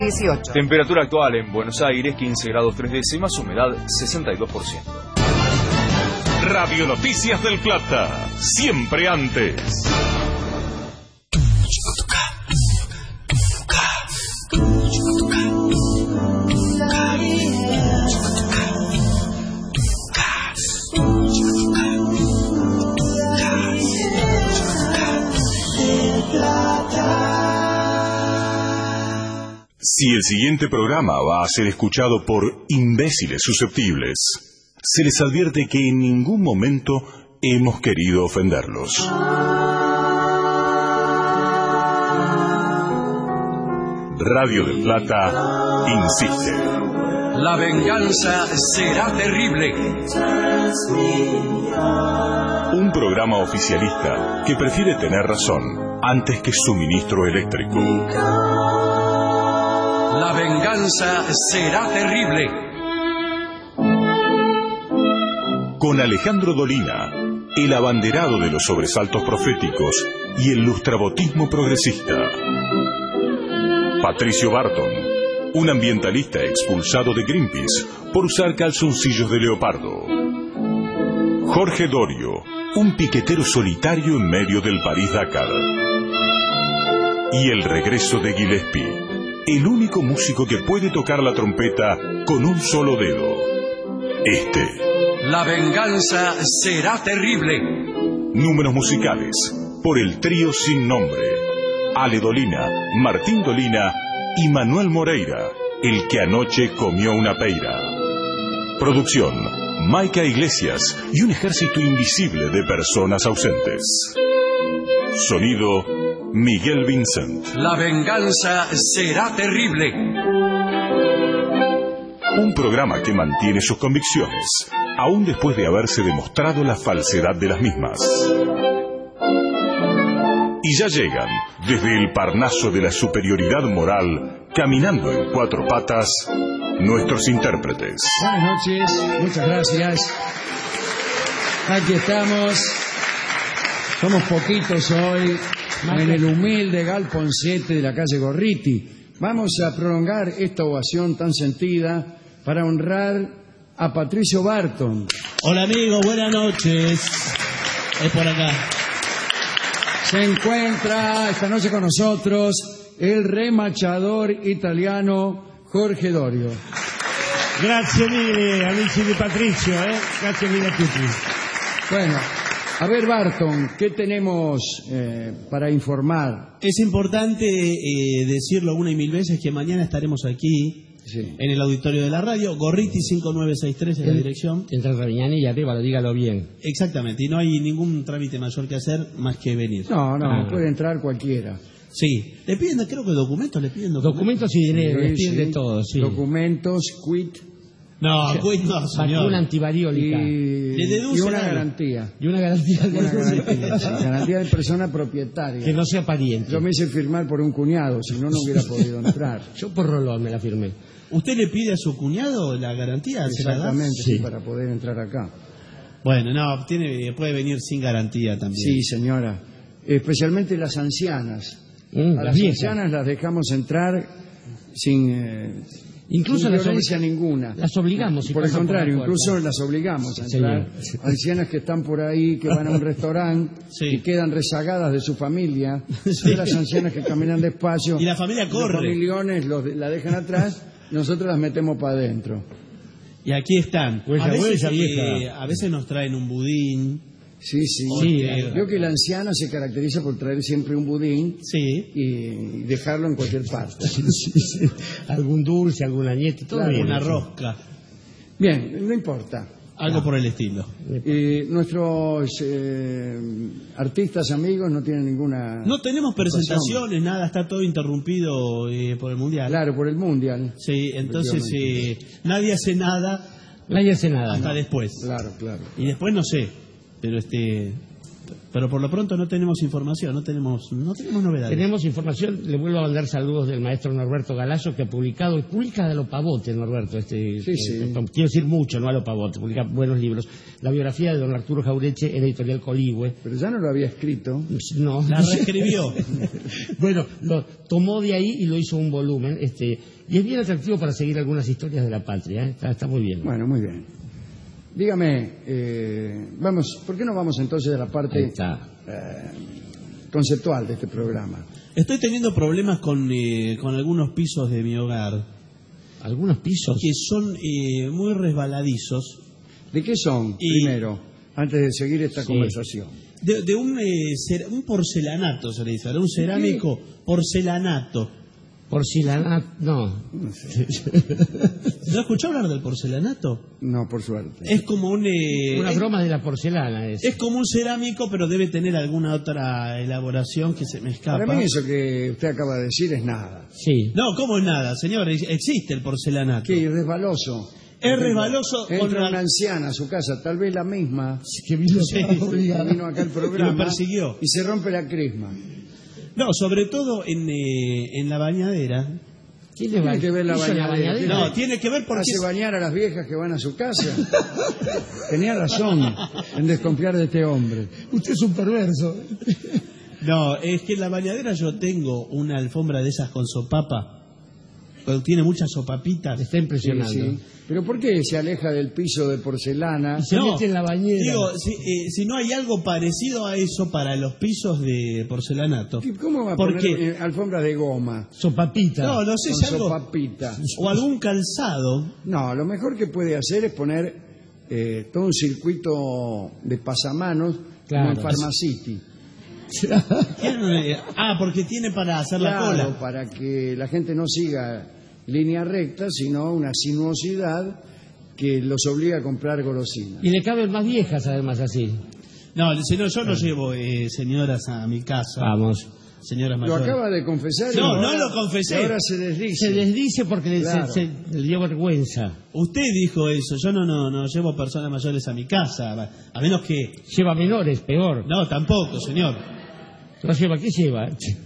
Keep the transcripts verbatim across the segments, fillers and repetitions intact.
dieciocho. Temperatura actual en Buenos Aires, quince grados tres décimas, humedad sesenta y dos por ciento. Radio Noticias del Plata, siempre antes. Si el siguiente programa va a ser escuchado por imbéciles susceptibles, se les advierte que en ningún momento hemos querido ofenderlos. Radio del Plata insiste. La venganza será terrible. Un programa oficialista que prefiere tener razón antes que suministro eléctrico. La venganza será terrible. Con Alejandro Dolina, el abanderado de los sobresaltos proféticos y el lustrabotismo progresista. Patricio Barton, un ambientalista expulsado de Greenpeace por usar calzoncillos de leopardo. Jorge Dorio, un piquetero solitario en medio del París-Dakar. Y el regreso de Gillespie, el único músico que puede tocar la trompeta con un solo dedo. Este. La venganza será terrible. Números musicales por el trío sin nombre. Ale Dolina, Martín Dolina y Manuel Moreira, el que anoche comió una peira. Producción, Maica Iglesias y un ejército invisible de personas ausentes. Sonido, Miguel Vincent. La venganza será terrible. Un programa que mantiene sus convicciones, aún después de haberse demostrado la falsedad de las mismas. Y ya llegan, desde el Parnaso de la superioridad moral, caminando en cuatro patas, nuestros intérpretes. Buenas noches, muchas gracias. Aquí estamos. Somos poquitos hoy en el humilde galpón siete de la calle Gorriti. Vamos a prolongar esta ovación tan sentida para honrar a Patricio Barton. Hola amigos, buenas noches. Es por acá. Se encuentra esta noche con nosotros el remachador italiano Jorge Dorio. Grazie mille, amici di Patricio, eh? Grazie mille a tutti. Bueno, a ver Barton, ¿qué tenemos eh, para informar? Es importante eh, decirlo una y mil veces que mañana estaremos aquí, sí, en el auditorio de la radio, Gorriti cinco nueve seis tres en la dirección. Entre Ravignani y arriba, dígalo bien. Exactamente, y no hay ningún trámite mayor que hacer más que venir. No, no, ah. puede entrar cualquiera. Sí, le piden, creo que documentos, le piden documentos. Documentos y dinero, sí, le piden sí. de todo, sí. Documentos, quit. No, quit no, señor. Vacuna antivirólica. Y, y una algo. garantía. Y una garantía. Una garantía, sí, garantía de persona propietaria. Que no sea pariente. Yo me hice firmar por un cuñado, si no, no hubiera podido entrar. Yo por Rolón me la firmé. ¿Usted le pide a su cuñado la garantía? Exactamente, ¿se la da? sí, para poder entrar acá. Bueno, no, tiene, puede venir sin garantía también. Sí, señora. Especialmente las ancianas. Mm, a las viejas. ancianas las dejamos entrar sin, eh, incluso sin las violencia ob- ninguna. Las obligamos. Si por el contrario, por incluso las obligamos a entrar. Sí, ancianas que están por ahí, que van a un restaurante sí, y quedan rezagadas de su familia. Sí. De las ancianas que caminan despacio. Y la familia corre. Los familiones los, la dejan atrás, nosotros las metemos para adentro. Y aquí están. Huella, a, veces, huella, eh, vieja. a veces nos traen un budín. Sí, sí. Sí, Creo que la anciana se caracteriza por traer siempre un budín Sí. y dejarlo en cualquier parte. Sí, sí, sí. Algún dulce, alguna nieta, todo Claro, bien. Una eso. rosca. Bien, no importa. Algo Ah. por el estilo. Y nuestros eh, artistas amigos no tienen ninguna... No tenemos presentaciones, nada, está todo interrumpido eh, por el Mundial. Claro, por el Mundial. Sí, entonces eh, nadie hace nada Nadie hace nada. hasta ¿no? después. Claro, claro. Y después no sé, pero este Pero por lo pronto no tenemos información, no tenemos no tenemos novedades. Tenemos información, le vuelvo a mandar saludos del maestro Norberto Galazo, que ha publicado, y publica a lo pavote, Norberto, este, Sí, sí. eh, quiero decir mucho, no a lo pavote, publica buenos libros. La biografía de don Arturo Jaureche en Editorial Coligüe. Pero ya no lo había escrito. No, La reescribió. bueno, lo tomó de ahí y lo hizo un volumen, este, y es bien atractivo para seguir algunas historias de la patria, ¿eh? está, está muy bien. Bueno, muy bien. Dígame, eh, vamos, ¿por qué no vamos entonces a la Ahí parte está. eh, conceptual de este programa? Estoy teniendo problemas con, eh, con algunos pisos de mi hogar Algunos pisos. que son eh, muy resbaladizos. ¿De qué son, Y- primero, antes de seguir esta Sí. conversación? De, de un, eh, cera- un porcelanato, se le dice, un cerámico porcelanato. Porcelanato, no. ¿No escuchó hablar del porcelanato? No, por suerte. Es como un... eh, Una es, broma de la porcelana es. es como un cerámico, pero debe tener alguna otra elaboración que se me escapa. Para mí eso que usted acaba de decir es nada. Sí. No, ¿cómo es nada, señor? Ex- Existe el porcelanato. ¿Qué? Resbaloso. Es resbaloso Entra contra- una anciana a su casa, tal vez la misma, Que vino Sí. obligada. vino acá al programa Lo persiguió. y se rompe la crisma. No, sobre todo en, eh, en la bañadera. ¿Quién le va- Tiene que ver la hizo bañadera. No, tiene que ver porque... Hace bañar a las viejas que van a su casa. Tenía razón en desconfiar de este hombre. Usted es un perverso. No, es que en la bañadera yo tengo una alfombra de esas con sopapa. Pero tiene muchas sopapitas. Me está impresionando. Sí, sí. Pero ¿por qué se aleja del piso de porcelana? Y se mete en la bañera. Digo, si, eh, si no hay algo parecido a eso para los pisos de porcelanato. ¿Cómo va a ¿Por poner qué? eh, alfombra de goma Sopapita. No, no sé con si algo... sopapita? O algún calzado. No, lo mejor que puede hacer es poner eh, todo un circuito de pasamanos Claro. como en Pharmacity. Tiene- Ah, porque tiene para hacer la Claro, cola. para que la gente no siga línea recta, sino una sinuosidad que los obliga a comprar golosinas. Y le caben más viejas, además, así. No, si no, yo no llevo eh, señoras a mi casa. Vamos. Señoras Lo mayores. acaba de confesar. y No, ahora- no lo confesé. y ahora se desdice. Se desdice porque le, Claro. se, se- le dio vergüenza. Usted dijo eso. Yo no, no, no llevo personas mayores a mi casa. A menos que... Lleva menores, peor. No, tampoco, señor. No lleva, ¿qué lleva?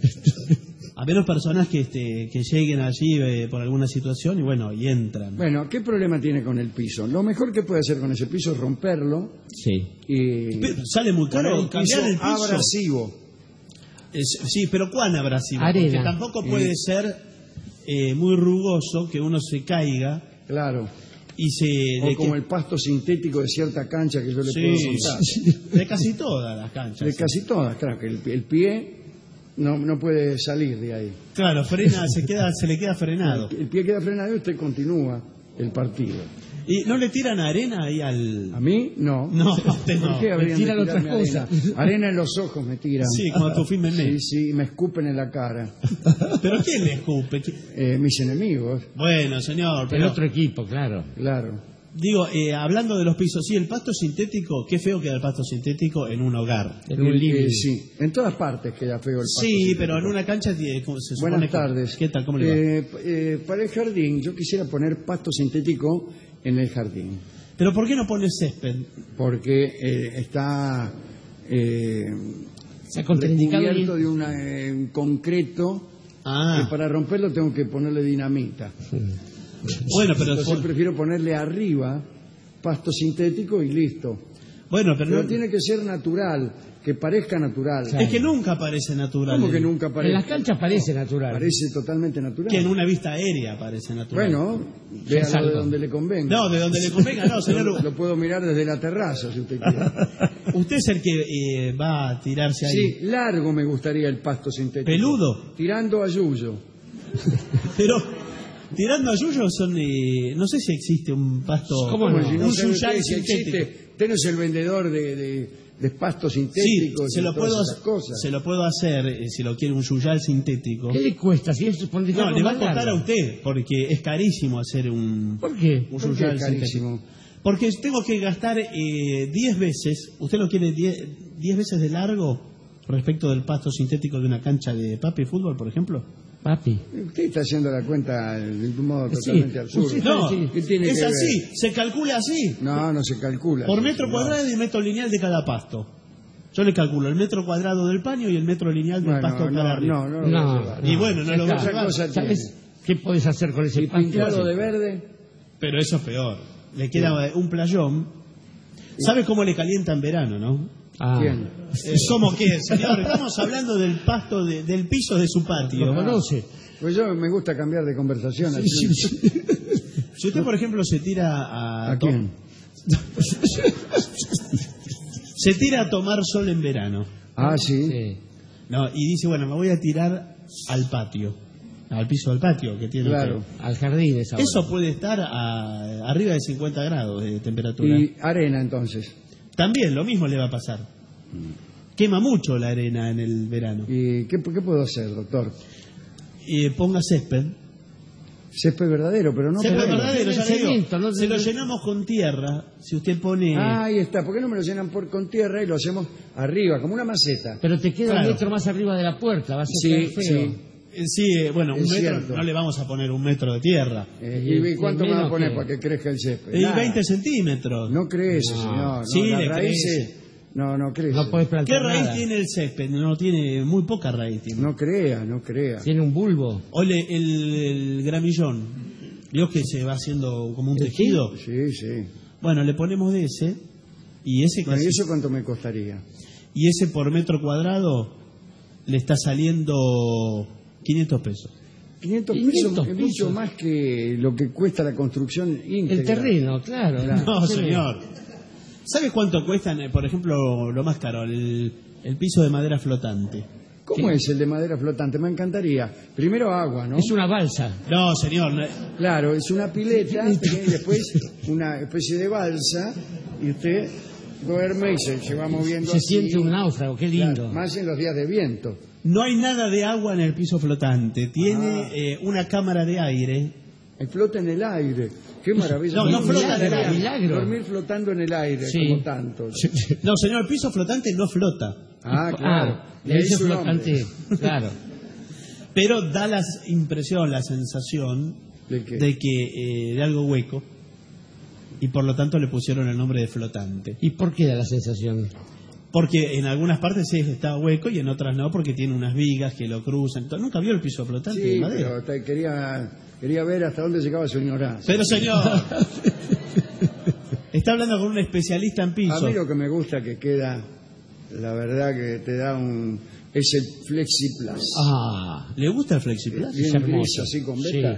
A menos personas que, este, que lleguen allí eh, por alguna situación y bueno, y entran. Bueno, ¿qué problema tiene con el piso? Lo mejor que puede hacer con ese piso es romperlo Sí. y Pero sale muy poner caro un piso cambiar el piso. abrasivo. Es- sí, pero ¿cuán abrasivo? Arena. Porque tampoco puede ser eh, muy rugoso que uno se caiga Claro. y se... O de como que- el pasto sintético de cierta cancha que yo le Sí, puedo contar. de casi todas las canchas. De casi todas, claro, que el, el pie no, no puede salir de ahí. Claro, frena, se, queda, se le queda frenado. El pie queda frenado y usted continúa el partido. ¿Y no le tiran arena ahí ¿A al...? mí? No. No, a usted ¿Por no. qué habrían Me tiran de otras tirarme arena? cosas. Arena en los ojos me tiran. Sí, como tu film en Sí, sí, y me escupen en la cara. ¿Pero quién le escupe? ¿Qui- Eh, mis enemigos, Bueno, señor, El pero... otro equipo, claro. claro. Digo, eh, hablando de los pisos, sí, el pasto sintético, qué feo queda el pasto sintético en un hogar. En un Eh, living. eh, sí, en todas partes queda feo el pasto Sí, sintético. pero en una cancha tiene- como se supone Buenas que- tardes. ¿Qué tal? ¿Cómo le va? Eh, p- eh, para el jardín, yo quisiera poner pasto sintético en el jardín, Pero ¿por qué no pone césped? porque eh, está eh, Se ha contraindicado recubierto bien. de una, eh, un concreto que Ah, para romperlo tengo que ponerle dinamita. bueno, pero... Entonces prefiero ponerle arriba pasto sintético y listo. Bueno, pero, Pero no- tiene que ser natural, que parezca natural. Claro. es que nunca parece natural. ¿Cómo que eh. nunca En parece? las canchas parece natural. Parece totalmente natural. Que en una vista aérea parece natural. Bueno, Es véalo de algo. donde le convenga. No, de donde le convenga, no, Lo, señor. lo puedo mirar desde la terraza, si usted quiere. Usted es el que eh, va a tirarse ahí. Sí, largo me gustaría el pasto sintético. ¿Peludo? Tirando a yuyo. Pero tirando a Yuyo son... eh, no sé si existe un pasto... ¿Cómo no? Como si Un sabe yuyal usted si sintético. existe. Usted no es el vendedor de, de, de pastos Sí, sintéticos se y lo, todas puedo, esas cosas. se lo puedo hacer eh, si lo quiere un yuyal sintético. ¿Qué le cuesta? Si es por No, le va a costar a usted, porque es carísimo hacer un, ¿Por qué? un ¿Por qué yuyal es carísimo? sintético. Porque tengo que gastar eh, diez veces, ¿usted lo quiere diez veces de largo respecto del pasto sintético de una cancha de papi fútbol, por ejemplo? Papi. Usted está haciendo la cuenta de un modo Sí, totalmente absurdo. sí, No, sí. ¿Qué tiene es que así, se calcula así, ver? No, no se calcula. por metro cuadrado y metro lineal de cada pasto. Yo le calculo el metro cuadrado del paño y el metro lineal del Bueno, pasto no, para arriba. no, no, lo voy a No, llevar. Y bueno, no ya lo voy a está. llevar. cosa ¿Sabes qué podés hacer con ese Y pasto? pintado de verde. Pero eso es peor. Le queda un playón. ¿Sabe cómo le calienta en verano, no? Ah. ¿Quién? Eh, ¿Cómo qué, señor? Estamos hablando del pasto, de- del piso de su patio. ¿Lo conoce? Pues yo me gusta cambiar de conversación. Así. Si usted, por ejemplo, se tira a... ¿A quién? Se tira a tomar sol en verano. Ah, sí. Sí. No, y dice, bueno, me voy a tirar al patio. Al piso del patio que tiene Claro. usted. Al jardín esa hora. Eso puede estar a- arriba de cincuenta grados de temperatura. Y arena, entonces. También lo mismo le va a pasar. Quema mucho la arena en el verano. ¿Y qué, qué puedo hacer, doctor? Y ponga césped. Césped verdadero, pero no Césped podemos. verdadero, ya le digo. Cemento, no- Se lo llenamos con tierra. Si usted pone... Ah, ahí está. ¿Por qué no me lo llenan por, con tierra y lo hacemos arriba, como una maceta? Pero te queda Claro. un metro más arriba de la puerta, va a ser Sí, tan feo. sí. Eh, Sí, eh, bueno, un Es metro, cierto. no le vamos a poner un metro de tierra. Eh, Y- ¿Y, cuánto y me va a menos poner que- para que crezca el césped? Y Nada. veinte centímetros. No crece, señor. No, Sí, las le raíces... crece. No, no crece. No puedes ¿Qué plantar raíz nada. tiene el césped? No tiene, muy poca raíz tiene. No crea, no crea. Tiene un bulbo. Ole, el, el gramillón, ¿vio que se va haciendo como un ¿El tejido? Sí, sí. Bueno, le ponemos de ese, y ese, Bueno, ¿y casi- eso cuánto me costaría? y ese por metro cuadrado le está saliendo quinientos pesos. quinientos quinientos pesos es mucho pesos. más que lo que cuesta la construcción íntegra. El terreno, claro. No, Sí. señor. ¿Sabe cuánto cuestan, eh, por ejemplo, lo más caro, el, el piso de madera flotante? ¿Cómo es el de madera flotante? Me encantaría. Primero agua, ¿no? Es una balsa. No, señor. no- Claro, es una pileta pequeña y después una especie de balsa y usted duerme y se, se va moviendo Se así. siente un náufrago, qué lindo. Claro, más en los días de viento. No hay nada de agua en el piso flotante. Tiene Ah. eh, una cámara de aire. Y flota en el aire. Qué maravilla. No, no Dormir flota en el aire. Milagro. Dormir flotando en el aire, Sí. como tantos. No, señor, el piso flotante no flota. Ah, claro. Ah, Y le ahí dice su nombre. flotante. Claro. Pero da la impresión, la sensación ¿De qué? de que eh, de algo hueco. Y por lo tanto le pusieron el nombre de flotante. ¿Y por qué da la sensación? Porque en algunas partes sí está hueco y en otras no, porque tiene unas vigas que lo cruzan. Entonces, ¿nunca vio el piso flotante de Sí, madera? pero te- quería, quería ver hasta dónde llegaba su ignorancia. Pero señor, está hablando con un especialista en A piso. mí lo que me gusta que queda, la verdad que te da un... es el FlexiPlus. Ah, ¿Le gusta el FlexiPlus? Bien hermoso. gris, así con Sí. vetas.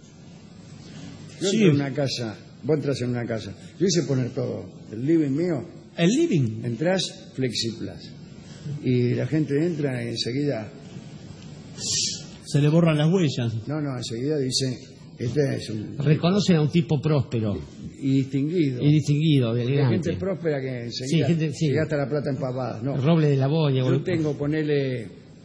Yo Sí. entro en una casa, vos entras en una casa, yo hice poner todo, el living mío, El living. entras FlexiPlus. Y la gente entra y enseguida, Se le borran las huellas. no, no, enseguida dice, este es un... reconocen a un tipo próspero y distinguido. y distinguido, Hay elegante. gente próspera que enseguida Sí, gente- sí. se gasta la plata empapada. No, El roble de la boña. yo tengo, ponele, eh,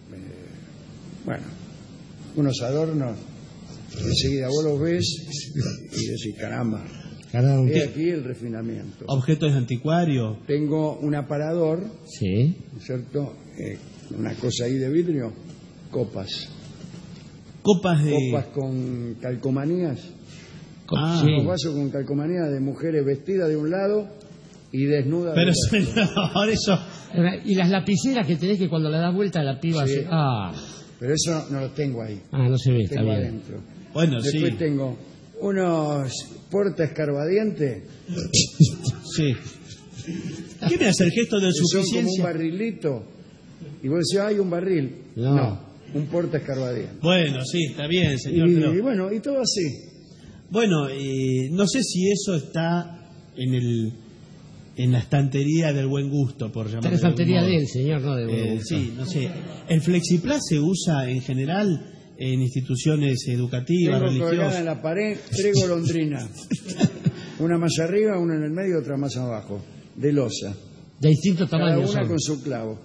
bueno, unos adornos, enseguida vos los ves y decís, caramba, Caramba. he aquí el refinamiento. Objetos anticuarios. Tengo un aparador, Sí. ¿no es cierto? Eh, una cosa ahí de vidrio, copas. Copas de... Copas con calcomanías, Ah. Sí. unos vasos con calcomanías de mujeres vestidas de un lado y desnudas Pero del otro. señor, eso... Y las lapiceras que tenés que cuando le das vuelta a la piba... Sí. se- Ah, Pero eso no lo tengo ahí, ah, no se ve, está tengo bien. adentro. Bueno, Después sí. tengo unos porta escarbadientes Sí. ¿Qué me hace el gesto de que son como un suficiencia? barrilito. Y vos decís, hay un barril. No. un porta escarbadiente. Bueno, sí, está bien, señor. Y, pero- y bueno, y todo así. Bueno, eh, no sé si eso está en el en la estantería del buen gusto, por llamarlo. Está la estantería de él, señor, no de Eh, vos. sí, no sé. El FlexiPlus se usa en general en instituciones educativas, Tengo colgada en religiosas. la pared tres golondrinas. Una más arriba, una en el medio, otra más abajo. De losa. De distintos Cada tamaños. una son. con su clavo.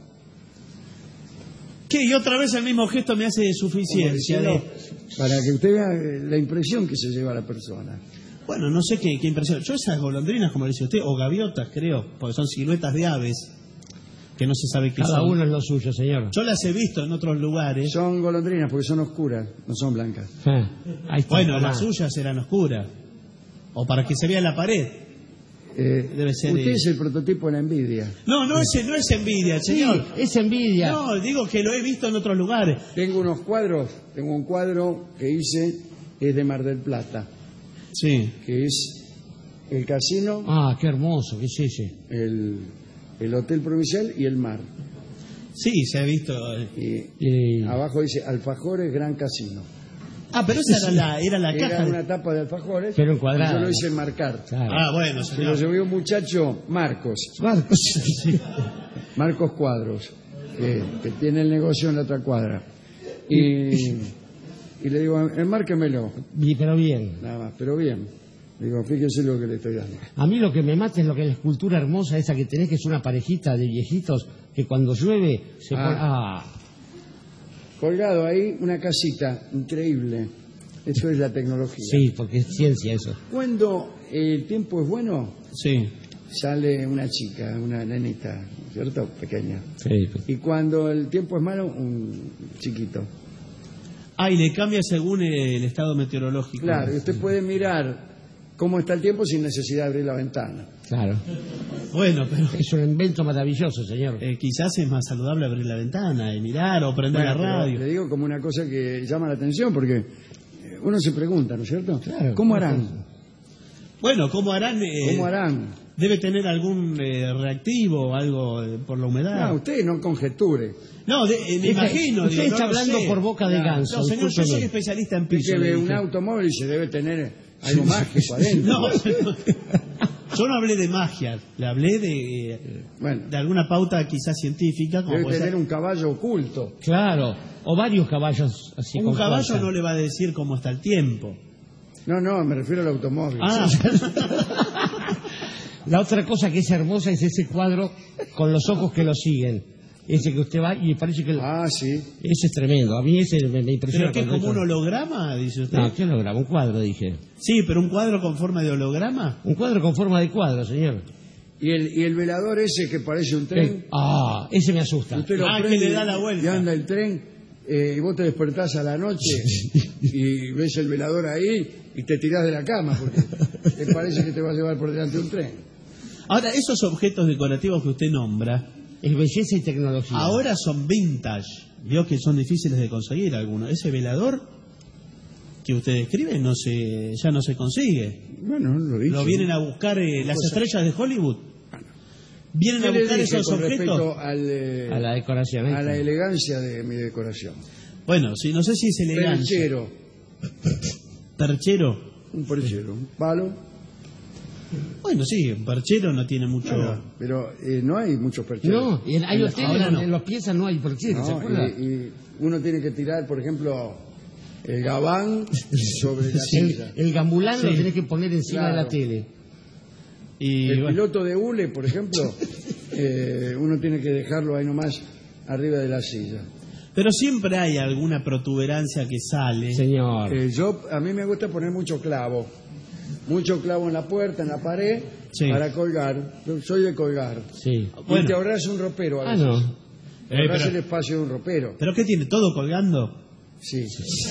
¿Qué? Y otra vez el mismo gesto me hace de Como suficiencia. diciendo, de- para que usted vea eh, la impresión que se lleva la persona. Bueno, no sé qué, qué impresión. Yo esas golondrinas, como le dice usted, o gaviotas, creo, porque son siluetas de aves, que no se sabe qué Cada son. uno es lo suyo, señor. Yo las he visto en otros lugares. Son golondrinas porque son oscuras, no son blancas. Ah, ahí está. Bueno, tomá. las suyas eran oscuras. O para que se vea la pared. Eh, Debe ser, usted eh. es el prototipo de la envidia. No, no es, no es envidia, señor. Sí, es envidia. No, digo que lo he visto en otros lugares. Tengo unos cuadros, tengo un cuadro que hice, es de Mar del Plata, Sí. que es el casino, Ah, qué hermoso, qué es ese. el, el hotel provincial y el mar. Sí, se ha visto. Y Y- abajo dice Alfajores Gran Casino. Ah, pero esa era la, era la Era caja. una tapa de alfajores, Pero encuadrada. y yo lo hice marcar. Claro. Ah, bueno, Se lo señor. llevó un muchacho, Marcos, Marcos. Marcos Cuadros, que, que tiene el negocio en la otra cuadra. Y, y le digo, enmárquemelo, Y- Pero bien. nada más, pero bien. Digo, fíjese lo que le estoy dando. A mí lo que me mata es lo que es la escultura hermosa esa que tenés, que es una parejita de viejitos que cuando llueve se Ah. pone... Ah, Colgado ahí una casita increíble. Eso es la tecnología. sí, porque es ciencia eso. Cuando el tiempo es bueno, Sí. sale una chica, una nenita, ¿cierto? Pequeña. Sí. Y cuando el tiempo es malo, un chiquito. Ah, y le cambia según el estado meteorológico. Claro, y usted puede mirar cómo está el tiempo sin necesidad de abrir la ventana. Claro. Bueno, pero Es un invento maravilloso, señor. eh, quizás es más saludable abrir la ventana y mirar o prender Bueno, la pero radio. le digo como una cosa que llama la atención porque eh, uno se pregunta, ¿no es cierto? Claro. ¿Cómo harán? Bueno, ¿cómo harán? Eh, ¿Cómo harán? Debe tener algún eh, reactivo o algo eh, por la humedad. No, usted no conjeture. No, de- eh, me Está- imagino. usted digo, está no lo hablando sé. por boca de Claro. ganso. No, señor, yo discúlpeme. soy especialista en Usted piso. que le ve un dije. automóvil y se debe tener algo mágico adentro. No, señor. Yo no hablé de magia, le hablé de, eh, Bueno, de alguna pauta quizás científica. Como debe puede tener ser- un caballo oculto. Claro. O varios caballos así un con caballo fuerza. no le va a decir cómo está el tiempo. No, no, me refiero al automóvil. Ah, La otra cosa que es hermosa es ese cuadro con los ojos que lo siguen. Ese que usted va y parece que... Ah, sí. Ese es tremendo. A mí ese me, me impresiona. ¿pero qué, cuando como un entro. holograma, dice usted? No, ¿qué holograma? Un cuadro, dije. Sí, pero un cuadro con forma de holograma. Un cuadro con forma de cuadro, señor. Y el, y el velador ese que parece un tren. Eh, Ah, ese me asusta. Usted lo Ah, que prende le da la vuelta. y anda el tren eh, y vos te despertás a la noche y ves el velador ahí y te tirás de la cama porque te parece que te va a llevar por delante un tren. Ahora, esos objetos decorativos que usted nombra, Es belleza y tecnología. ahora son vintage. Vio que son difíciles de conseguir algunos. Ese velador que usted describe no se, ya no se consigue. Bueno, lo dicho. Lo vienen a buscar eh, las estrellas de Hollywood. Vienen a ¿Qué le buscar dije esos con objetos. respecto al, eh, A la decoración. ahí a la está. elegancia de mi decoración? Bueno, sí, no sé si es elegante. Perchero, Perchero. un perchero, un palo. Bueno, sí, un perchero no tiene mucho. Bueno, pero eh, no hay muchos percheros. No, y en- hay En la- hoteles ahora donde no. en los piezas no hay percheros, ¿se No, acuerda? y, y uno tiene que tirar, por ejemplo, el gabán sobre la El, silla. el gambulán lo Sí. tenés que poner encima Claro. de la tele. Y El bueno, piloto de hule, por ejemplo, eh, uno tiene que dejarlo ahí nomás arriba de la silla. pero siempre hay alguna protuberancia que sale. Señor. Eh, yo A mí me gusta poner mucho clavo, mucho clavo en la puerta, en la pared, Sí. para colgar. Yo soy de colgar. Sí. Bueno. Y te ahorras un ropero a Ah, veces. no. Te Eh, ahorras pero- el espacio de un ropero. ¿Pero qué tiene? ¿Todo colgando? Sí.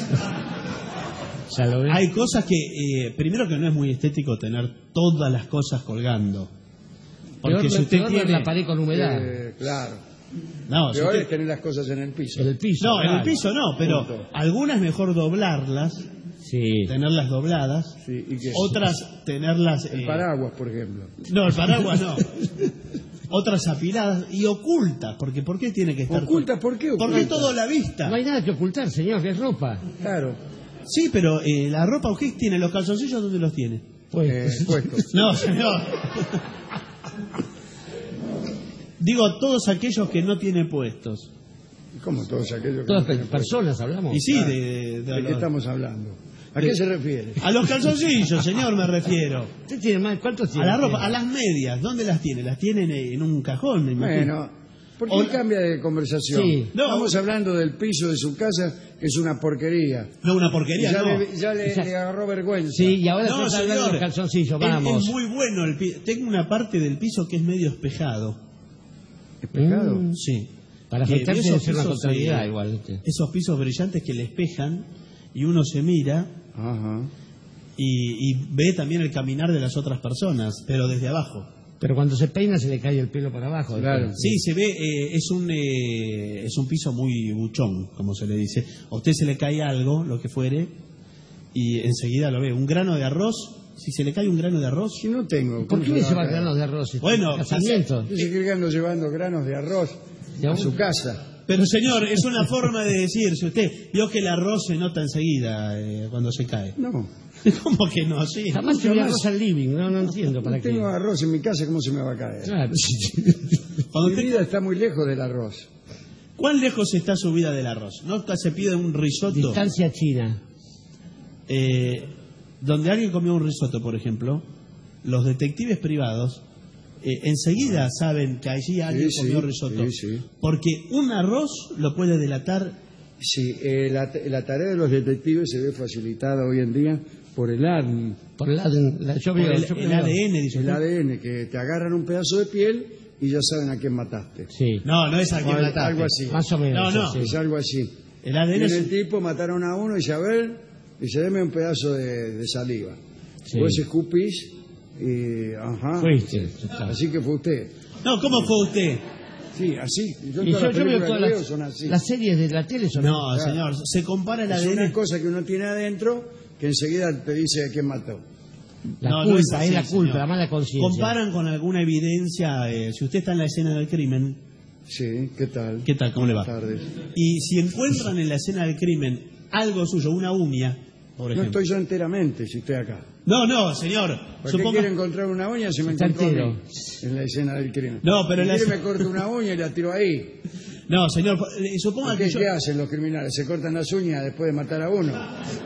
Ya lo ves. Hay cosas que, eh, primero que no es muy estético tener todas las cosas colgando. Porque Peor- si usted peor tiene... la pared con humedad. Eh, claro. No, si Peor usted- es tener las cosas en el piso. En el piso. no, en el claro. piso no, pero Punto. algunas es mejor doblarlas, Sí. tenerlas dobladas, Sí, ¿y qué? otras tenerlas... El eh, paraguas, por ejemplo. No, el paraguas no. Otras apiladas y ocultas, porque ¿por qué tiene que estar... ¿Ocultas? ¿Por qué Porque ocultas? todo a la vista. No hay nada que ocultar, señor, que es ropa. Claro. Sí, pero eh, la ropa, ¿usted tiene los calzoncillos? ¿Dónde los tiene? Pues, Eh, puestos. No, señor. Digo, todos aquellos que no tiene puestos. Como todos aquellos que todas no tienen pe- personas hablamos. Y sí, Ah, de, de- ¿De qué los- estamos hablando? ¿A de- qué se refiere? a los calzoncillos, señor, me refiero. ¿Usted tiene más? ¿Cuántos A tiene? la ropa, a las medias, ¿dónde las tiene? Las tienen en un cajón, me imagino. Bueno, ¿por qué O- cambia de conversación? Sí. No. Estamos hablando del piso de su casa, que es una porquería. No, una Y porquería, ya, no. le, ya le- Ya- le agarró vergüenza. Sí, y ahora No, se está hablando de señor. los calzoncillos, Es- vamos. Es, muy bueno el piso. Tengo una parte del piso que es medio espejado. ¿Espejado? Mm. Sí. Para Que afectarse esos debe ser una pisos, contrariedad eh, igual. ¿viste? Esos pisos brillantes que le espejan y uno se mira Ajá. y, y ve también el caminar de las otras personas, pero desde abajo. Pero cuando se peina se le cae el pelo para abajo. Claro. Sí, se ve, eh, es un eh, es un piso muy buchón, como se le dice. A usted se le cae algo, lo que fuere, y enseguida lo ve. Un grano de arroz, si se le cae un grano de arroz... Si no tengo. ¿Por ¿cómo qué le se va lleva a caer? granos de arroz? Bueno, casamiento. Dice que ando llevando granos de arroz ¿Y a aún? su casa. Pero señor, es una forma de decir, si usted vio que el arroz se nota enseguida eh, cuando se cae. No. ¿Cómo que no? Sí. Jamás se ve arroz al living, no, no entiendo para No qué. tengo arroz en mi casa, ¿cómo se me va a caer? Claro. Cuando Mi usted- vida está muy lejos del arroz. ¿Cuán lejos está su vida del arroz? ¿No se pide un risotto? Distancia china. Eh, donde alguien comió un risotto, por ejemplo, los detectives privados eh, enseguida saben que allí alguien Sí, comió sí, risotto. sí, sí. Porque un arroz lo puede delatar. Sí, eh, la, la tarea de los detectives se ve facilitada hoy en día por el A D N. Por el A D N. La, yo Por veo, el, yo el veo. A D N, dice El usted. A D N, que te agarran un pedazo de piel y ya saben a quién mataste. Sí, No, no es a quien Al- mataste. algo así. más o menos. No, no. sí. Es algo así. El A D N Viene es... el tipo, mataron a uno y dice, a ver, dice, deme un pedazo de, de saliva. Sí. Vos escupís y, ajá. Fuiste, ya está. Así que fue usted. No, ¿cómo fue usted? Sí, así. Yo Y todas yo, las yo veo películas todas que veo las, son así. las series de la tele son No, Claro. señor, se compara el Es A D una N... cosa que uno tiene adentro que enseguida te dice a quién mató. la No, no culpa, es así, es la culpa, señor. la mala conciencia. Comparan con alguna evidencia, eh, si usted está en la escena del crimen, Sí, ¿qué tal? ¿qué tal? ¿Cómo le va? Buenas tardes. Y si encuentran en la escena del crimen algo suyo, una uña, por No ejemplo. estoy yo enteramente si estoy acá. No, no, señor. ¿Para qué Suponga... quiere encontrar una uña si me Está encontró a entero. mí en la escena del crimen? No, pero Si la- quiere me corto una uña y la tiro ahí. No, señor, eh, suponga ¿Qué, que yo... qué hacen los criminales? ¿Se cortan las uñas después de matar a uno?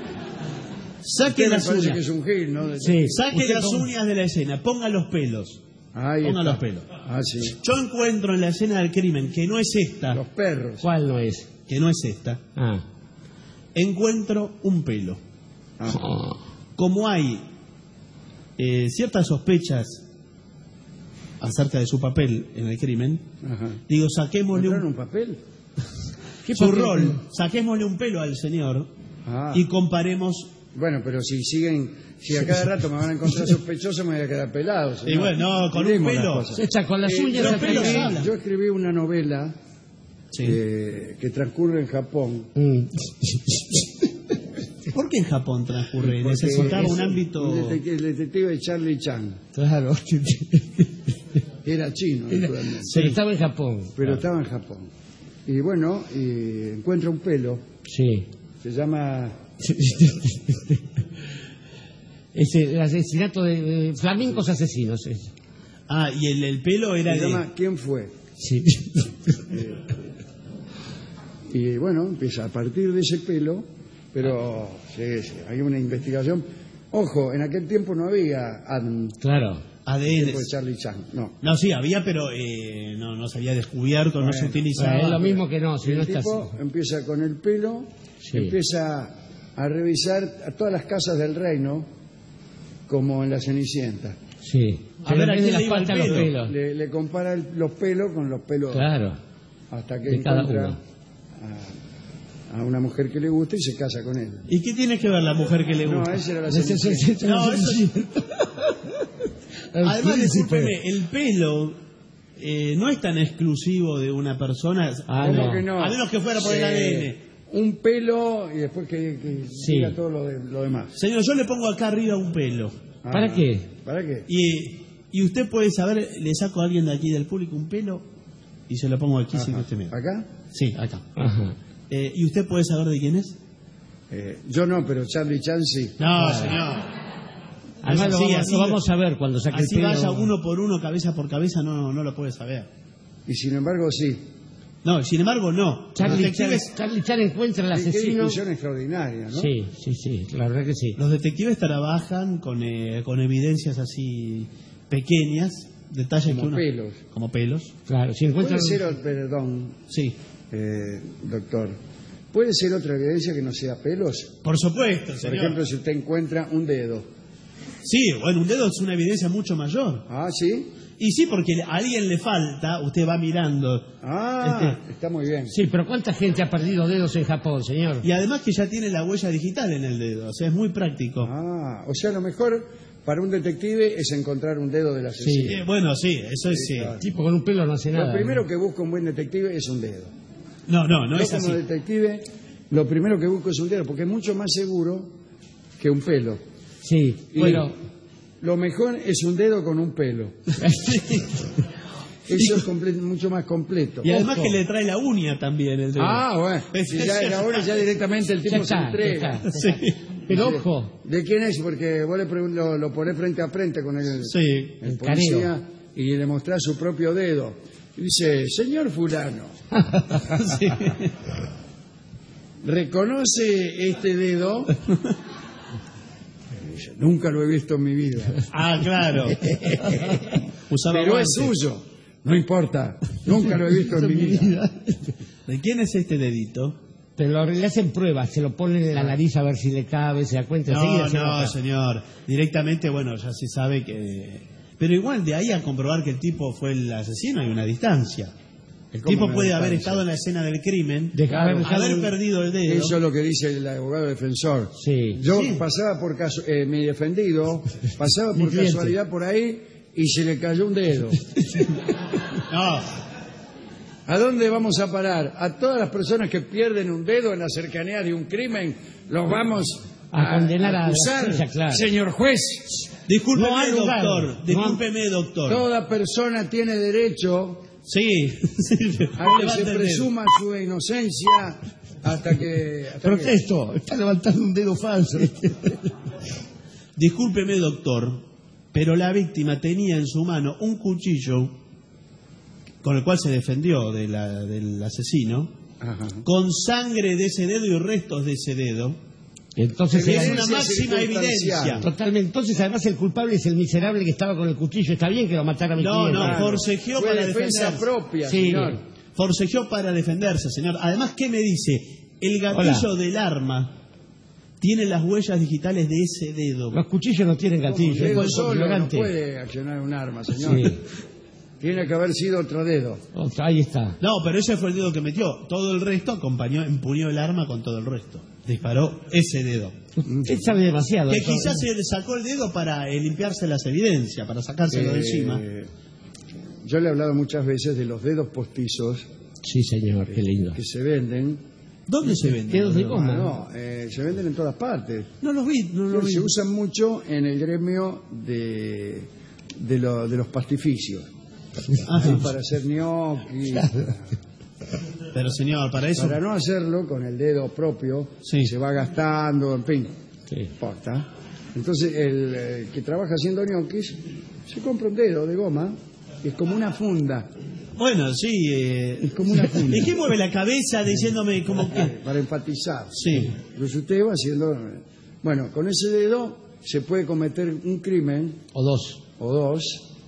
Saque Usted me las parece uñas. que es un gil, ¿no? Sí. Saque Usted las ponga- uñas de la escena, ponga los pelos. Ahí Ponga está. los pelos. Ah, sí. Yo encuentro en la escena del crimen, que no es esta, Los perros. ¿Cuál no es? que no es esta, Ah. encuentro un pelo. Ah. Como hay eh, ciertas sospechas acerca de su papel en el crimen, Ajá. digo, saquémosle ¿Encontraron un, un papel? ¿Qué su papel? rol, saquémosle un pelo al señor Ah. y comparemos. Bueno, pero si siguen, si a cada rato me van a encontrar sospechoso, me voy a quedar pelado. Y bueno, no, con un Miremos las pelo. cosas. Echa con las Eh, uñas yo, los pelos escribí, hablan. yo escribí una novela Sí. eh, que transcurre en Japón. Mm. ¿Por qué en Japón transcurre? Porque Necesitaba es un ámbito. El detective, el detective Charlie Chan, Claro. que era chino, naturalmente, Pero estaba en Japón. pero estaba en Japón. Y bueno, y encuentra un pelo, Sí. se llama... Es el asesinato de, de flamencos asesinos. es. Ah, y el, el pelo era Se de. llama ¿Quién fue? Sí. Y bueno, empieza a partir de ese pelo, pero sí, sí, hay una investigación. Ojo, en aquel tiempo no había Adam, Claro. A D N. tipo de Charlie Chan, no. No, sí, había, pero eh, no, no se había descubierto, no se Bueno, utilizaba. Es lo mismo que no, si El no está tipo así. empieza con el pelo, Sí. empieza a revisar a todas las casas del reino, como en la Cenicienta. Sí. A Pero ver, en ¿a vez de quién las le iba el patas, los pelo? pelos. Le, le compara el- los pelos con los pelos Claro. hasta que de cada encuentra uno. a, a una mujer que le gusta y se casa con él. ¿Y qué tiene que ver la mujer que le No, gusta? esa era la Ese- ese- Cenicienta. ese- No, ese- eso- El Además, príncipe. discúlpeme, el pelo eh, no es tan exclusivo de una persona, Ah, ¿Cómo no. que no? a menos que fuera por el Eh, A D N. Un pelo y después que, que Sí. diga todo lo, de- lo demás. Señor, yo le pongo acá arriba un pelo. ¿Para Ah, qué? ¿Para qué? Y, y usted puede saber, le saco a alguien de aquí del público un pelo y se lo pongo aquí sin que usted me vea. ¿Acá? Sí, acá. Ajá. Eh, ¿Y usted puede saber de quién es? Eh, yo no, pero Charlie Chan sí. No, señor. Además, lo, así, vamos, así- lo vamos a ver cuando saque Así el pelo. vaya uno por uno, cabeza por cabeza, no, no lo puede saber. Y sin embargo sí. No, sin embargo, no. Charlie los, Chan, detectives, Charlie Chan encuentra al Qué- Qué asesino. discusión extraordinaria, ¿no? Sí, sí, sí, la verdad que sí. los detectives trabajan con, eh, con evidencias así pequeñas, detalles Como que uno... pelos. Como pelos. Claro, si encuentra. Puede ser, perdón, Sí, eh, doctor, puede ser otra evidencia que no sea pelos. por supuesto, Por señor. ejemplo, si usted encuentra un dedo. Sí, bueno, un dedo es una evidencia mucho mayor. Ah, ¿sí? Y sí, porque a alguien le falta, usted va mirando. Ah, Este, está muy bien. Sí, pero ¿cuánta gente ha perdido dedos en Japón, señor? y además que ya tiene la huella digital en el dedo, o sea, es muy práctico. Ah, o sea, lo mejor para un detective es encontrar un dedo del asesino. Eh, bueno, sí, eso es... Sí, eh, claro. El tipo con un pelo no hace nada. Lo primero que busca un buen detective es un dedo. No, no, no Yo es como así. detective, lo primero que busco es un dedo, porque es mucho más seguro que un pelo. Sí, Y bueno. lo mejor es un dedo con un pelo. Eso es comple- mucho más completo. Y además Ojo. que le trae la uña también el dedo. Ah, bueno. Si ya era hora, ya directamente el tipo Ya se está, entrega. ya está. Sí, Pero Sí. ojo, ¿De quién es? Porque vos le pregun- lo, lo ponés frente a frente con el, sí. el El policía y le mostrás su propio dedo. Y dice, señor fulano, Sí. ¿reconoce este dedo? Y dice, nunca lo he visto en mi vida. Ah, claro. Usaba Pero es guantes. suyo. No importa. Nunca lo he visto en mi vida. ¿De quién es este dedito? pero le hacen pruebas, se lo ponen en la nariz a ver si le cabe, se da cuenta. enseguida No, se no, nota. señor. Directamente, bueno, ya se sabe que... Pero igual de ahí a comprobar que el tipo fue el asesino hay una distancia. El ¿Cómo tipo una puede haber distancia? estado en la escena del crimen, De haber, haber dejado el- perdido el dedo. Eso es lo que dice el abogado defensor. Sí. Yo Sí. pasaba por casu- eh, mi defendido, pasaba Mi por cliente. casualidad por ahí y se le cayó un dedo. No, ¿A dónde vamos a parar? A todas las personas que pierden un dedo en la cercanía de un crimen, los vamos A condenar a la acusar, justicia, claro. señor juez. discúlpeme, No hay lugar. doctor. No. Discúlpeme, doctor. Toda persona tiene derecho Sí. sí. a que Levante se el dedo. presuma su inocencia hasta que... hasta que- Protesto, está levantando un dedo falso. Discúlpeme, doctor, pero la víctima tenía en su mano un cuchillo con el cual se defendió de la- del asesino, Ajá. con sangre de ese dedo y restos de ese dedo. Entonces, Es Evidencia una máxima circunstancial. evidencia. totalmente. Entonces, además, el culpable es el miserable que estaba con el cuchillo. Está bien que lo matara a mi No, cliente. no, Claro. forcejeó Fue para defensa defenderse. propia, Sí. señor. Forcejeó para defenderse, señor. Además, ¿qué me dice? El gatillo Hola. del arma tiene las huellas digitales de ese dedo. Los cuchillos no tienen Un gatillo. dedo es solo no ignorante. puede accionar un arma, señor. Sí. Tiene que haber sido otro dedo. Otra, ahí está. No, pero ese fue el dedo que metió. Todo el resto acompañó, empuñó el arma con todo el resto. Disparó ese dedo. Usted sabe demasiado. Que doctor. quizás se le sacó el dedo para eh, limpiarse las evidencias, para sacárselo de Eh, encima. Yo le he hablado muchas veces de los dedos postizos Sí, señor, qué lindo. que se venden. ¿Dónde se venden? Dedos de los goma. Ah, no, eh, se venden en todas partes. No los vi, no los vi. Se usan mucho en el gremio de, de, lo- de los pastificios. Ajá. Para hacer gnocchi. Pero señor, para eso... Para no hacerlo con el dedo propio, Sí. se va gastando, en fin, Sí. no importa. Entonces, el eh, que trabaja haciendo ñoquis se compra un dedo de goma, que es como una funda, Bueno, sí. Eh... es como una funda. ¿Y qué mueve la cabeza diciéndome como que...? Para enfatizar. Sí. Entonces usted va haciendo... Bueno, con ese dedo se puede cometer un crimen O dos. o dos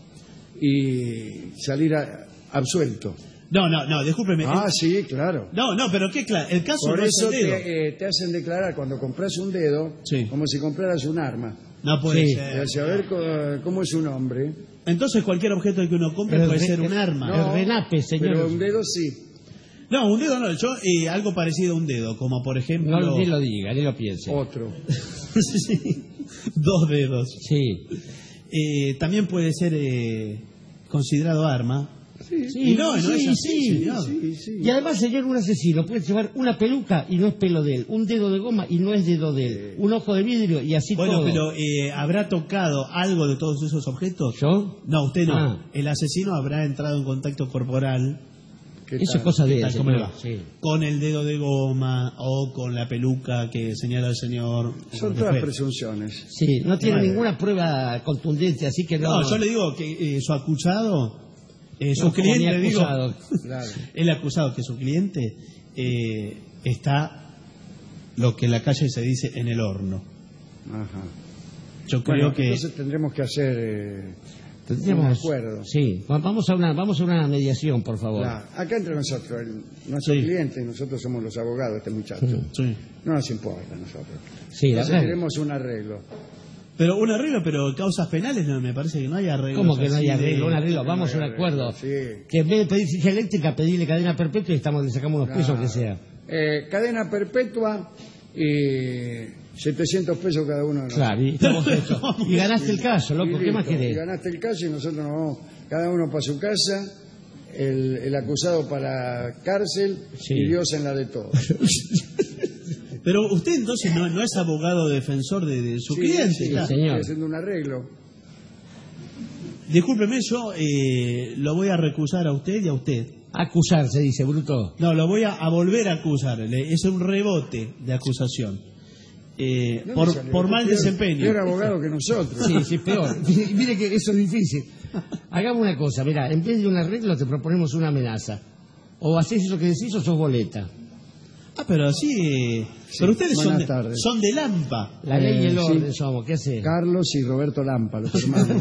y salir a- absuelto. No, no, no, discúlpeme. Ah, El- sí, claro. No, no, pero qué claro. El caso Por no eso es el dedo. te, eh, te hacen declarar cuando compras un dedo Sí. como si compraras un arma. No puede Sí. Te ser. hace a ver co- cómo es un hombre. Entonces cualquier objeto que uno compre Pero puede el- ser un arma. El renape, señor. Pero un dedo sí. No, un dedo no. Yo eh, algo parecido a un dedo, como por ejemplo... No, ni lo diga, ni lo piense. Otro. Sí. Dos dedos. Sí. Eh, también puede ser eh, considerado arma. Sí, Sí, Y no, no sí, es así, sí. señor. sí, sí. Y además, señor, un asesino puede llevar una peluca y no es pelo de él, un dedo de goma y no es dedo de él, un ojo de vidrio y así Bueno, todo. pero eh, ¿habrá tocado algo de todos esos objetos? ¿Yo? No, usted no. Ah. El asesino habrá entrado en contacto corporal ¿Qué Eso tal? es cosa de él, tal, ¿cómo le señor. va? Sí. con el dedo de goma o con la peluca que señala el señor. Son lo que todas fuere. presunciones. Sí, no tiene Vale. ninguna prueba contundente, así que no. No, yo le digo que eh, su acusado, eh, su No, como cliente, mi digo, acusado. Claro. el acusado, que su cliente eh, está lo que en la calle se dice en el horno. Ajá. Yo creo Bueno, que... entonces tendremos que hacer eh, Tendríamos- un acuerdo. Sí, Va- vamos a una, vamos a una mediación, por favor. Claro. Acá entre nosotros, el- nuestro Sí. cliente, nosotros somos los abogados de este muchacho. Sí. No nos importa a nosotros. Sí, la Entonces verdad. queremos un arreglo. Pero un arreglo, pero causas penales no me parece que no hay arreglo. ¿Cómo que no hay arreglo? Un arreglo, vamos a un acuerdo. Sí. Que en vez de pedir silla eléctrica, pedirle cadena perpetua y estamos, le sacamos unos pesos que sea. Eh, cadena perpetua y setecientos pesos cada uno de nosotros. Claro, y, estamos hechos. Y ganaste el caso, Y loco, ¿qué listo. más Y querés? ganaste el caso y nosotros nos vamos, cada uno para su casa, el, el acusado para cárcel Sí. y Dios en la de todos. Pero usted entonces no, no es abogado defensor de, de su Sí, cliente. sí, está. estoy señor. haciendo un arreglo. Discúlpeme, yo eh, lo voy a recusar a usted y a usted. Acusar, se dice, bruto. No, lo voy a, a volver a acusar. Le- Es un rebote de acusación. Eh, ¿Dónde por, salió? por mal Peor- desempeño. Peor abogado que nosotros. Sí, sí, peor. Mire, mire que eso es difícil. Hagamos una cosa, mira, en vez de un arreglo te proponemos una amenaza. O hacés eso que decís o sos boleta. Ah, pero así. eh, pero ustedes son buenas de, tardes. son de Lampa. La ley y el Eh, orden sí. somos, ¿qué hacés? Carlos y Roberto Lampa, los hermanos.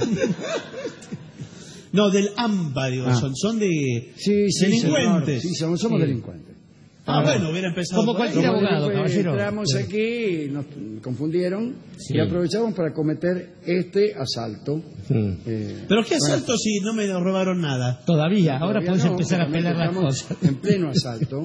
No, del AMPA, digo, Ah. son, son de Sí, sí, delincuentes. señor. Sí, somos, somos Sí. delincuentes. Ah, bueno, hubiera empezado Como por ahí. cualquier Somos abogado, delincuentes, caballero. Entramos aquí, nos confundieron Sí. y aprovechamos para cometer este asalto. Hmm. Eh, Pero qué asalto si no me robaron nada. Todavía, ahora todavía podés no, empezar a porque pelar las estamos cosas. En pleno asalto.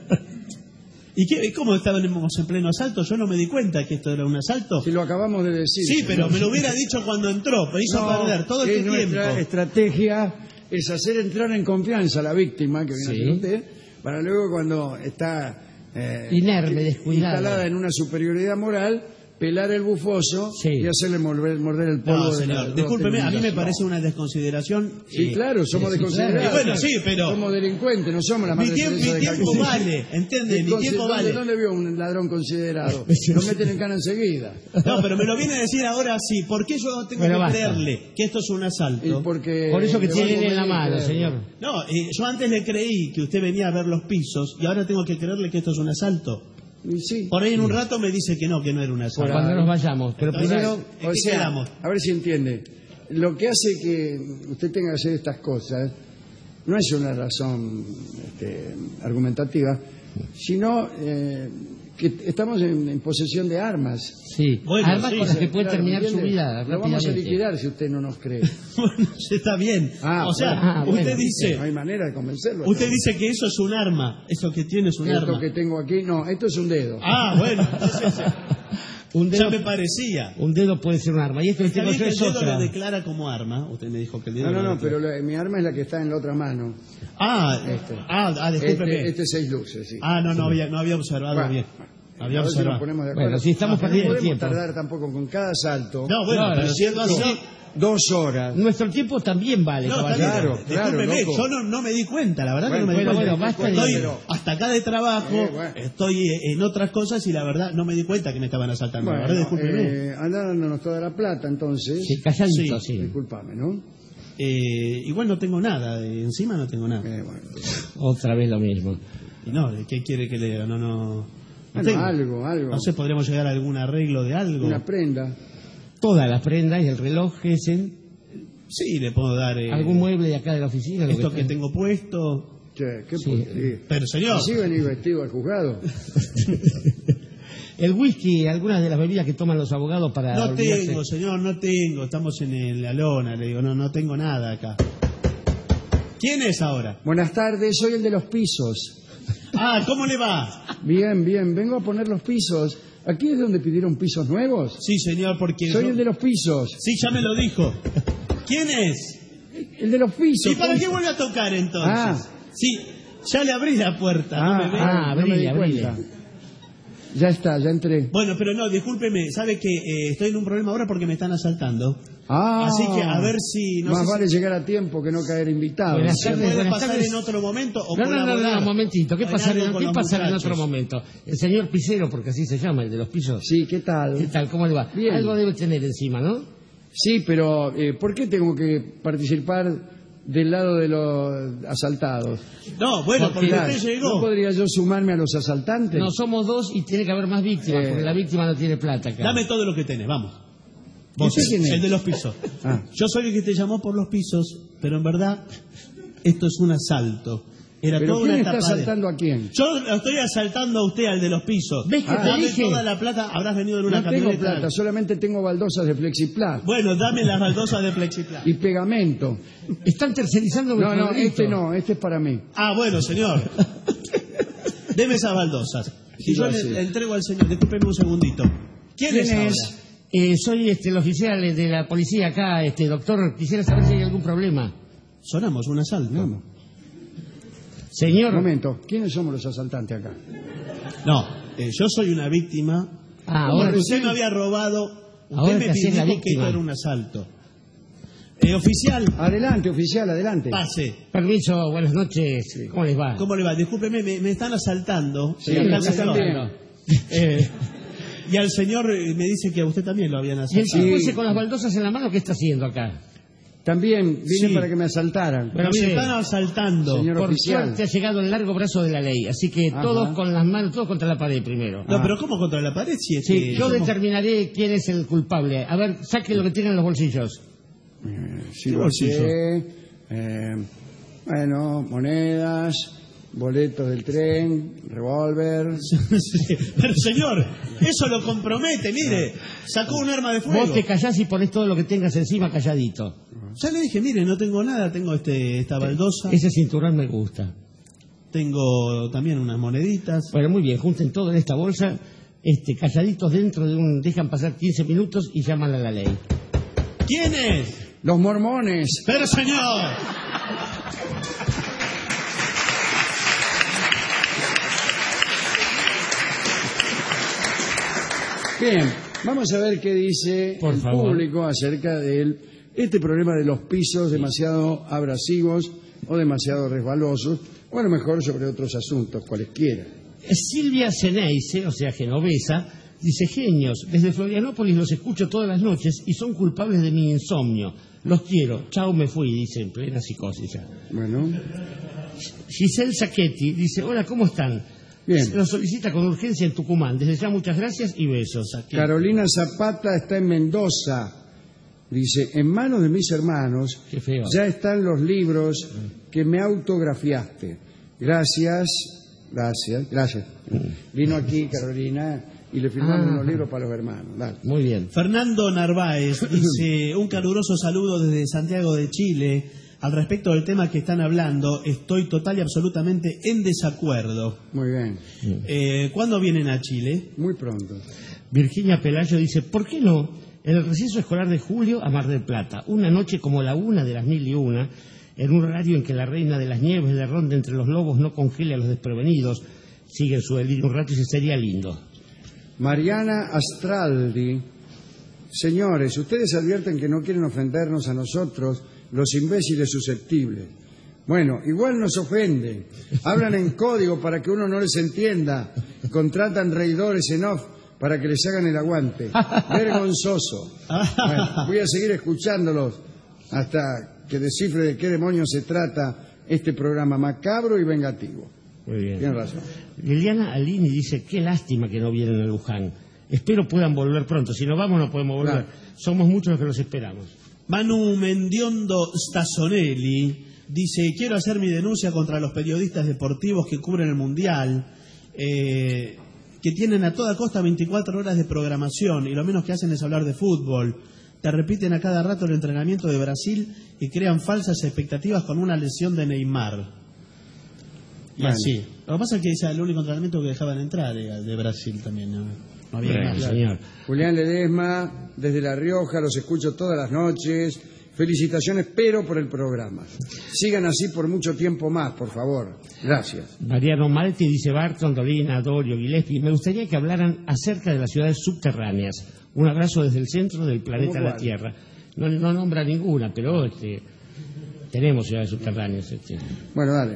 ¿Y qué, cómo estábamos en pleno asalto? Yo no me di cuenta que esto era un asalto. Si lo acabamos de decir. Sí, pero señor. me lo hubiera dicho cuando entró, me hizo No, perder todo es este tiempo. nuestra estrategia es hacer entrar en confianza a la víctima, que viene Sí. a ser usted, para luego cuando está eh, Inerme, descuidada. instalada en una superioridad moral, pelar el bufoso Sí. y hacerle morder, morder el polvo. No, de la señor, rota discúlpeme, a mí me inundación. parece una desconsideración. Sí, eh, claro, somos sí, desconsiderados. claro. Y bueno, sí, pero- Somos delincuentes, no somos la Mi madre tiempo- Teresa mi de tiempo Calcuta. vale, ¿entiende? Mi Entonces, tiempo ¿dónde- vale. ¿Dónde vio un ladrón considerado? Lo meten en cana enseguida. No, pero me lo viene a decir ahora sí. ¿Por qué yo tengo Bueno, que basta. creerle que esto es un Y asalto? porque Por eso que le va a tiene en la convenir mano, creerlo. señor. No, eh, yo antes le creí que usted venía a ver los pisos y ahora tengo que creerle que esto es un asalto. Y sí. Por ahí en un rato me dice que no, que no era un asalto. Cuando nos vayamos. Pero Entonces, primero, ¿en O qué sea, quedamos? a ver si entiende. Lo que hace que usted tenga que hacer estas cosas no es una razón este, argumentativa, sino eh, que estamos en, en posesión de armas. sí. Bueno, Armas sí, con las que Claro, puede terminar su ¿entiende? vida Lo vamos a rápidamente. liquidar si usted no nos cree. Bueno, está bien. Ah, o sea, bueno. Ah, usted bueno. dice, No hay manera de convencerlo. usted dice que eso es un arma. Eso que tiene es un Esto arma. que tengo aquí, no, esto es un dedo. Ah, bueno, entonces, Un ya dedo, me parecía. un dedo puede ser un arma. Y esto que Está tengo bien yo que el es dedo otra. lo declara como arma. Usted me dijo que el dedo No, no, lo no, declara. pero la- mi arma es la que está en la otra mano. Ah, Este. ah, ah, discúlpeme. Este, este seis luces, sí. Ah, no, no había, no había observado Bueno, bien. a Había ver si nos observado. ponemos de acuerdo. Bueno, si estamos No, perdiendo no el podemos tiempo. tardar tampoco con cada salto. No, bueno, No, pero no, siendo así. Dos horas. Nuestro tiempo también vale, No, caballero. está bien. Claro, claro, Discúlpeme, loco. yo no, no me di cuenta, la verdad Bueno, que no me di bueno, cuenta. bueno, basta de- estoy pero- hasta acá de trabajo, Eh, bueno. estoy en otras cosas y la verdad no me di cuenta que me estaban asaltando. Bueno, la verdad, discúlpeme. eh, anda dándonos toda la plata, entonces. Sí, calladito, Sí. sí. Discúlpame, ¿no? Eh, igual no tengo nada, eh, encima no tengo nada. Eh, bueno, Otra vez lo mismo. Y no, ¿qué quiere que le diga? No, no. no Bueno, tengo. algo, algo. No sé, podríamos llegar a algún arreglo de algo. Una prenda. Todas las prendas y el reloj, Gessen, Sí, le puedo dar eh, algún mueble de acá de la oficina. lo esto que sea. tengo puesto. Che, qué Sí. porquería. Pero señor, ¿Así venís vestido al juzgado? El whisky, algunas de las bebidas que toman los abogados para no olvidarse. tengo, señor, no tengo. Estamos en el- la lona, le digo, no, no tengo nada acá. ¿Quién es ahora? Buenas tardes, soy el de los pisos. Ah, ¿cómo le va? Bien, bien, vengo a poner los pisos. ¿Aquí es donde pidieron pisos nuevos? Sí, señor, porque Soy yo- el de los pisos. Sí, ya me lo dijo. ¿Quién es? El de los pisos. ¿Y para qué vuelve a tocar entonces? Ah. Sí, ya le abrí la puerta, Ah, no me ve. ah, no me di abrile, cuenta. abrile. Ya está, ya entré. Bueno, pero no, discúlpeme, sabe que eh, estoy en un problema ahora porque me están asaltando. Ah, Así que a ver si... No más sé vale si llegar a tiempo que no caer invitado. Buenas se tardes, puede buenas pasar tardes. en otro momento o No, no, no, colaborar no, un momentito. ¿Qué en pasará, algo en, con ¿qué los pasará en muchachos. otro momento? El señor Pisero, porque así se llama, el de los pisos. Sí, ¿qué tal? ¿Qué tal? ¿Cómo le va? Bien. Algo debe tener encima, ¿no? Sí, pero eh, ¿por qué tengo que participar del lado de los asaltados? No, bueno, porque Claro, usted llegó. ¿no podría yo sumarme a los asaltantes? No, somos dos y tiene que haber más víctimas, Eh. porque la víctima no tiene plata acá. Dame todo lo que tenés, vamos. ¿Y usted quién es? El de los pisos. Ah. Yo soy el que te llamó por los pisos, pero en verdad esto es un asalto. Era ¿Pero toda quién una está tapadera. asaltando a quién? Yo lo estoy asaltando a usted, al de los pisos. ¿Ves que Ah, te Dame dije? toda la plata, habrás venido en una No tengo camioneta. plata, solamente tengo baldosas de Plexiplas Bueno, dame las baldosas de plexiplas. y pegamento. Están tercerizando mi No, no, cuadrito. este no, este es para mí. Ah, bueno, señor. Deme esas baldosas. Sí, Y yo lo le, hace. le entrego al señor. Discúlpeme un segundito. ¿Quién, ¿Quién es, es? ahora? Eh, soy este, el oficial de la policía acá, este doctor. Quisiera saber si hay algún problema. Sonamos un asalto. No, Señor. un momento, ¿quiénes somos los asaltantes acá? No, eh, yo soy una víctima. Ah, ahora Porque usted sí. me había robado. Usted Ahora me te hacés pidió la que víctima. esto era un asalto. Eh, oficial, Adelante, oficial, adelante. pase. Permiso, buenas noches. ¿Cómo les va? ¿Cómo le va? Discúlpeme, me, me están asaltando. Sí, Eh, acá me al señor. también. Eh, y al señor eh, me dice que a usted también lo habían Y el asaltado. tipo Sí. ese con las baldosas en la mano, ¿qué está haciendo acá? También vine Sí. para que me asaltaran. Bueno, Nos mire, están asaltando. Señor por oficial. suerte ha llegado el largo brazo de la ley, así que Ajá. todos con las manos, todos contra la pared primero. No, Ah. pero ¿cómo contra la pared? Si es Sí, que yo somos- determinaré quién es el culpable. A ver, saque lo que tiene en los bolsillos. Eh, sí, ¿Qué lo bolsillo? sé. Eh, bueno, monedas, boletos del tren, revólver. Sí, pero señor, eso lo compromete, mire, sacó un arma de fuego. Vos te callás y ponés todo lo que tengas encima calladito. Ya le dije, mire, no tengo nada, tengo este esta baldosa, Ese cinturón me gusta. tengo también unas moneditas. Bueno, muy bien, junten todo en esta bolsa, este, calladitos dentro de un... Dejan pasar quince minutos y llaman a la ley. ¿Quién es? Los mormones. Pero señor, Bien, vamos a ver qué dice Por el favor. público acerca de este problema de los pisos demasiado abrasivos o demasiado resbalosos, o a lo mejor sobre otros asuntos, cualesquiera. Silvia Ceneice, o sea, genovesa, dice: genios, desde Florianópolis los escucho todas las noches y son culpables de mi insomnio. Los quiero. Chao, me fui, dice, en plena psicosis ya. Bueno, Giselle Sacchetti dice: hola, ¿cómo están? bien. Lo solicita con urgencia en Tucumán. Desde ya muchas gracias y besos. Aquí. Carolina Zapata está en Mendoza. Dice, en manos de mis hermanos Qué feo. ya están los libros que me autografiaste. Gracias, gracias, gracias. Vino aquí Carolina y le firmamos Ah. unos libros para los hermanos. Dale. Muy bien. Fernando Narváez dice, un caluroso saludo desde Santiago de Chile. Al respecto del tema que están hablando, estoy total y absolutamente en desacuerdo. Muy bien, Eh, ¿Cuándo vienen a Chile? muy pronto. Virginia Pelayo dice: ¿por qué no? En el receso escolar de julio a Mar del Plata, una noche como la una de las mil y una, en un horario en que la reina de las nieves de ronda entre los lobos no congele a los desprevenidos, sigue su delirio un rato y se sería lindo. Mariana Astraldi. Señores, ustedes advierten que no quieren ofendernos a nosotros, los imbéciles susceptibles. Bueno, igual nos ofenden. Hablan en código para que uno no les entienda. Contratan reidores en off para que les hagan el aguante. Vergonzoso. Bueno, voy a seguir escuchándolos hasta que descifre de qué demonios se trata este programa macabro y vengativo. Muy bien. Tienen razón. Liliana Alini dice: qué lástima que no vienen a Luján. Espero puedan volver pronto. Si no vamos, no podemos volver. Claro. Somos muchos los que los esperamos. Manu Mendiondo Stazzonelli dice, quiero hacer mi denuncia contra los periodistas deportivos que cubren el Mundial, eh, que tienen a toda costa veinticuatro horas de programación y lo menos que hacen es hablar de fútbol. Te repiten a cada rato el entrenamiento de Brasil y crean falsas expectativas con una lesión de Neymar. Y Bueno. así. Lo que pasa es que es el único entrenamiento que dejaban entrar era de Brasil también. No, no había Bueno, más. señor. Julián Ledesma, desde La Rioja, los escucho todas las noches. Felicitaciones, pero por el programa. Sigan así por mucho tiempo más, por favor. Gracias. Mariano Malti dice: Barton, Dolina, Dorio, Gillespie, me gustaría que hablaran acerca de las ciudades subterráneas. Un abrazo desde el centro del planeta ¿Cómo La cuál? Tierra. No, no nombra ninguna, pero este, tenemos ciudades subterráneas. Este. Bueno, dale.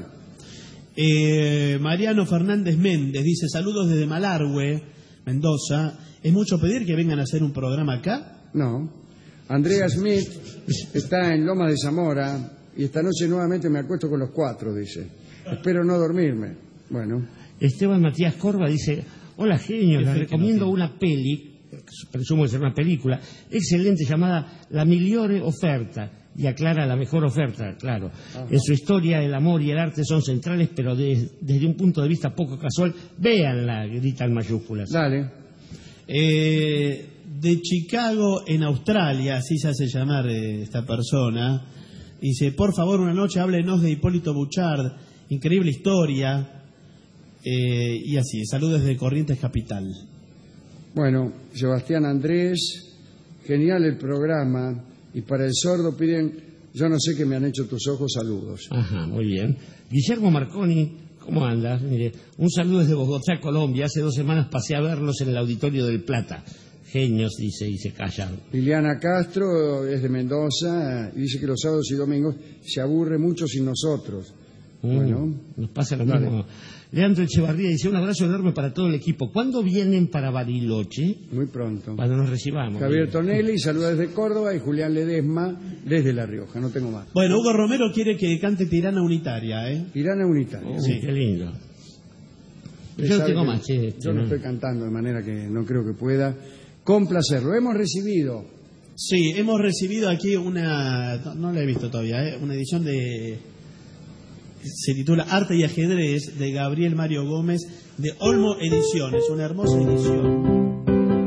Eh, Mariano Fernández Méndez dice, saludos desde Malargüe, Mendoza. ¿Es mucho pedir que vengan a hacer un programa acá? No. Andrea Smith está en Lomas de Zamora y esta noche nuevamente me acuesto con los cuatro, dice. Espero no dormirme. Bueno, Esteban Matías Corva dice: hola genios, les Ese que recomiendo no una peli, presumo que será una película, excelente llamada La Migliore Oferta, y aclara la mejor oferta, claro. Ajá. En su historia el amor y el arte son centrales, pero de, desde un punto de vista poco casual. Véanla, gritan mayúsculas. Dale. Eh, de Chicago, en Australia, así se hace llamar eh, esta persona, dice, por favor, una noche háblenos de Hipólito Bouchard, increíble historia, eh, y así, saludos desde Corrientes Capital. Bueno, Sebastián Andrés, genial el programa, y para el sordo piden, yo no sé qué me han hecho tus ojos, saludos. Ajá, muy bien. Guillermo Marconi, ¿cómo andas? Mire, un saludo desde Bogotá, Colombia. Hace dos semanas pasé a verlos en el Auditorio del Plata. Genios, dice, y se callan. Liliana Castro es de Mendoza y dice que los sábados y domingos se aburre mucho sin nosotros. Mm, bueno, nos pasa lo dale. mismo. Leandro Echevarría dice, un abrazo enorme para todo el equipo. ¿Cuándo vienen para Bariloche? Muy pronto. Cuando nos recibamos. Javier Tonelli saluda desde Córdoba y Julián Ledesma desde La Rioja. No tengo más. Bueno, Hugo Romero quiere que cante Tirana Unitaria, ¿eh? Tirana Unitaria. Oh, sí, qué lindo. Yo no tengo más. Sí, yo no estoy cantando de manera que no creo que pueda. Con placer. Lo hemos recibido. Sí, hemos recibido aquí una, no, no la he visto todavía, ¿eh? Una edición de, se titula Arte y Ajedrez, de Gabriel Mario Gómez, de Olmo Ediciones, una hermosa edición.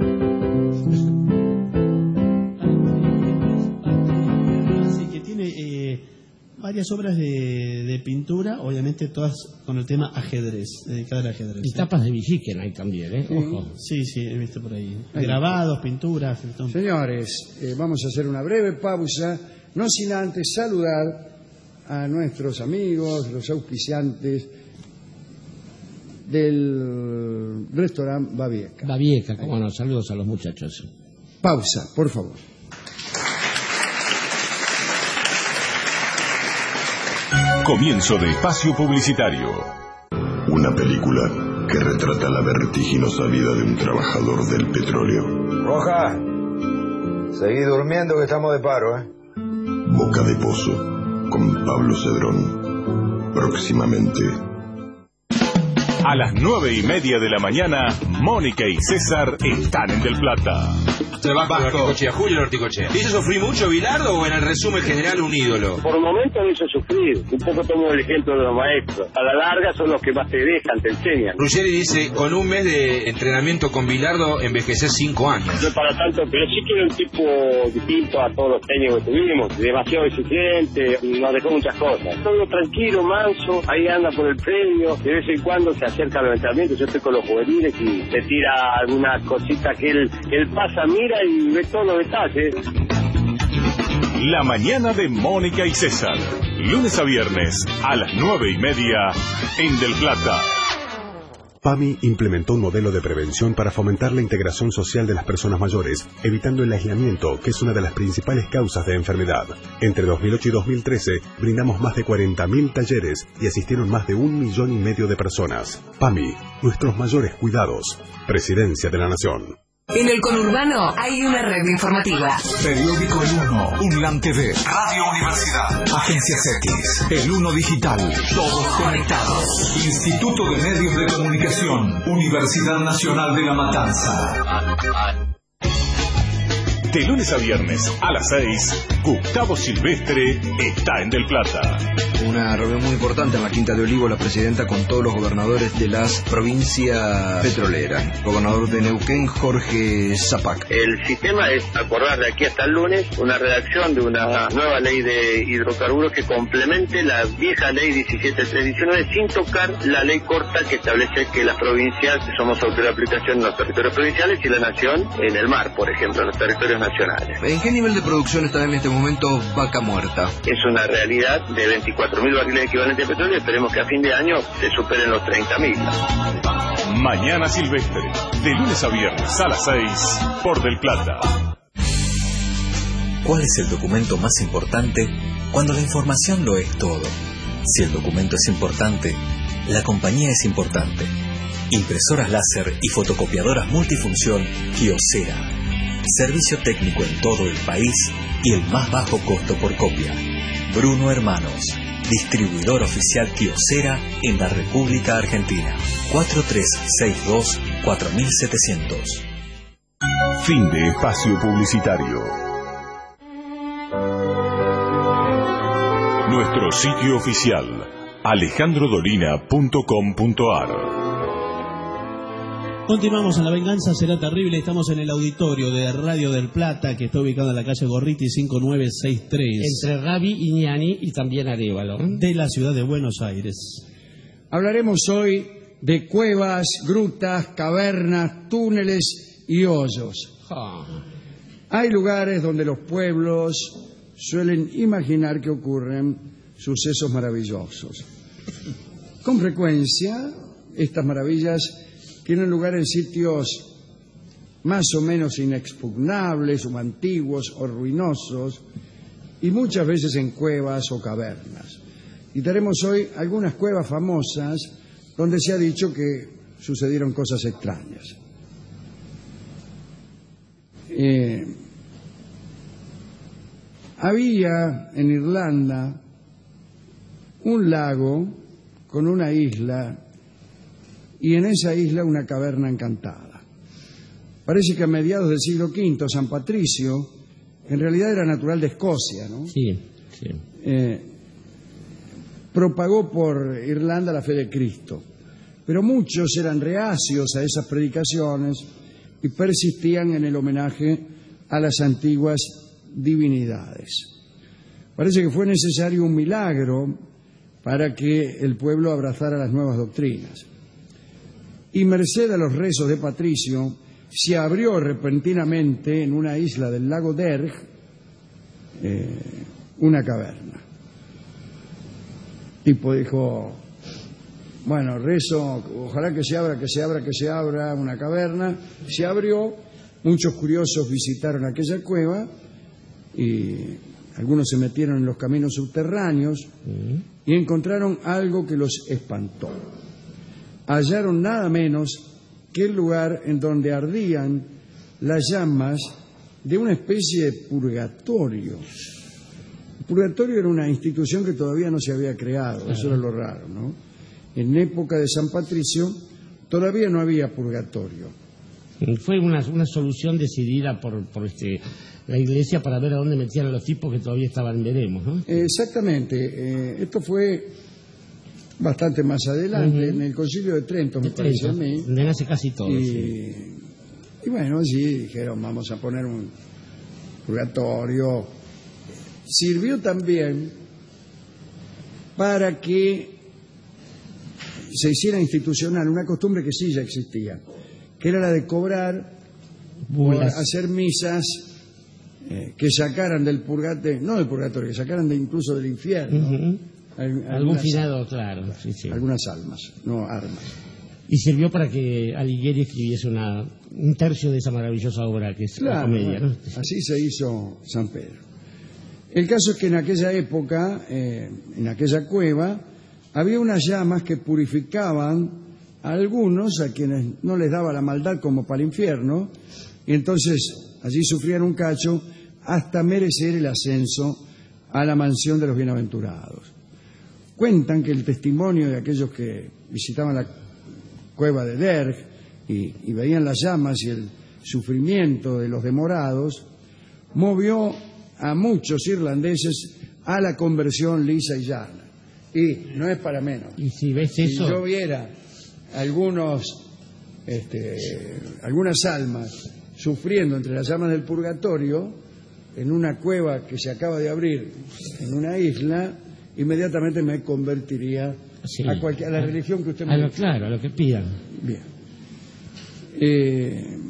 Así que tiene eh, varias obras de, de pintura, obviamente todas con el tema ajedrez, dedicadas al ajedrez. Y ¿eh? Tapas de Villiquen hay también, ¿eh? Sí. Ojo. Sí, sí, he visto por ahí. ahí Grabados, pinturas. Entonces. Señores, eh, vamos a hacer una breve pausa, no sin antes saludar a nuestros amigos, los auspiciantes del restaurante Babieca. Babieca, cómo no, saludos a los muchachos. Pausa, por favor. Comienzo de espacio publicitario. Una película que retrata la vertiginosa vida de un trabajador del petróleo. Roja, seguí durmiendo que estamos de paro, ¿eh? Boca de Pozo, con Pablo Cedrón. Próximamente. A las nueve y media de la mañana, Mónica y César están en Del Plata. Trabajo en Horticochea, Julio Horticochea. ¿Hizo sufrir mucho Bilardo o en el resumen general un ídolo? Por el momento me hizo sufrir. Un poco tomo el ejemplo de los maestros. A la larga son los que más te dejan, te enseñan. Ruggeri dice, con un mes de entrenamiento con Bilardo, envejecer cinco años. No para tanto, pero sí que era un tipo distinto a todos los técnicos que tuvimos. Demasiado exigente, nos dejó muchas cosas. Todo tranquilo, manso, ahí anda por el premio. De vez en cuando se acerca a los entrenamientos. Yo estoy con los juveniles y te tira alguna cosita que él, él pasa, mira y ve todos los detalles. La mañana de Mónica y César, lunes a viernes a las nueve y media en Del Plata. PAMI implementó un modelo de prevención para fomentar la integración social de las personas mayores, evitando el aislamiento, que es una de las principales causas de enfermedad. Entre dos mil ocho y dos mil trece brindamos más de cuarenta mil talleres y asistieron más de un millón y medio de personas. PAMI, nuestros mayores cuidados. Presidencia de la Nación. En el conurbano hay una red informativa. Periódico El Uno, UNLAM T V, Radio Universidad, Agencias X, El Uno Digital, todos conectados. Instituto de Medios de Comunicación, Universidad Nacional de La Matanza. De lunes a viernes a las seis, Gustavo Silvestre está en Del Plata. Una reunión muy importante en la Quinta de Olivo, la presidenta con todos los gobernadores de las provincias petroleras. Gobernador de Neuquén, Jorge Zapac. El sistema es acordar de aquí hasta el lunes una redacción de una nueva ley de hidrocarburos que complemente la vieja ley diecisiete mil trescientos diecinueve sin tocar la ley corta que establece que las provincias somos autoridad de aplicación en los territorios provinciales y la nación en el mar, por ejemplo, en los territorios nacionales. ¿En qué nivel de producción está en este momento Vaca Muerta? Es una realidad de veinticuatro mil barriles equivalentes de petróleo. Esperemos que a fin de año se superen los treinta mil. Mañana Silvestre, de lunes a viernes a las seis, por Del Plata. ¿Cuál es el documento más importante cuando la información lo es todo? Si el documento es importante, la compañía es importante. Impresoras láser y fotocopiadoras multifunción Kyocera. Servicio técnico en todo el país y el más bajo costo por copia. Bruno Hermanos, distribuidor oficial Kyocera en la República Argentina. cuatro tres seis dos cuatro siete cero cero. Fin de espacio publicitario. Nuestro sitio oficial, alejandro dolina punto com punto a r. Continuamos en La Venganza Será Terrible. Estamos en el auditorio de Radio del Plata, que está ubicado en la calle Gorriti cinco nueve seis tres. Entre Rabi, Iñani y también Arévalo. De la ciudad de Buenos Aires. Hablaremos hoy de cuevas, grutas, cavernas, túneles y hoyos. Oh. Hay lugares donde los pueblos suelen imaginar que ocurren sucesos maravillosos. Con frecuencia, estas maravillas tienen lugar en sitios más o menos inexpugnables, o antiguos, o ruinosos, y muchas veces en cuevas o cavernas. Y tenemos hoy algunas cuevas famosas donde se ha dicho que sucedieron cosas extrañas. Eh, había en Irlanda un lago con una isla, y en esa isla una caverna encantada. Parece que a mediados del siglo quinto San Patricio, en realidad era natural de Escocia, ¿no? Sí, sí. Eh, propagó por Irlanda la fe de Cristo, pero muchos eran reacios a esas predicaciones y persistían en el homenaje a las antiguas divinidades. Parece que fue necesario un milagro para que el pueblo abrazara las nuevas doctrinas. Y merced a los rezos de Patricio, se abrió repentinamente en una isla del lago Derg eh, una caverna. Tipo dijo, bueno, rezo, ojalá que se abra, que se abra, que se abra una caverna. Se abrió, muchos curiosos visitaron aquella cueva y algunos se metieron en los caminos subterráneos y encontraron algo que los espantó. Hallaron nada menos que el lugar en donde ardían las llamas de una especie de purgatorio. El purgatorio era una institución que todavía no se había creado, claro. Eso era lo raro, ¿no? En época de San Patricio todavía no había purgatorio. Fue una, una solución decidida por, por este, la Iglesia para ver a dónde metían a los tipos que todavía estaban, veremos, ¿no? Exactamente. Eh, esto fue bastante más adelante, uh-huh. en el Concilio de Trento, me de parece Trento, a mí. donde nace casi todo. Y, Sí. y bueno, sí, dijeron, vamos a poner un purgatorio. Sirvió también para que se hiciera institucional una costumbre que sí ya existía, que era la de cobrar por hacer misas eh, que sacaran del purgatorio, no del purgatorio, que sacaran de, incluso del infierno. Uh-huh. Al, Algún finado, claro. Sí, sí. Algunas almas, no armas. Y sirvió para que Alighieri escribiese una, un tercio de esa maravillosa obra que es claro, la comedia, bueno, ¿no? Así se hizo San Pedro. El caso es que en aquella época, eh, en aquella cueva, había unas llamas que purificaban a algunos a quienes no les daba la maldad como para el infierno, y entonces allí sufrían un cacho hasta merecer el ascenso a la mansión de los bienaventurados. Cuentan que el testimonio de aquellos que visitaban la cueva de Derg y, y veían las llamas y el sufrimiento de los demorados movió a muchos irlandeses a la conversión lisa y llana. Y no es para menos. Y si ves si eso, yo viera algunos, este, algunas almas sufriendo entre las llamas del purgatorio en una cueva que se acaba de abrir en una isla, inmediatamente me convertiría sí, a, cualquier, a la religión que usted me a lo, dice. claro, a lo que pidan. Bien. Eh,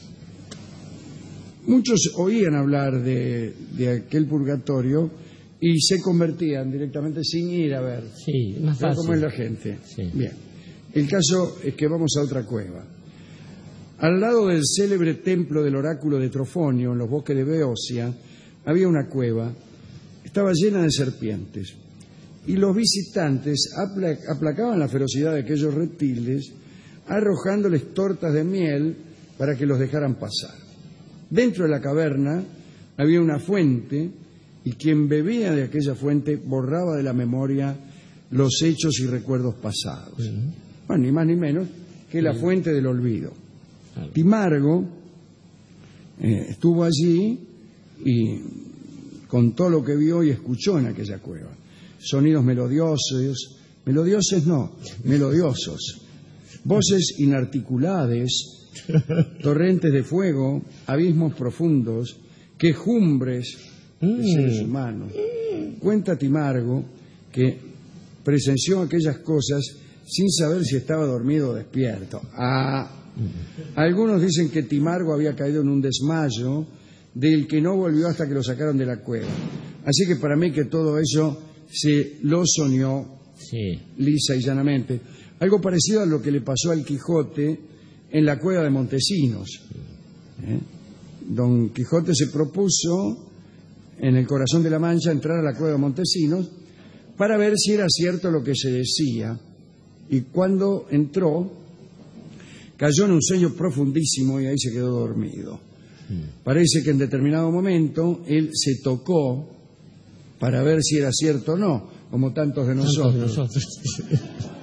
muchos oían hablar de, de aquel purgatorio y se convertían directamente sin ir a ver. Sí, más fácil. ¿Cómo es la gente? Sí. Bien. El caso es que vamos a otra cueva. Al lado del célebre templo del oráculo de Trofonio, en los bosques de Beocia, había una cueva. Estaba llena de serpientes. Y los visitantes apla- aplacaban la ferocidad de aquellos reptiles, arrojándoles tortas de miel para que los dejaran pasar. Dentro de la caverna había una fuente, y quien bebía de aquella fuente borraba de la memoria los hechos y recuerdos pasados. Uh-huh. Bueno, ni más ni menos que la uh-huh. fuente del olvido. Uh-huh. Timargo eh, estuvo allí y contó lo que vio y escuchó en aquella cueva. sonidos melodiosos, melodiosos no, melodiosos, voces inarticuladas, torrentes de fuego, abismos profundos, quejumbres de seres humanos. Cuenta Timargo que presenció aquellas cosas sin saber si estaba dormido o despierto. Ah, algunos dicen que Timargo había caído en un desmayo del que no volvió hasta que lo sacaron de la cueva. Así que para mí que todo eso se lo soñó sí. lisa y llanamente. Algo parecido a lo que le pasó al Quijote en la cueva de Montesinos. ¿Eh? Don Quijote se propuso en el corazón de la Mancha entrar a la cueva de Montesinos para ver si era cierto lo que se decía. Y cuando entró, cayó en un sueño profundísimo y ahí se quedó dormido. Parece que en determinado momento él se tocó para ver si era cierto o no, como tantos de nosotros. Tantos de nosotros.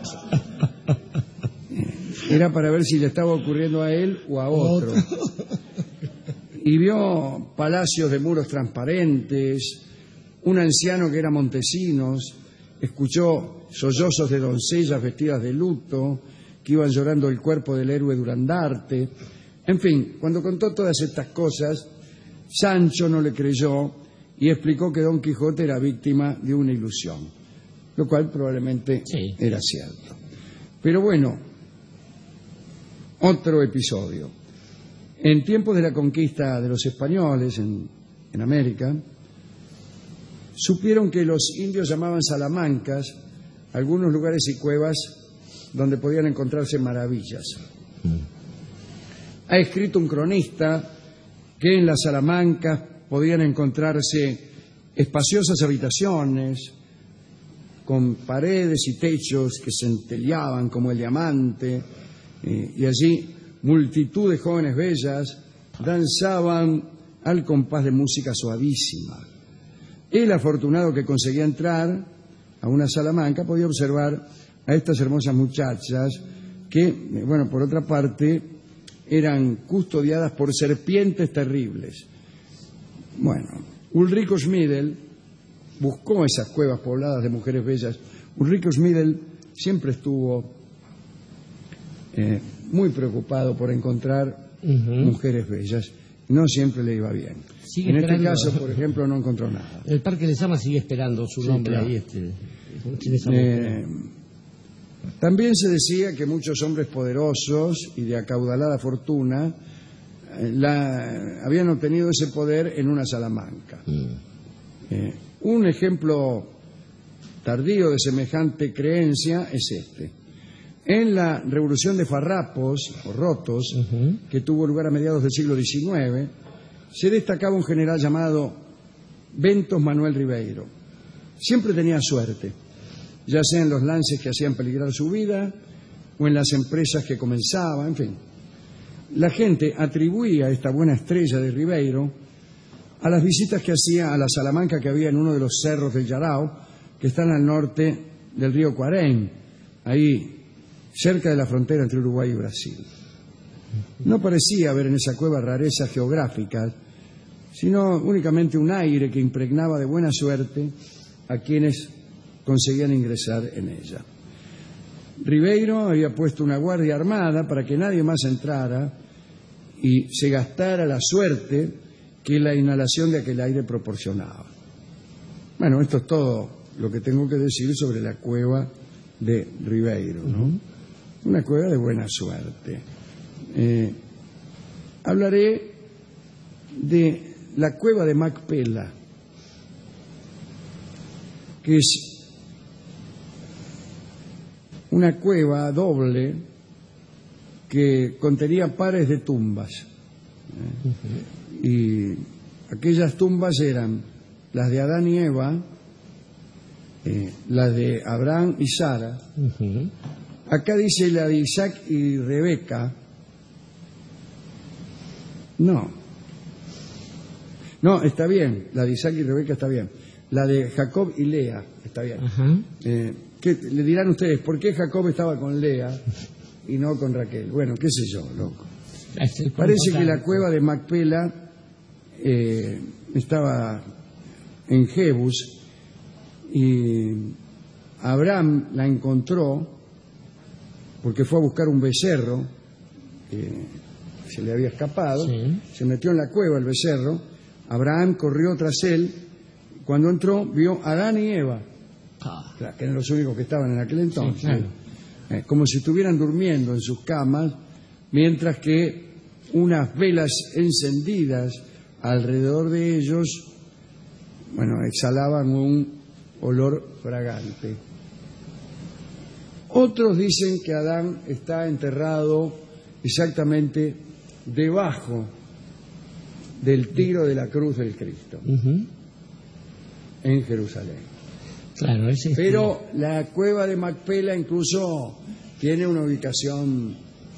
Era para ver si le estaba ocurriendo a él o a otro. Y vio palacios de muros transparentes, un anciano que era Montesinos, escuchó sollozos de doncellas vestidas de luto que iban llorando el cuerpo del héroe Durandarte. En fin, cuando contó todas estas cosas, Sancho no le creyó y explicó que Don Quijote era víctima de una ilusión, lo cual probablemente sí. era cierto. Pero bueno, otro episodio. En tiempos de la conquista de los españoles en, en América, supieron que los indios llamaban salamancas algunos lugares y cuevas donde podían encontrarse maravillas. Mm. Ha escrito un cronista que en las salamancas podían encontrarse espaciosas habitaciones con paredes y techos que centelleaban como el diamante, eh, y allí multitud de jóvenes bellas danzaban al compás de música suavísima. El afortunado que conseguía entrar a una salamanca podía observar a estas hermosas muchachas que, bueno, por otra parte, eran custodiadas por serpientes terribles. Bueno, Ulrico Schmidl buscó esas cuevas pobladas de mujeres bellas. Ulrico Schmidl siempre estuvo eh, muy preocupado por encontrar uh-huh. mujeres bellas. No siempre le iba bien. Sigue en esperando. Este caso, por ejemplo, no encontró nada. El Parque Lezama sigue esperando su sí, nombre claro. ahí. Este, eh, también se decía que muchos hombres poderosos y de acaudalada fortuna eh, la, habían obtenido ese poder en una salamanca. Mm. Eh, un ejemplo tardío de semejante creencia es este. En la Revolución de Farrapos, o Rotos, uh-huh. que tuvo lugar a mediados del siglo diecinueve, se destacaba un general llamado Ventos Manuel Ribeiro. Siempre tenía suerte, ya sea en los lances que hacían peligrar su vida o en las empresas que comenzaba, en fin. La gente atribuía esta buena estrella de Ribeiro a las visitas que hacía a la Salamanca que había en uno de los cerros del Yarao, que están al norte del río Cuarén, ahí cerca de la frontera entre Uruguay y Brasil. No parecía haber en esa cueva rarezas geográficas, sino únicamente un aire que impregnaba de buena suerte a quienes conseguían ingresar en ella. Ribeiro había puesto una guardia armada para que nadie más entrara y se gastara la suerte que la inhalación de aquel aire proporcionaba. Bueno, esto es todo lo que tengo que decir sobre la cueva de Ribeiro, ¿no? Una cueva de buena suerte. Eh, hablaré de la cueva de Macpela, que es una cueva doble que contenía pares de tumbas. ¿eh? Y aquellas tumbas eran las de Adán y Eva, eh, las de Abraham y Sara. Uh-huh. Acá dice la de Isaac y Rebeca. No. No, está bien. La de Isaac y Rebeca está bien. La de Jacob y Lea está bien. Uh-huh. Eh, ¿qué, le dirán ustedes, ¿por qué Jacob estaba con Lea y no con Raquel? Bueno, qué sé yo, loco. Parece que la cueva de Macpela eh, estaba en Jebus y Abraham la encontró porque fue a buscar un becerro que se le había escapado, Sí. se metió en la cueva el becerro, Abraham corrió tras él, cuando entró vio a Adán y Eva, Ah, claro, que eran los únicos que estaban en aquel entonces, Sí, claro. eh, como si estuvieran durmiendo en sus camas, mientras que unas velas encendidas alrededor de ellos, bueno, exhalaban un olor fragante. Otros dicen que Adán está enterrado exactamente debajo del tiro de la cruz del Cristo, ujú. en Jerusalén. Claro, ese es- Pero la cueva de Macpela incluso tiene una ubicación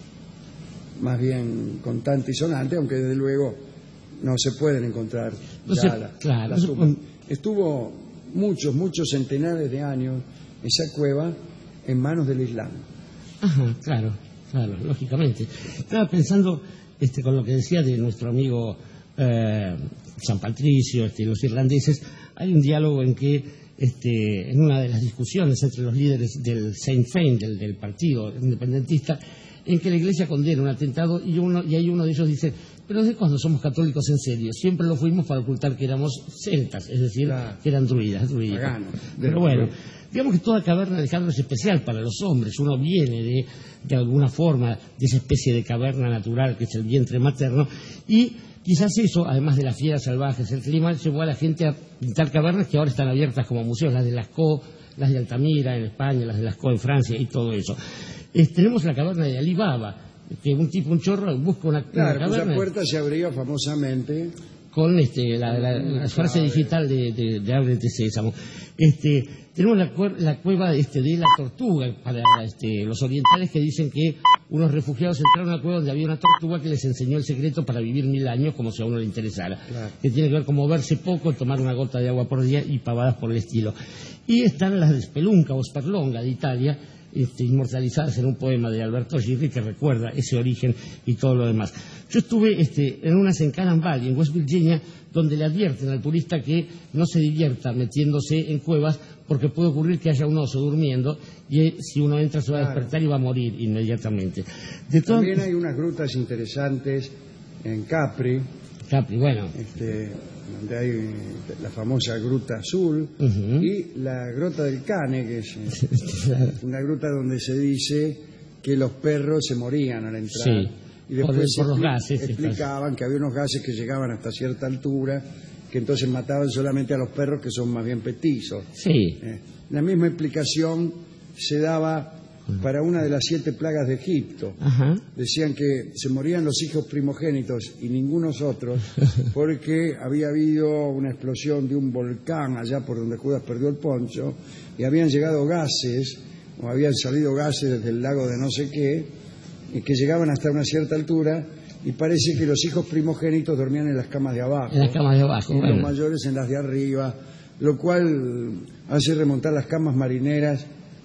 más bien contante y sonante, aunque desde luego no se pueden encontrar No ya se- la- claro, las no se tumbas. pueden- Estuvo muchos, muchos centenares de años esa cueva en manos del Islam. Ajá, claro, claro, lógicamente. Estaba pensando este, con lo que decía de nuestro amigo eh, San Patricio, este, los irlandeses. Hay un diálogo en que, este, en una de las discusiones entre los líderes del Sinn Féin, del, del partido independentista, en que la Iglesia condena un atentado y, uno, y hay uno de ellos dice, pero ¿desde cuándo somos católicos en serio? Siempre lo fuimos para ocultar que éramos celtas, es decir, Claro. que eran druidas, druidas. Paganos. Pero bueno, digamos que toda caverna de Jandro es especial para los hombres. Uno viene de, de alguna forma de esa especie de caverna natural que es el vientre materno y quizás eso, además de las fieras salvajes, el clima llevó a la gente a pintar cavernas que ahora están abiertas como museos, las de Lascaux, las de Altamira en España, las de Lascaux en Francia y todo eso. Eh, tenemos la caverna de Ali Baba, que un tipo, un chorro, busca una, una Claro, cuya caverna puerta se abría famosamente. con este, la, la- la frase digital de, de, de Ábrete Sésamo. Este, tenemos la, cuer- la cueva este, de la tortuga para este, los orientales que dicen que unos refugiados entraron a una cueva donde había una tortuga que les enseñó el secreto para vivir mil años como si a uno le interesara. Claro. Que tiene que ver con moverse poco, tomar una gota de agua por día y pavadas por el estilo. Y están las de Spelunca o Sperlonga de Italia, este, inmortalizadas en un poema de Alberto Girri que recuerda ese origen y todo lo demás. Yo estuve este, en unas en Cannon Valley, en West Virginia, donde le advierten al turista que no se divierta metiéndose en cuevas porque puede ocurrir que haya un oso durmiendo y eh, si uno entra se va a Claro. despertar y va a morir inmediatamente. De todas- También hay unas grutas interesantes en Capri, Capri, bueno, este, donde hay eh, la famosa Gruta Azul, ujú. y la Grota del Cane, que es eh, una gruta donde se dice que los perros se morían al entrar. Sí, Y por- después por se los expli- gases, sí, explicaban que había unos gases que llegaban hasta cierta altura, que entonces mataban solamente a los perros que son más bien petizos. sí, Eh, La misma explicación se daba para una de las siete plagas de Egipto. ajá, Decían que se morían los hijos primogénitos y ningunos otros porque había habido una explosión de un volcán allá por donde Judas perdió el poncho y habían llegado gases o habían salido gases desde el lago de no sé qué y que llegaban hasta una cierta altura y parece que los hijos primogénitos dormían en las camas de abajo en las camas de abajo. y bueno. los mayores en las de arriba, lo cual hace remontar las camas marineras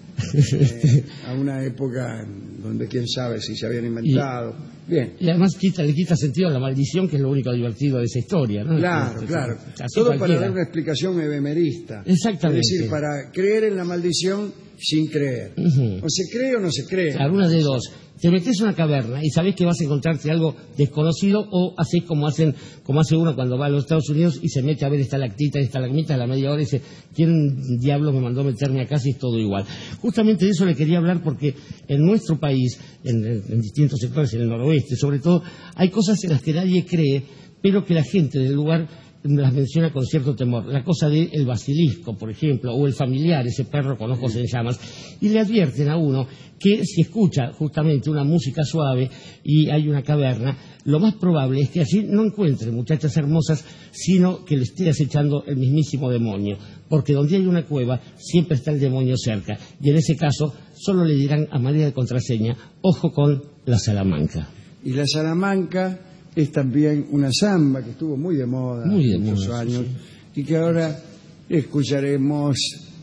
eh, a una época donde quién sabe si se habían inventado. Bien, Y además quita, le quita sentido a la maldición, que es lo único divertido de esa historia, ¿no? claro, Este, claro. así Todo para cualquiera. dar una explicación ebemerista. Exactamente. Es decir, para creer en la maldición sin creer. Ujú. O se cree o no se cree. Claro, una de dos. Te metes en una caverna y sabes que vas a encontrarte algo desconocido o haces como hacen, como hace uno cuando va a los Estados Unidos y se mete a ver estalactita y estalagmita a la media hora y dice, ¿quién diablo me mandó meterme acá si es todo igual? Justamente de eso le quería hablar porque en nuestro país, en, en distintos sectores, en el noroeste sobre todo, hay cosas en las que nadie cree, pero que la gente del lugar las menciona con cierto temor. La cosa del basilisco, por ejemplo, o el familiar, ese perro con ojos en llamas, y le advierten a uno que si escucha justamente una música suave y hay una caverna, lo más probable es que allí no encuentre muchachas hermosas, sino que le esté acechando el mismísimo demonio, porque donde hay una cueva siempre está el demonio cerca, y en ese caso solo le dirán a manera de contraseña, ojo con la Salamanca. Y la Salamanca es también una samba que estuvo muy de moda Muy de muchos moda, años y que ahora escucharemos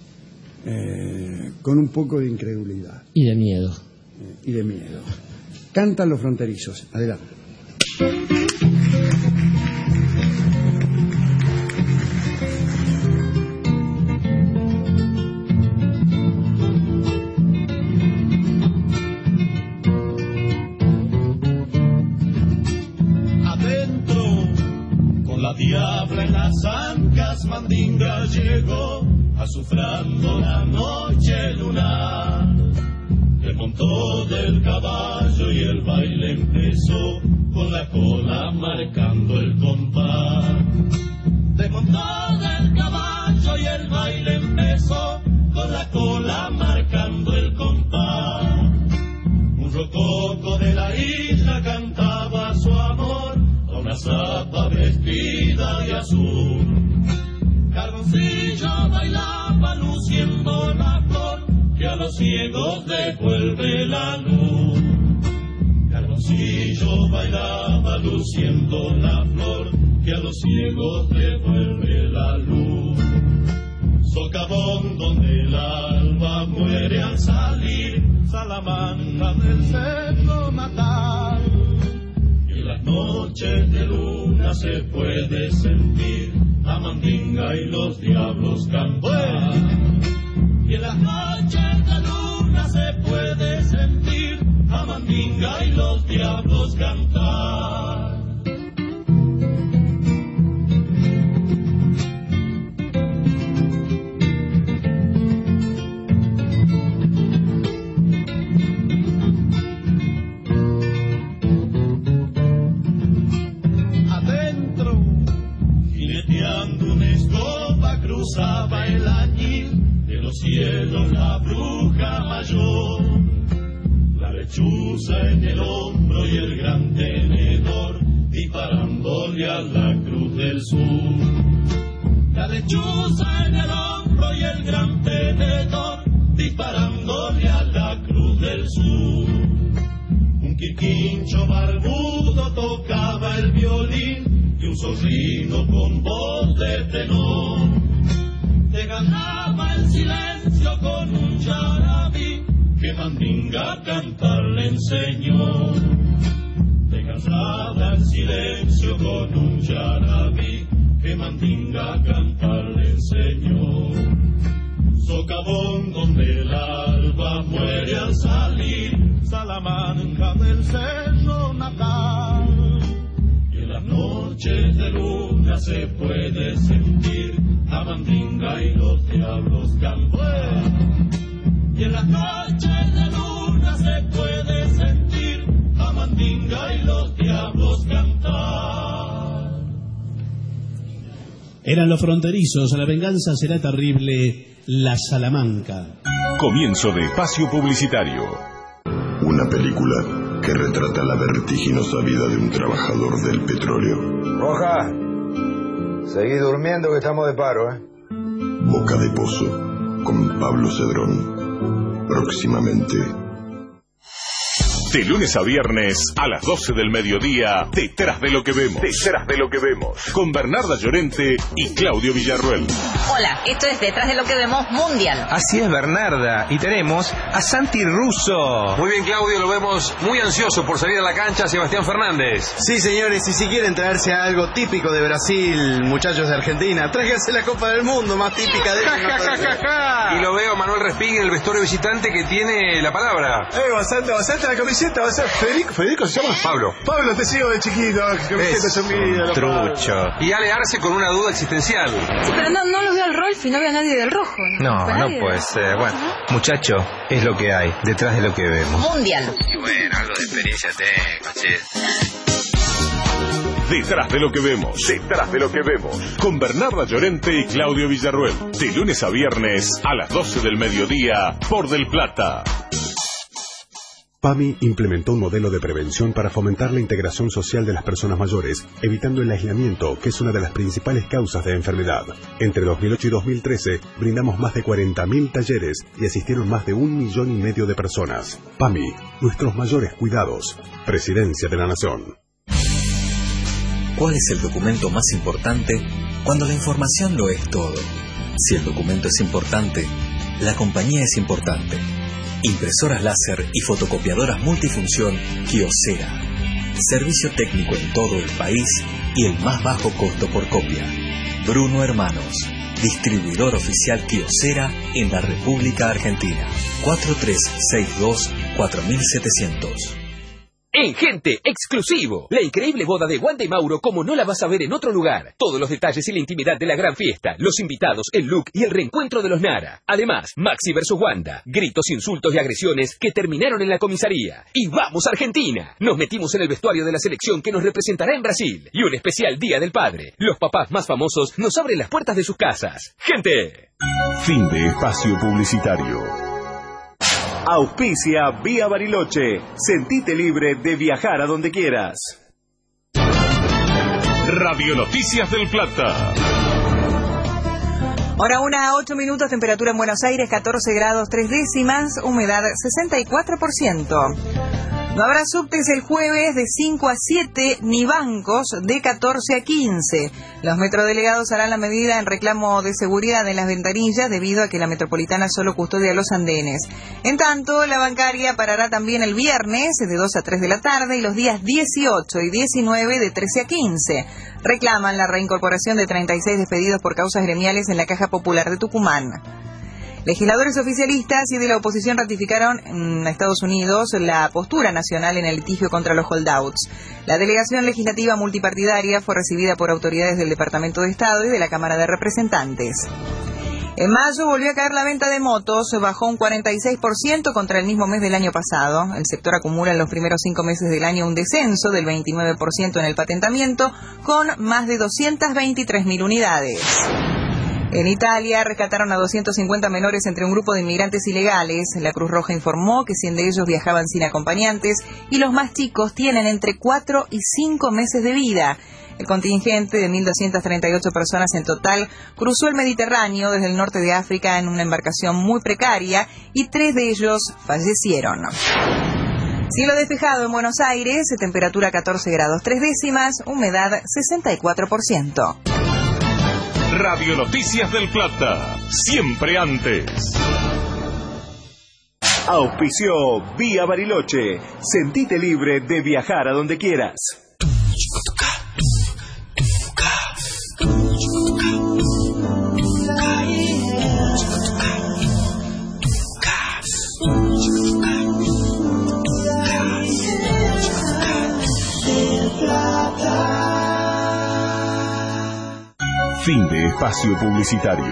eh, con un poco de incredulidad Y de miedo. eh, y de miedo. Cantan los fronterizos. Adelante. tras Mandinga llegó, azufrando la noche lunar. Desmontó del caballo y el baile empezó, con la cola marcando el compás. Desmontó del caballo y el baile empezó, con la cola marcando el compás. Un rococo de la isla cantaba su amor a una zapa vestida de azul. Carboncillo bailaba luciendo la flor que a los ciegos devuelve la luz. Carboncillo bailaba luciendo la flor que a los ciegos devuelve la luz. Socavón donde el alba muere al salir, Salamanca del cerro natal. Y en las noches de luna se puede sentir a Mandinga y los diablos cantar. Y en las noches de luna se puede sentir a Mandinga y los diablos cantar. Cruzaba el añil de los cielos la bruja mayor, la lechuza en el hombro y el gran tenedor disparándole a la cruz del sur. La lechuza en el hombro y el gran tenedor disparándole a la cruz del sur. Un quiquincho barbudo tocaba el violín y un zorrino con voz de tenor desgarraba el silencio con un yarabí que Mandinga a cantar le enseñó. Desgarraba el silencio con un yarabí que Mandinga a cantar le enseñó. Socavón donde el alba muere al salir, Salamanca del cerro natal. Y en las noches de luna se puede sentir a Mandinga y los diablos cantar. Y en las noches de luna se puede sentir a Mandinga y los diablos cantar. Eran los fronterizos, la venganza será terrible, la Salamanca. Comienzo de espacio publicitario. Una película que retrata la vertiginosa vida de un trabajador del petróleo. Roja, seguí durmiendo que estamos de paro, ¿eh? Boca de Pozo, con Pablo Cedrón. Próximamente. De lunes a viernes a las doce del mediodía, Detrás de lo que vemos. Detrás de lo que vemos. Con Bernarda Llorente y Claudio Villarruel. Hola, esto es Detrás de lo que vemos Mundial. Así es, Bernarda. Y tenemos a Santi Russo. Muy bien, Claudio, lo vemos muy ansioso por salir a la cancha a Sebastián Fernández. Sí, señores, y si quieren traerse algo típico de Brasil, muchachos de Argentina, tráiganse la Copa del Mundo más típica de Y lo veo a Manuel Respighi en el vestuario visitante que tiene la palabra. Eh, bastante, bastante la camiseta. Va a ser Federico, Federico se llama Pablo. Pablo, te sigo de chiquito. Camiseta son mías, trucho. Y Ale Arce con una duda existencial. Sí, pero no, no los veo al Rolf y no veo a nadie del rojo. No, no, no puede ser. Bueno, muchacho, es lo que hay, detrás de lo que vemos. Mundial. Y bueno, algo de experiencia tengo, che. Detrás de lo que vemos. Detrás de lo que vemos. Con Bernarda Llorente y Claudio Villarruel. De lunes a viernes a las doce del mediodía por Del Plata. PAMI implementó un modelo de prevención para fomentar la integración social de las personas mayores, evitando el aislamiento, que es una de las principales causas de enfermedad. Entre dos mil ocho y dos mil trece, brindamos más de cuarenta mil talleres y asistieron más de un millón y medio de personas. PAMI, nuestros mayores cuidados. Presidencia de la Nación. ¿Cuál es el documento más importante cuando la información lo es todo? Si el documento es importante, la compañía es importante. Impresoras láser y fotocopiadoras multifunción Kyocera. Servicio técnico en todo el país y el más bajo costo por copia. Bruno Hermanos, distribuidor oficial Kyocera en la República Argentina. cuatro tres seis dos cuatro siete cero cero. En Gente, exclusivo. La increíble boda de Wanda y Mauro como no la vas a ver en otro lugar. Todos los detalles y la intimidad de la gran fiesta, los invitados, el look y el reencuentro de los Nara. Además, Maxi versus Wanda. Gritos, insultos y agresiones que terminaron en la comisaría. Y vamos a Argentina. Nos metimos en el vestuario de la selección que nos representará en Brasil. Y un especial Día del Padre. Los papás más famosos nos abren las puertas de sus casas. Gente. Fin de espacio publicitario. Auspicia Vía Bariloche. Sentite libre de viajar a donde quieras. Radio Noticias del Plata. Hora una, ocho minutos, temperatura en Buenos Aires, catorce grados, tres décimas, humedad sesenta y cuatro por ciento. No habrá subtes el jueves de cinco a siete, ni bancos de catorce a quince. Los metrodelegados harán la medida en reclamo de seguridad en las ventanillas debido a que la metropolitana solo custodia los andenes. En tanto, la bancaria parará también el viernes de dos a tres de la tarde y los días dieciocho y diecinueve de trece a quince. Reclaman la reincorporación de treinta y seis despedidos por causas gremiales en la Caja Popular de Tucumán. Legisladores oficialistas y de la oposición ratificaron en Estados Unidos la postura nacional en el litigio contra los holdouts. La delegación legislativa multipartidaria fue recibida por autoridades del Departamento de Estado y de la Cámara de Representantes. En mayo volvió a caer la venta de motos, bajó un cuarenta y seis por ciento contra el mismo mes del año pasado. El sector acumula en los primeros cinco meses del año un descenso del veintinueve por ciento en el patentamiento, con más de doscientas veintitrés mil unidades. En Italia rescataron a doscientos cincuenta menores entre un grupo de inmigrantes ilegales. La Cruz Roja informó que cien de ellos viajaban sin acompañantes y los más chicos tienen entre cuatro y cinco meses de vida. El contingente de mil doscientas treinta y ocho personas en total cruzó el Mediterráneo desde el norte de África en una embarcación muy precaria y tres de ellos fallecieron. Cielo despejado en Buenos Aires, temperatura catorce grados tres décimas, humedad sesenta y cuatro por ciento. Radio Noticias del Plata, siempre antes. Auspició Vía Bariloche. Sentite libre de viajar a donde quieras. Fin de espacio publicitario.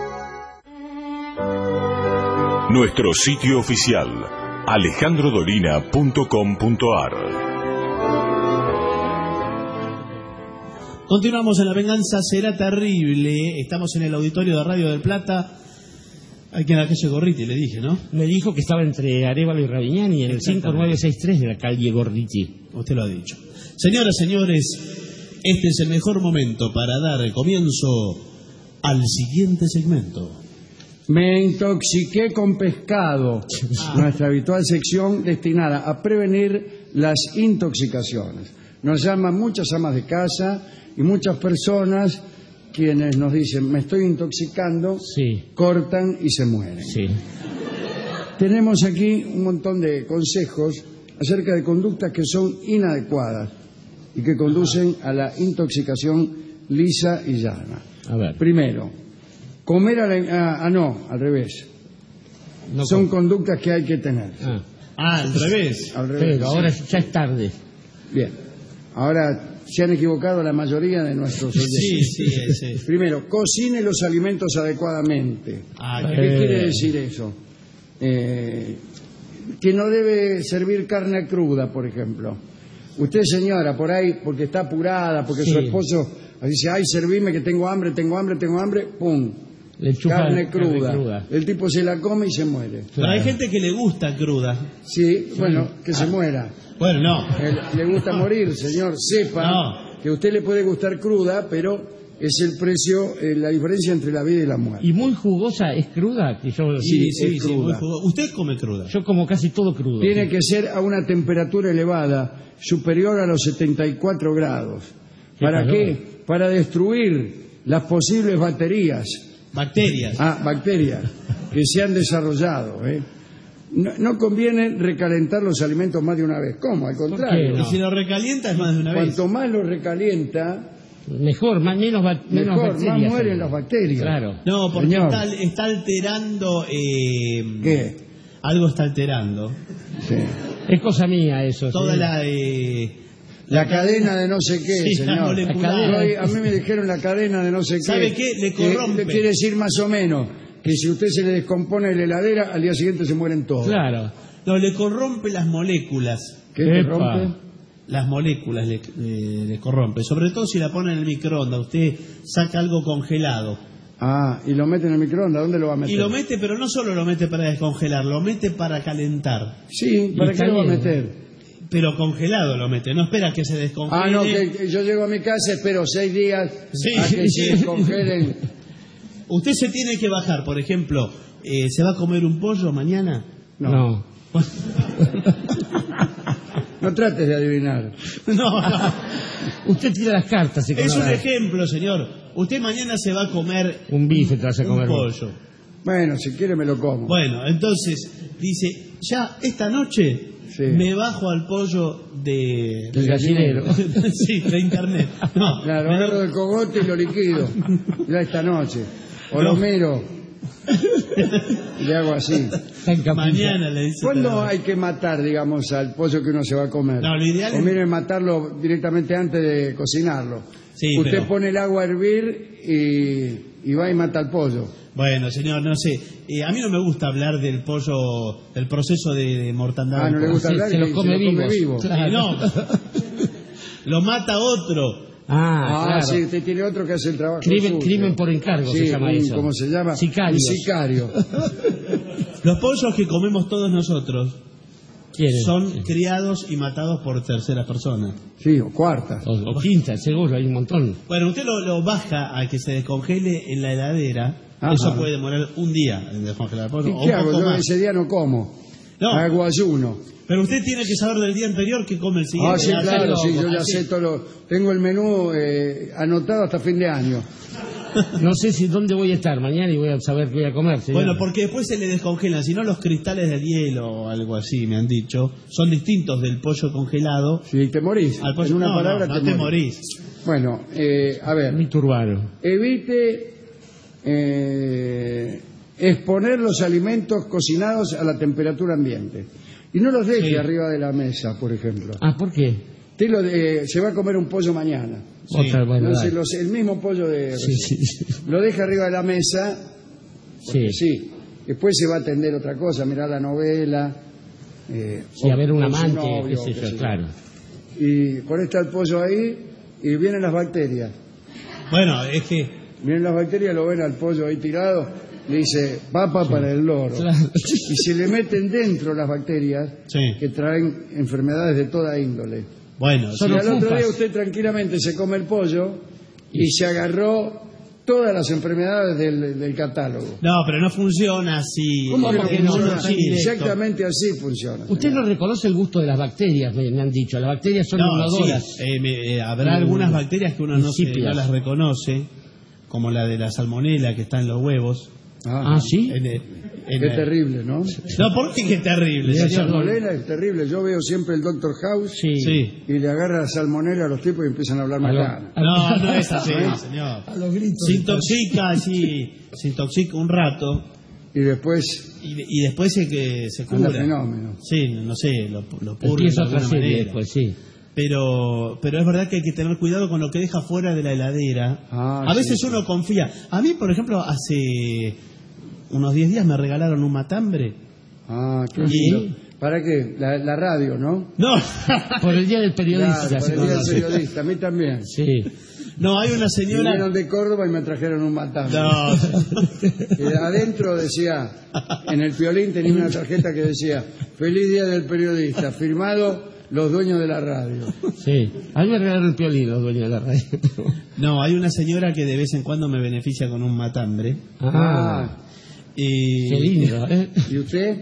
Nuestro sitio oficial, alejandro dolina punto com punto ar. Continuamos en La Venganza Será Terrible. Estamos en el auditorio de Radio del Plata. Aquí en la calle Gorriti, le dije, ¿no? Me dijo que estaba entre Arévalo y Raviñani en el cinco nueve seis tres de la calle Gorriti. Usted lo ha dicho. Señoras, señores, este es el mejor momento para dar comienzo al siguiente segmento. Me intoxiqué con pescado. Nuestra habitual sección destinada a prevenir las intoxicaciones. Nos llaman muchas amas de casa y muchas personas quienes nos dicen, me estoy intoxicando, sí. cortan y se mueren. Sí. Tenemos aquí un montón de consejos acerca de conductas que son inadecuadas y que conducen a la intoxicación lisa y llana. A ver. Primero, comer a la... Ah, ah no, al revés. No son com... conductas que hay que tener. Ah, ah al revés. Al revés. Pero ahora sí. ya es tarde. Bien. Ahora se han equivocado la mayoría de nuestros oyentes. Sí, sí, sí. Primero, cocine los alimentos adecuadamente. Ah, ¿Qué eh... quiere decir eso? Eh, que no debe servir carne cruda, por ejemplo. Usted, señora, por ahí, porque está apurada, porque sí. su esposo dice, ay, servime que tengo hambre, tengo hambre, tengo hambre, pum, le carne cruda. carne cruda. El tipo se la come y se muere. Pero claro. Hay gente que le gusta cruda. Sí, bueno, que ah. se muera. Bueno, no. Él, le gusta morir, señor. Sepa no. que a usted le puede gustar cruda, pero es el precio, eh, la diferencia entre la vida y la muerte. ¿Y muy jugosa es cruda? Que yo... Sí, sí, sí, es cruda. Sí, muy jugosa. ¿Usted come cruda? Yo como casi todo crudo. Tiene sí. que ser a una temperatura elevada, superior a los setenta y cuatro grados. ¿Qué ¿Para calor? qué? Para destruir las posibles baterías. Bacterias. Ah, bacterias que se han desarrollado, ¿eh? No, no conviene recalentar los alimentos más de una vez. ¿Cómo? Al contrario. No? Y si lo recalienta es más de una Cuanto vez. Cuanto más lo recalienta, mejor, más, menos, ba menos mejor, bacterias. Más mueren las bacterias. Claro. No, porque está, está alterando... Eh, ¿Qué? algo está alterando. Sí. Es cosa mía eso. Toda sí. la... Eh, La cadena de no sé qué, Sí, la señor. molecular. Hoy a mí me dijeron la cadena de no sé qué. ¿Sabe qué? Le corrompe. Que quiere decir más o menos que si usted se le descompone la heladera, al día siguiente se mueren todos. Claro. No, le corrompe las moléculas. ¿Qué te Epa. rompe? Las moléculas le, le- le corrompe. Sobre todo si la pone en el microondas. Usted saca algo congelado. Ah, y lo mete en el microondas, ¿dónde lo va a meter? Y lo mete, pero no solo lo mete para descongelar, lo mete para calentar. Sí, ¿para Y qué lo va a caliente. meter? Pero congelado lo mete, no espera que se descongele. Ah, no, que, que yo llego a mi casa, espero seis días Sí. a que se descongelen. Usted se tiene que bajar, por ejemplo, eh, ¿se va a comer un pollo mañana? No. No. No trates de adivinar. No, no. Usted tira las cartas. y que Es no un la- ejemplo, señor. Usted mañana se va a comer Un bife te vas a un comer. pollo. Bueno, si quiere me lo como. Bueno, entonces dice, ya esta noche Sí. me bajo al pollo de... Del gallinero. Sí, de internet. No, Claro, me agarro lo- del cogote y lo liquido. Ya esta noche. O lo No. miro. Y le hago así. Está en capilla. mañana le dice... ¿Cuándo pero- hay que matar, digamos, al pollo que uno se va a comer? No, lo ideal o es- miren, matarlo directamente antes de cocinarlo. Sí, Usted pero- pone el agua a hervir y, y va y mata al pollo. Bueno, señor, no sé. Eh, a mí no me gusta hablar del pollo, del proceso de, de mortandad. Ah, del ¿no le pollo. gusta Sí, hablar? se y lo come vivos. vivo. Claro. Eh, no. Lo mata otro. Ah, Ah, claro. sí, usted tiene otro que hace el trabajo Crimen, sucio. crimen por encargo Sí, se llama un- eso. ¿cómo se llama? Sicarios. Un sicario. Los pollos que comemos todos nosotros ¿Quieren? son criados y matados por terceras personas. Sí, o cuarta. O, o quinta, seguro, hay un montón. Bueno, usted lo, lo baja a que se descongele en la heladera. Ajá. Eso puede demorar un día en descongelar el pollo. ¿Y o qué un hago? poco Yo más. ese día no como. No. Hago ayuno. Pero usted tiene que saber del día anterior qué come el siguiente. Ah, sí, Ya claro, sé sí, lo- yo ya así. sé todo lo... Tengo el menú eh, anotado hasta fin de año. No sé si dónde voy a estar mañana y voy a saber qué voy a comer. señor. Bueno, porque después se le descongelan, si no los cristales del hielo o algo así, me han dicho, son distintos del pollo congelado. Si te morís, Al pollo- en una no, palabra no, no te, te morís. morís. Bueno, eh, a ver, Mito urbano. evite eh, exponer los alimentos cocinados a la temperatura ambiente. Y no los deje Sí. arriba de la mesa, por ejemplo. Ah, ¿por qué? Usted lo de- se va a comer un pollo mañana. Sí. Otra, bueno, Entonces, dale. los- el mismo pollo de... Sí, sí, sí. Lo deja arriba de la mesa, porque Sí. sí. Después se va a atender otra cosa, mirar la novela. Eh, Sí, a ver un con su amante, novio, qué sé qué yo, sé yo. claro. Y pone está el pollo ahí y vienen las bacterias. Bueno, es que Vienen las bacterias, lo ven al pollo ahí tirado, le dice, papa para el loro. Claro. Y se le meten dentro las bacterias Sí. que traen enfermedades de toda índole. Bueno, Y sí. al otro ocupas. día usted tranquilamente se come el pollo y se agarró todas las enfermedades del, del catálogo. No, pero no funciona así. ¿Cómo que Eh, no en un funciona? así directo. Exactamente así funciona. Usted no reconoce el gusto de las bacterias, me, me han dicho. Las bacterias son No, inodoras. sí, eh, me- eh, habrá Mm, algunas bacterias que uno no, se- insípidas. no las reconoce, como la de la salmonela que está en los huevos. Ah, ¿sí? En el- en Qué el- terrible, ¿no? No, ¿por qué qué terrible? La señor? salmonela es terrible. Yo veo siempre el Doctor House Sí. Sí. y le agarra la salmonela a los tipos y empiezan a hablar A lo- macana. No, no es así, ¿Eh? señor. A los gritos. Se intoxica, sí, se intoxica un rato Y después y, y después se, que, se anda cura. fenómeno. Sí, no sé, lo, lo purga Empieza de otra alguna serie manera. después, sí. Pero, pero es verdad que hay que tener cuidado con lo que deja fuera de la heladera. Ah, a sí, veces sí. uno confía. A mí, por ejemplo, hace unos diez días me regalaron un matambre. Ah, qué ¿Y? lindo. ¿Para qué? La, la radio, ¿no? No, Por el día del periodista. Claro, se para el día del conoce. periodista. A mí también. Sí. no, hay una señora... Vinieron de Córdoba y me trajeron un matambre. No, Y adentro decía, en el piolín tenía una tarjeta que decía, feliz día del periodista, firmado los dueños de la radio. Sí. A mí me regalaron el piolín, los dueños de la radio. no, hay una señora que de vez en cuando me beneficia con un matambre. Ah, Y... qué lindo, ¿eh? ¿Y usted?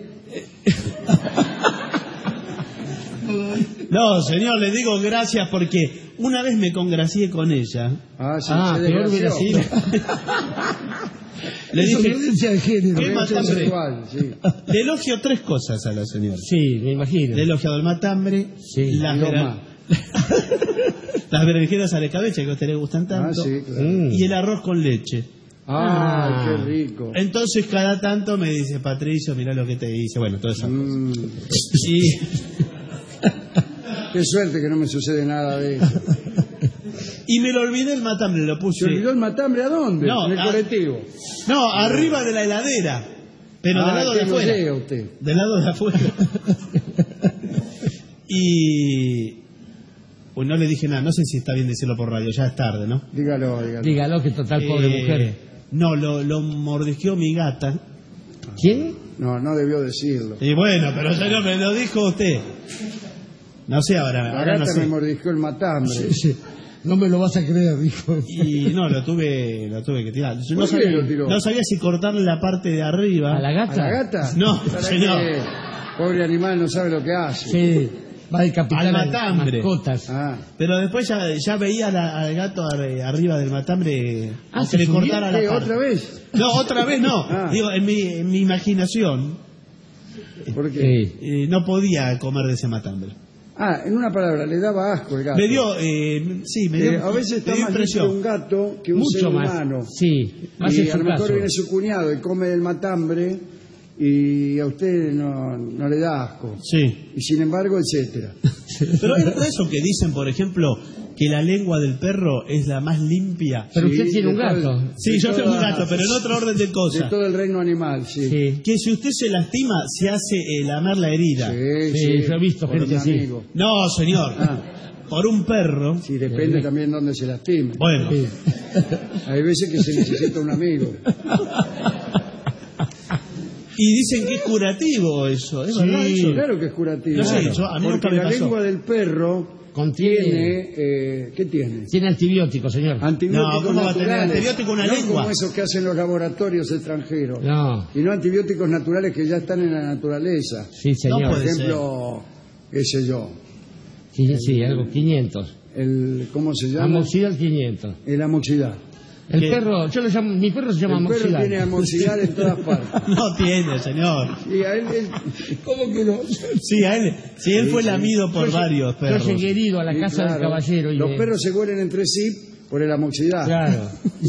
No, señor, le digo gracias porque una vez me congracié con ella. Ah, sí, Ah, se peor hubiera desgració. sido. Le Eso, dije, violencia de género. ¿qué Derecho matambre? sexual, sí. Le elogio tres cosas a la señora. Sí, me imagino. Le he elogiado el matambre, Sí, las, y dos vera- más. las berenjenas a la escabeche que a usted le gustan tanto, Ah, sí, claro. Mm. y el arroz con leche. Ah, qué rico. Entonces cada tanto me dice, Patricio, mirá lo que te dice. Bueno, todo eso. Mm. Y... Qué suerte que no me sucede nada de eso. Y me lo olvidé el matambre, lo puse. ¿Se olvidó el matambre a dónde? No, en el a... colectivo. No, arriba de la heladera. Pero ah, del lado de afuera. Llega usted. Del lado de afuera. Y... Pues no le dije nada, no sé si está bien decirlo por radio, ya es tarde, ¿no? Dígalo, dígalo. Dígalo, que total, pobre eh, mujer. No, lo, lo mordisqueó mi gata. ¿Quién? No, no debió decirlo. Y bueno, pero ya no me lo dijo usted. No sé ahora. La ahora gata no sé. me mordisqueó el matambre. Sí, sí. No me lo vas a creer, dijo. Y no, lo tuve, lo tuve que tirar. Yo no, ¿Por qué sabía, lo tiró? no sabía si cortarle la parte de arriba. ¿A la gata? ¿A la gata? No, ¿Para señor. qué? Pobre animal, no sabe lo que hace. Sí, va a decapitar Al a matambre. mascotas. Ah. Pero después ya, ya veía la- al gato ar- arriba del matambre Ah, que ¿se le subió? cortara la ¿Qué, parte. ¿Otra vez? No, otra vez no. Ah. Digo, en mi, en mi imaginación ¿Por qué? Sí. eh, no podía comer de ese matambre. Ah, en una palabra, le daba asco el gato. Me dio, eh, sí, me dio, Eh, a veces está me dio más listo impresión. un gato que un Mucho ser más. humano. Sí, más Y en a su lo mejor caso. viene su cuñado y come del matambre y a usted no, no le da asco. Sí. Y sin embargo, etcétera. Pero es por eso que dicen, por ejemplo, que la lengua del perro es la más limpia. Pero usted Sí, tiene un de todo el- gato. Sí, de yo tengo un toda- gato, pero en otro orden de De cosas. todo el reino animal, sí. Sí. Que si usted se lastima, se hace eh, lamer la herida. Sí, Sí, sí, yo he visto por gente un así. amigo. No, señor. Ah. Por un perro. Sí, depende también dónde se lastime. Bueno. Sí. Hay veces que se necesita un amigo. Y dicen que es curativo eso, ¿es verdad eso? Claro que es curativo. No sé, Claro. yo- a mí Porque nunca me la pasó. lengua del perro Contiene- tiene... eh, ¿Qué tiene? Tiene antibióticos, señor. Antibióticos No, ¿cómo va a tener naturales. antibiótico una no lengua? como esos que hacen los laboratorios extranjeros. No. Y no antibióticos naturales que ya están en la naturaleza. Sí, señor. No Por puede ejemplo, qué sé yo, Sí, sí, algo quinientos. el ¿cómo se llama? Amoxidal quinientos. El amoxidal. El ¿Qué? perro, yo lo llamo, mi perro se llama El perro amoxidal. tiene amoxidal en todas partes. No tiene, señor. Y a él, él- ¿Cómo que no? Sí, a él, sí, él Sí, fue sí. lamido por Yo varios lle- perros. Yo llegué herido a la sí, casa claro, del caballero. Y los me- perros se huelen entre sí por el amoxidal. Claro.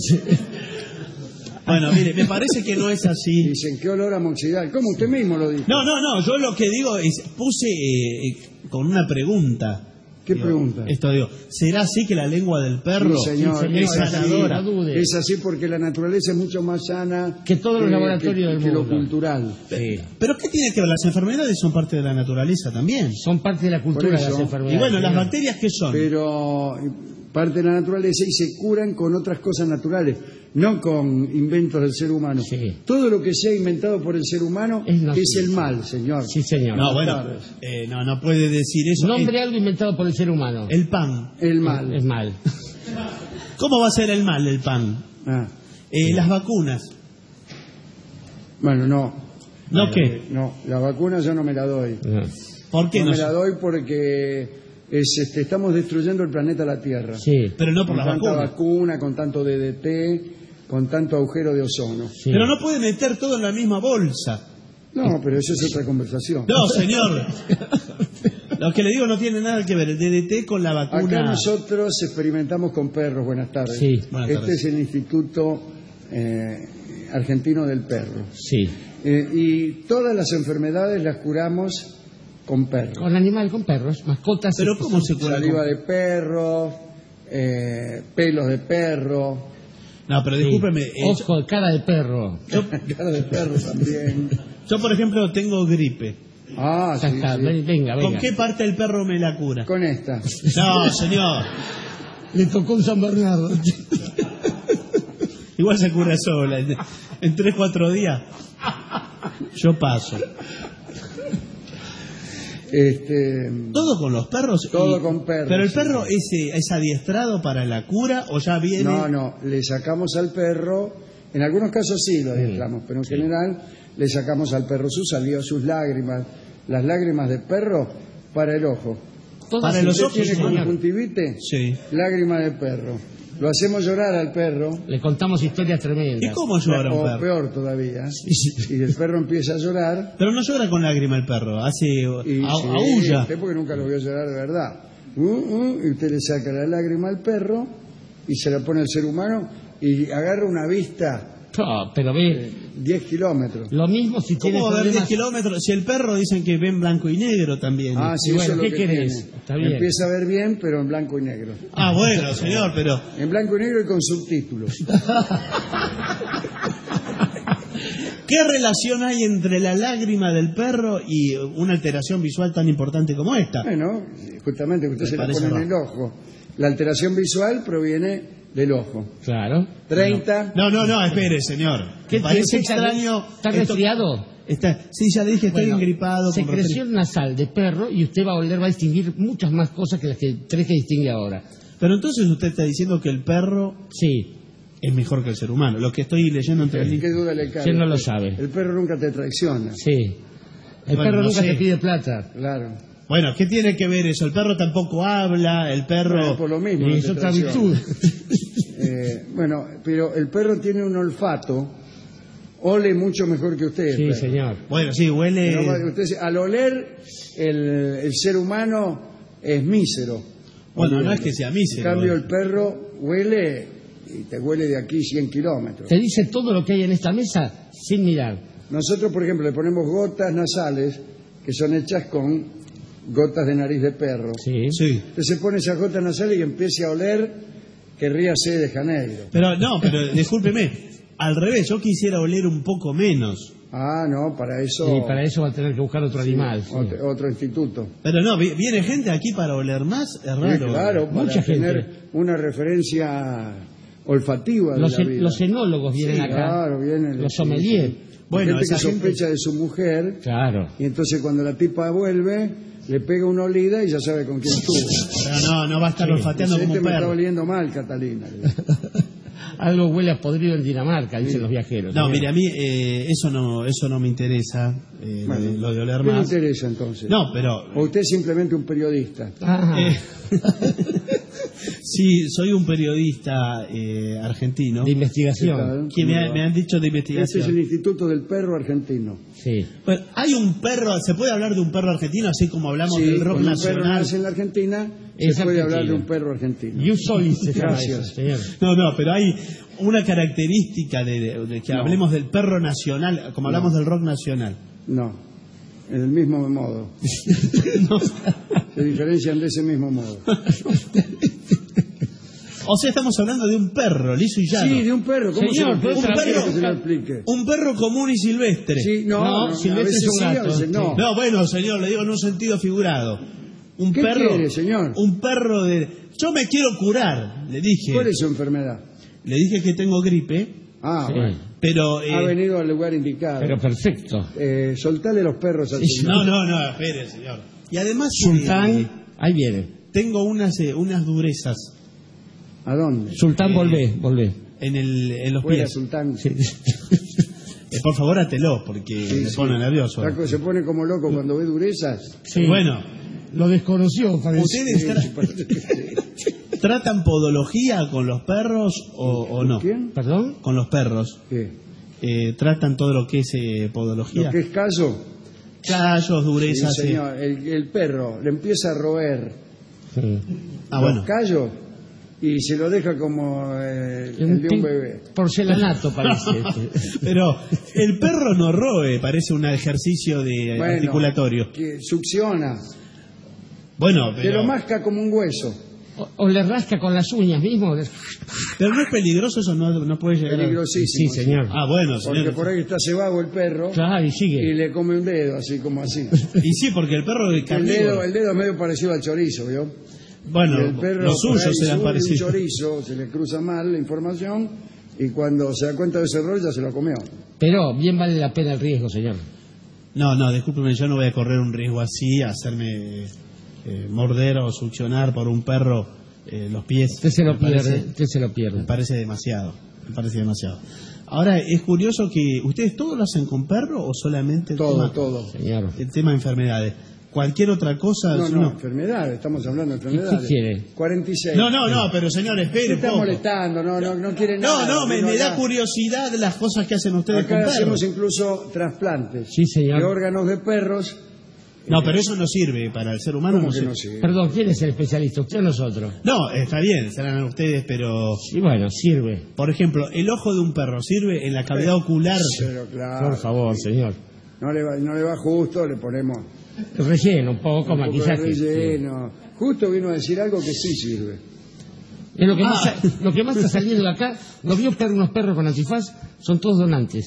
Bueno, mire, me parece que no es así. Dicen, ¿qué olor a amoxidal? ¿Cómo usted mismo lo dijo? No, no, no, yo lo que digo es, puse eh, eh, con una pregunta. ¿Qué Digo, pregunta? Esto digo, ¿será así que la lengua del perro Sí, señor, Sí, señor, es es así. sanadora? no dude. Es así porque la naturaleza es mucho más sana Que todos los laboratorios del que lo mundo. cultural. Sí. ¿Pero qué tiene que ver? Las enfermedades son parte de la naturaleza también. Son parte de la cultura Por de las eso. enfermedades. Y bueno, las señor. bacterias, ¿qué son? Pero parte de la naturaleza y se curan con otras cosas naturales, no con inventos del ser humano. Sí. Todo lo que sea inventado por el ser humano Es es, nocivo. el mal, señor. Sí, señor. No, bueno, tardes. eh, no, no puede decir eso. Nombre algo inventado por el ser humano. El, el pan. El mal. Es mal. ¿Cómo va a ser el mal el pan? Ah, Eh, las vacunas. bueno, no. ¿No qué? No, la vacuna yo no me la doy. ¿Por qué no no? me la doy porque es, este, estamos destruyendo el planeta La Tierra. Sí. Pero no por Con la tanta vacuna. vacuna, con tanto D D T, con tanto agujero de ozono. Sí. Pero no puede meter todo en la misma bolsa. No, pero eso es otra conversación. No, señor. Lo que le digo no tiene nada que ver el D D T con la Acá vacuna. nosotros experimentamos con perros. Buenas tardes. Sí. Buenas este tardes. es el Instituto eh, Argentino del Perro. Sí. Eh, y todas las enfermedades las curamos con perros. Con animal, con perros, mascotas. Pero ¿cómo se cura? Saliva con- de perro, eh, pelos de perro, No, pero Sí. discúlpeme. eh, yo, Ojo, cara de perro. cara de perro también. yo, por ejemplo, tengo gripe. Ah, Ya sí, está, sí. ven- venga, venga. ¿Con qué parte del perro me la cura? Con esta. No, señor. Le tocó un San Bernardo. Igual se cura sola. En, en tres, cuatro días. Yo paso. Este, ¿Todo con los perros? Todo Y- con perros, ¿Pero el sí. perro es, eh, es adiestrado para la cura o ya viene? no, no, le sacamos al perro, en algunos casos sí lo adiestramos, pero en general le sacamos al perro su saliva, sus lágrimas, las lágrimas de perro para el ojo. Para los ¿Usted ojos, tiene señor. conjuntivite? Sí. Lágrima de perro. Lo hacemos llorar al perro. Le contamos historias tremendas. ¿Y cómo llora un O perro? peor todavía. Y el perro empieza a llorar. Pero no llora con lágrima el perro, hace Y a- sí, aúlla. usted porque nunca lo vio llorar de verdad. Uh, uh, y usted le saca la lágrima al perro y se la pone al ser humano y agarra una vista Oh, pero ve, eh, diez kilómetros. lo mismo si tiene ¿Cómo va a haber diez problemas... kilómetros? Si el perro dicen que ve en blanco y negro también. Ah, sí, Y bueno, eso es lo ¿qué que querés? tiene. Está bien. Empieza a ver bien, pero en blanco y negro. Ah, bueno, señor, pero... En blanco y negro y con subtítulos. ¿Qué relación hay entre la lágrima del perro y una alteración visual tan importante como esta? Bueno, justamente que usted Me se la parece pone en el raro. ojo. La alteración visual proviene del ojo. Claro. treinta. No, no, no, espere, señor. ¿Qué Me parece tiene? ¿Está- extraño... ¿Está esto- resfriado? Está, sí, ya le dije, estoy Bueno, engripado. con secreción nasal de perro y usted va a oler, va a distinguir muchas más cosas que las que tres que distingue ahora. Pero entonces usted está diciendo que el perro Sí, es mejor que el ser humano. Lo que estoy leyendo entre ¿Qué líneas. duda le cabe? ¿quién no lo sabe? El perro nunca te traiciona. Sí. El Bueno, perro no nunca sé. te pide plata. Claro. Bueno, ¿qué tiene que ver eso? El perro tampoco habla, el perro... Bueno, por lo mismo. Y no es te otra traiciona. virtud. Eh, bueno, pero el perro tiene un olfato, ole mucho mejor que usted. el Sí, perro. señor. Bueno, sí, huele... Pero usted, al oler, el, el ser humano es mísero. Bueno, no Oliendo. es que sea En mísero. cambio, el perro huele y te huele de aquí cien kilómetros. Te dice todo lo que hay en esta mesa sin mirar. Nosotros, por ejemplo, le ponemos gotas nasales que son hechas con gotas de nariz de perro. Sí. Sí. Usted se pone esas gotas nasales y empieza a oler que ríase de Janeiro. Pero no, pero discúlpeme. Al revés, yo quisiera oler un poco menos. Ah, no, para eso... Y para eso va a tener que buscar otro animal. sí. Otro, otro instituto. Pero no, vi- viene gente aquí para oler más, es Sí, raro. claro, para Mucha gente. tener una referencia olfativa de Los, la en- vida. los enólogos vienen Sí, acá. claro, vienen Los sí, sommeliers. sí. Bueno, gente que esa gente- sospecha de su mujer Claro. y entonces cuando la tipa vuelve le pega una olida y ya sabe con quién estuvo. Pero no, no va a estar olfateando Dice, como este un me está perro. oliendo mal, Catalina. Algo huele a podrido en Dinamarca, dicen los viajeros. No, señor. mire, a mí eh, eso no eso no me interesa, eh, Bueno, lo, de, lo de oler ¿qué le más. interesa entonces? No, pero... ¿O usted es simplemente un periodista? Ah, eh, sí, soy un periodista eh, argentino. de investigación. Claro. Que me, ha- me han dicho de Este es el investigación. Instituto del Perro Argentino. Sí. Bueno, hay un perro, ¿se puede hablar de un perro argentino así como hablamos Sí, del rock cuando un perro nacional? nace en la Argentina, Es se puede argentino. hablar de un perro argentino. You soy se llama Gracias. eso, señor. No, no, pero hay una característica de, de- de que No. hablemos del perro nacional, como hablamos No. del rock nacional. No, en el mismo modo. No. Se diferencian de ese mismo modo. O sea, estamos hablando de un perro, liso y llano. Sí, de un perro. ¿Cómo Señor, se pero lo un explica? perro- Que se lo explique. Un perro común y silvestre. Sí, no, No, no, a silvestre veces es un sí, a gato. veces no. No, bueno, señor, le digo en un sentido figurado. Un ¿Qué perro. quiere, señor? Un perro de. Yo me quiero curar, le dije. ¿Cuál es su enfermedad? Le dije que tengo gripe, Ah, Sí. bueno. pero. eh, Ha venido al lugar indicado. Pero perfecto. Eh, soltale los perros al no, señor. no, no, espere, señor. Y además. eh, Sultán, ahí viene. tengo unas, eh, unas durezas ¿A dónde? Sultán, Eh, volvé, volvé. en, el, en los Fuera, pies. Sultán. Eh, por favor, atelo, porque Sí, me sí. pone nervioso. Está co- Se pone como loco cuando ve durezas. Sí. Bueno, Lo desconoció, parece. ¿ustedes tra- tratan podología con los perros o, o no? ¿Quién? ¿Perdón? Con los perros. ¿Qué? Eh, ¿Tratan todo lo que es eh, podología? ¿Lo que es callo? Callos, Sí, durezas. eh. señor. El, el perro le empieza a roer Sí. Ah, los bueno. callos y se lo deja como eh, el de un tin- bebé. Porcelanato parece. Pero el perro no roe, parece un ejercicio de Bueno, articulatorio. que succiona, Bueno, que pero, lo masca como un hueso. O, o le rasca con las uñas mismo. pero no es peligroso, eso no, no puede llegar a... Peligrosísimo. Sí, señor. Ah, bueno, Porque señor. por ahí está cebado el perro Claro, y y sigue. le come un dedo, así como así. Y sí, porque el perro es El carnívoro. dedo, el dedo es medio parecido al chorizo, ¿vio? Bueno, Y el perro los por ahí suyos serán sube un parecidos. chorizo, se le cruza mal la información y cuando se da cuenta de ese error ya se lo comió. Pero bien vale la pena el riesgo, señor. No, no, discúlpeme, yo no voy a correr un riesgo así, a hacerme eh, morder o succionar por un perro eh, los pies. Usted se lo Me parece- pierde. Usted se lo pierde. Me parece demasiado, me parece demasiado. Ahora, es curioso que ustedes todo lo hacen con perro o solamente el Todo, tema, todo. Señor. el tema de enfermedades. Cualquier otra cosa, No, si no, uno- enfermedades, estamos hablando de enfermedades. ¿Qué quiere? cuarenta y seis. No, no, no, pero señor, Se espere está un poco. molestando, no, no, no quiere No, nada. no, me, vino me da acá. curiosidad las cosas que hacen ustedes con Acá perros. hacemos incluso trasplantes Sí, señor. de órganos de perros No, pero eso no sirve para el ser humano. ¿Cómo No que sirve. no sirve? Perdón, ¿quién es el especialista? ¿Usted o nosotros? No, está bien, serán ustedes, pero... Y bueno, sirve. Por ejemplo, ¿el ojo de un perro sirve en la cavidad ocular? Pero claro, Por favor, señor. no le va, no le va justo, le ponemos Relleno un poco, un poco de maquillaje. relleno. Justo vino a decir algo que sí sirve. Es lo que, Ah. más, sa- lo que más está saliendo de acá, ¿no vio usted unos perros con antifaz? Son todos donantes.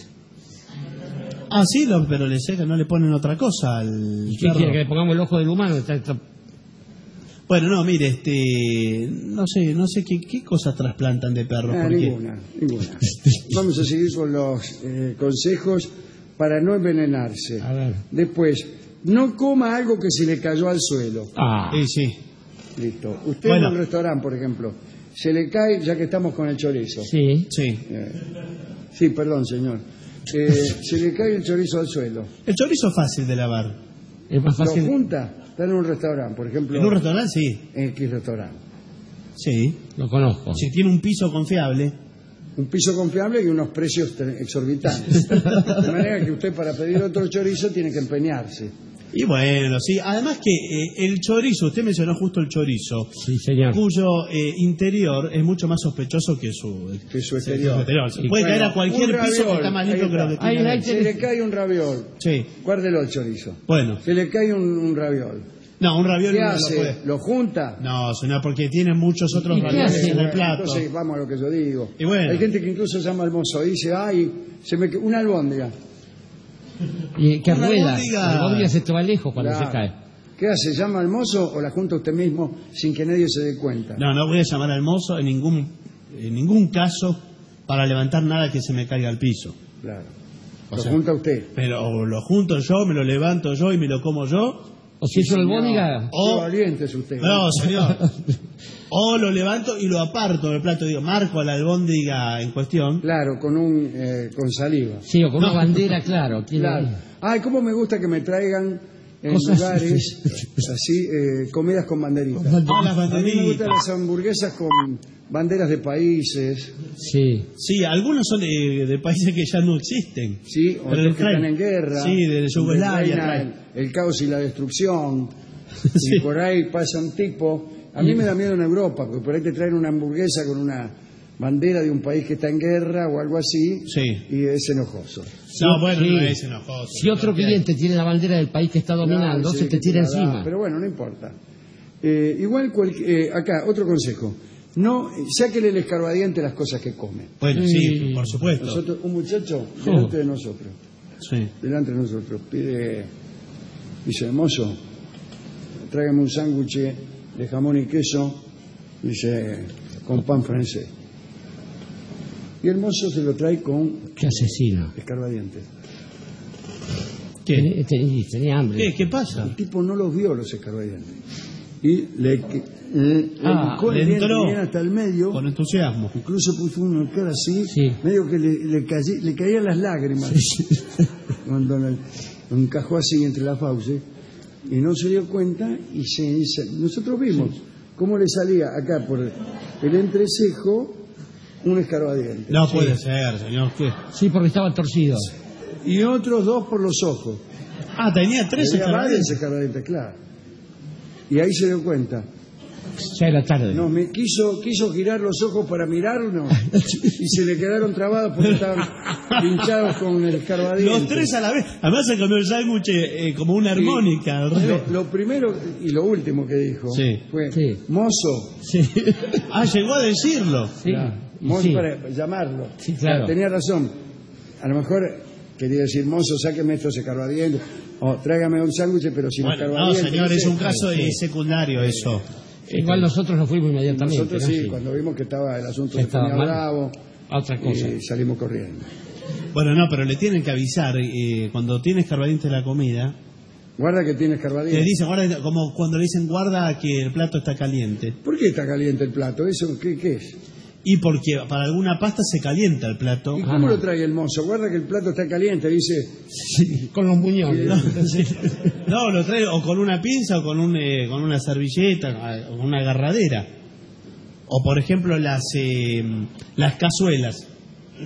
Ah, sí, lo- pero le sé que no le ponen otra cosa al ¿Y qué perro. quiere? ¿Que le pongamos el ojo del humano? Está- está- Bueno, no, mire, este... No sé, no sé qué, qué cosas trasplantan de perros. Ah, porque... ninguna, ninguna. Vamos a seguir con los eh, consejos para no envenenarse. A ver. Después, no coma algo que se le cayó al suelo. Ah, Sí, sí. Listo. Usted Bueno. en un restaurante, por ejemplo, se le cae, ya que estamos con el chorizo. sí. Sí. Eh, sí, perdón, señor. Eh, se le cae el chorizo al suelo. El chorizo es fácil de lavar. Es más Lo fácil. junta, está en un restaurante, por ejemplo. En un restaurante, sí. En X restaurante. Sí. Lo conozco. Si tiene un piso confiable. Un piso confiable y unos precios tre- exorbitantes. De manera que usted para pedir otro chorizo tiene que empeñarse. Y bueno, sí. Además que eh, el chorizo, usted mencionó justo el chorizo, Sí, señor. cuyo eh, interior es mucho más sospechoso que su, Que su sí, exterior. su exterior. Se Y puede Bueno, caer a cualquier un piso que raviol, está más ahí limpio que lo que está. tiene. Ahí, ahí adentro. Se le cae un raviol. Sí. Guárdelo el chorizo. Bueno. Se le cae un, un raviol. No, un raviol ¿Qué no lo hace? puede. ¿Lo junta? No, señor, porque tiene muchos otros ¿Y qué ravioles hace? en el plato. Entonces vamos a lo que yo digo. Y bueno. Hay gente que incluso llama al mozo y dice, ay, se me que- una albóndiga. Y que Una rueda. albóndiga. La albóndiga se te va lejos cuando Claro. se cae. ¿Qué hace? ¿Llama al mozo o la junta usted mismo sin que nadie se dé cuenta? No, no voy a llamar al mozo en ningún, en ningún caso para levantar nada que se me caiga al piso. Claro. O Lo sea, junta usted. Pero o lo junto yo, me lo levanto yo y me lo como yo. O si es una albóndiga. Qué O, valiente es usted. no, señor. O lo levanto y lo aparto del plato. Digo, marco a la albóndiga en cuestión. Claro, con un eh, con saliva. Sí, o con una bandera, claro. Tiene- Claro. Ay, cómo me gusta que me traigan en Cosas- lugares así, eh, comidas con banderitas. Ah, las A mí me banderitas. gustan las hamburguesas con banderas de países, Sí. Sí, algunos son de, de países que ya no existen. ¿sí? O Pero otros que traen- están en guerra. Sí, de donde Yugoslavia reina traen. el, el caos y la destrucción. Sí. Y por ahí pasa un tipo. A mí me da miedo en Europa, porque por ahí te traen una hamburguesa con una bandera de un país que está en guerra o algo así, Sí. y es enojoso. No, bueno, Sí. no es enojoso. Si otro cliente tiene la bandera del país que está dominando, Claro, se sí, te que tira la da, encima. Pero bueno, no importa. Eh, igual, cual- eh, acá, otro consejo. No, eh, sáquele el escarbadiente a las cosas que come. Bueno, sí, por supuesto. Nosotros, un muchacho delante de nosotros, Sí. delante de nosotros, pide, dice, mozo, tráigame un sándwich de jamón y queso, dice, con pan francés. Y el mozo se lo trae con Qué asesino. escarbadientes. Tenía, tenía- tenía hambre. ¿Qué, ¿Qué pasa? El tipo no los vio los escarbadientes. Y le, que- le, le Ah, buscó le el diente entró. bien hasta el medio. Con entusiasmo. Incluso puso una cara así, Sí. medio que le, le, caí- le caían las lágrimas. Cuando le- lo encajó así entre las fauces. Y no se dio cuenta y se, se- nosotros vimos cómo le salía acá por el entrecejo un escarbadiente. No puede ser, señor. ¿Qué? Sí, porque estaba torcido. Y otros dos por los ojos. Ah, tenía tres Tenía varios escarbadientes. escarbadientes, claro. Y ahí se dio cuenta. Ya era tarde. No, me quiso, quiso girar los ojos para mirarnos y se le quedaron trabados porque estaban pinchados con el escarbadiente. Los tres a la vez. Además se comió el sándwich eh, como una armónica. al revés. Lo, lo primero y lo último que dijo Sí. fue, Sí. mozo, Sí. Ah, llegó a decirlo. Sí. Y mozo sí. para llamarlo. Sí, claro. Tenía razón. A lo mejor quería decir, mozo, sáqueme estos escarbadientes o tráigame un sándwich pero sin Bueno, no, escarbadientes. señor, es sé. un caso Sí. eh, secundario eso. Igual nosotros nos fuimos inmediatamente. Nosotros ¿no? sí, Sí. cuando vimos que estaba el asunto Ya se estaba ponía mal. bravo, Otra cosa. y salimos corriendo. Bueno, no, pero le tienen que avisar eh, cuando tiene escarbadiente la comida. Guarda que tiene Le escarbadientes. dicen, guarda, como cuando le dicen guarda que el plato está caliente. ¿Por qué está caliente el plato? ¿Eso qué, qué es? Y porque para alguna pasta se calienta el plato. ¿Y cómo lo trae el mozo? Guarda que el plato está caliente, dice. Con los muñones. No, sí. No, lo trae o con una pinza o con, un, eh, con una servilleta, o con una agarradera. O por ejemplo las, eh, las cazuelas.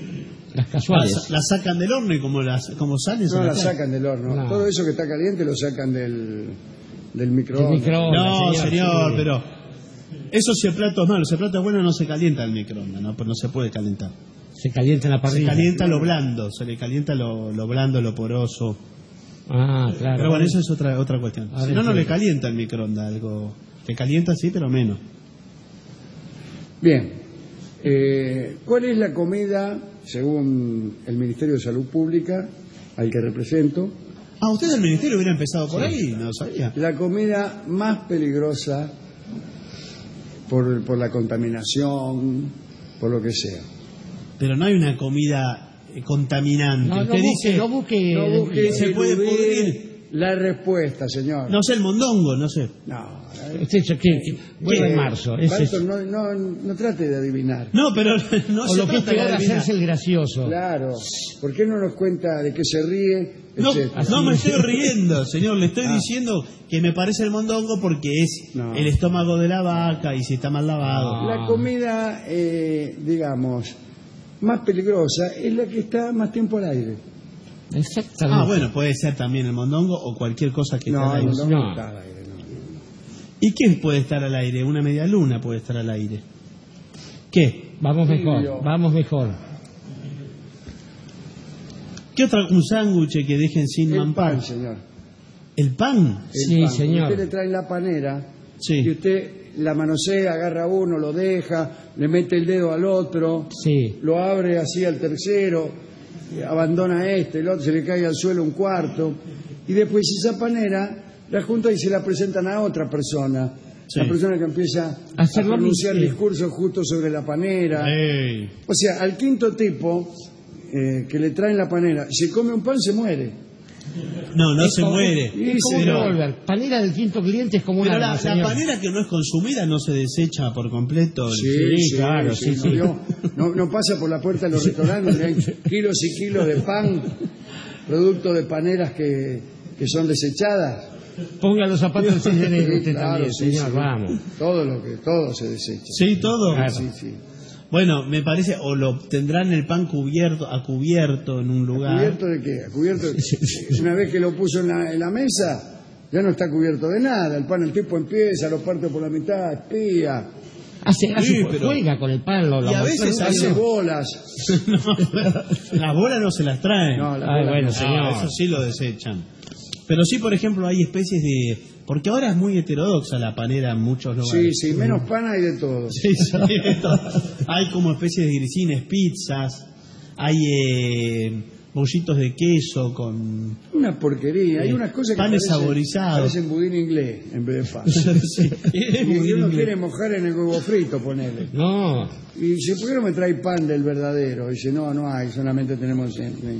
Las casuales. Las, las sacan del horno y como, las, como salen... No las sacan del horno. No. Todo eso que está caliente lo sacan del, del microondas. Micro no, señor, señor sí. pero... Eso si el plato es malo. Si el plato es bueno no se calienta el microondas, no, pues no se puede calentar. Se calienta en la parrilla. Se calienta lo blando, se le calienta lo, lo blando, lo poroso. Ah, claro. Pero bueno, eso es otra otra cuestión. Ahora si no, no le calienta el microondas algo. Le calienta sí, pero menos. Bien. Eh, ¿Cuál es la comida, según el Ministerio de Salud Pública, al que represento? Ah, ¿usted del Ministerio hubiera empezado por sí. ahí? No sabía. La comida más peligrosa por, por la contaminación, por lo que sea. Pero no hay una comida contaminante. No, Usted no dice, busque, no busque, no busque se puede pudrir. La respuesta, señor. No sé, el mondongo, no sé. No. Usted dice que vuelve en marzo. Ese es... no, no, no trate de adivinar. No, pero no o se lo que es trata peor, hacerse el gracioso. Claro. ¿Por qué no nos cuenta de qué se ríe? No, no me estoy riendo, señor. Le estoy ah. diciendo que me parece el mondongo porque es no. el estómago de la vaca y si está mal lavado. La comida, eh, digamos, más peligrosa es la que está más tiempo al aire. Exactamente. Ah, bueno, puede ser también el mondongo o cualquier cosa que no, esté al aire. No, no está al aire. No. ¿Y qué puede estar al aire? Una media luna puede estar al aire. ¿Qué? Vamos mejor, vamos mejor. ¿Qué otra? Un sándwich que dejen sin el mampar. Pan, señor. ¿El pan? El sí, pan. señor. Usted le trae la panera sí. y usted la manosea, agarra uno, lo deja, le mete el dedo al otro, sí. lo abre así al tercero, abandona este, el otro se le cae al suelo un cuarto, y después esa panera la junta y se la presentan a otra persona. Sí. La persona que empieza a, a pronunciar sí. discursos justo sobre la panera. Hey. O sea, al quinto tipo eh, que le traen la panera, se come un pan, se muere. No, no es se como, muere. Es como pero, volver. Panera del quinto cliente es como pero una... la, la panera que no es consumida no se desecha por completo. Sí, sí, sí claro. Sí, sí, sí. No, no, no pasa por la puerta de los restaurantes donde hay kilos y kilos de pan, producto de paneras que, que son desechadas. Ponga los zapatos del enero usted claro, también, sí, señor, sí. vamos. Todo lo que, todo se desecha. Sí, todo. Claro. Sí, sí. Bueno, me parece, o lo tendrán el pan cubierto, a cubierto en un lugar. ¿A cubierto de qué? ¿A cubierto de... Una vez que lo puso en la, en la mesa, ya no está cubierto de nada. El pan, el tipo empieza, lo parte por la mitad, espía. Hace, hace sí, pero... juega con el pan. Lo, y a veces hace no. bolas. No, las bolas no se las traen. No, las Ay, bueno, no, señor. Eso sí lo desechan. Pero sí, por ejemplo, hay especies de... Porque ahora es muy heterodoxa la panera en muchos lugares. Sí, sí, menos pan hay de todo. Sí, sí, de todo. Hay como especies de grisines, pizzas, hay eh, bollitos de queso con... Una porquería, eh, hay unas cosas que panes parecen, saborizados. parecen budín inglés en vez de pan. Sí, y uno quiere mojar en el huevo frito, ponele. No. Y dice, ¿por qué no me trae pan del verdadero? Y dice, no, no hay, solamente tenemos...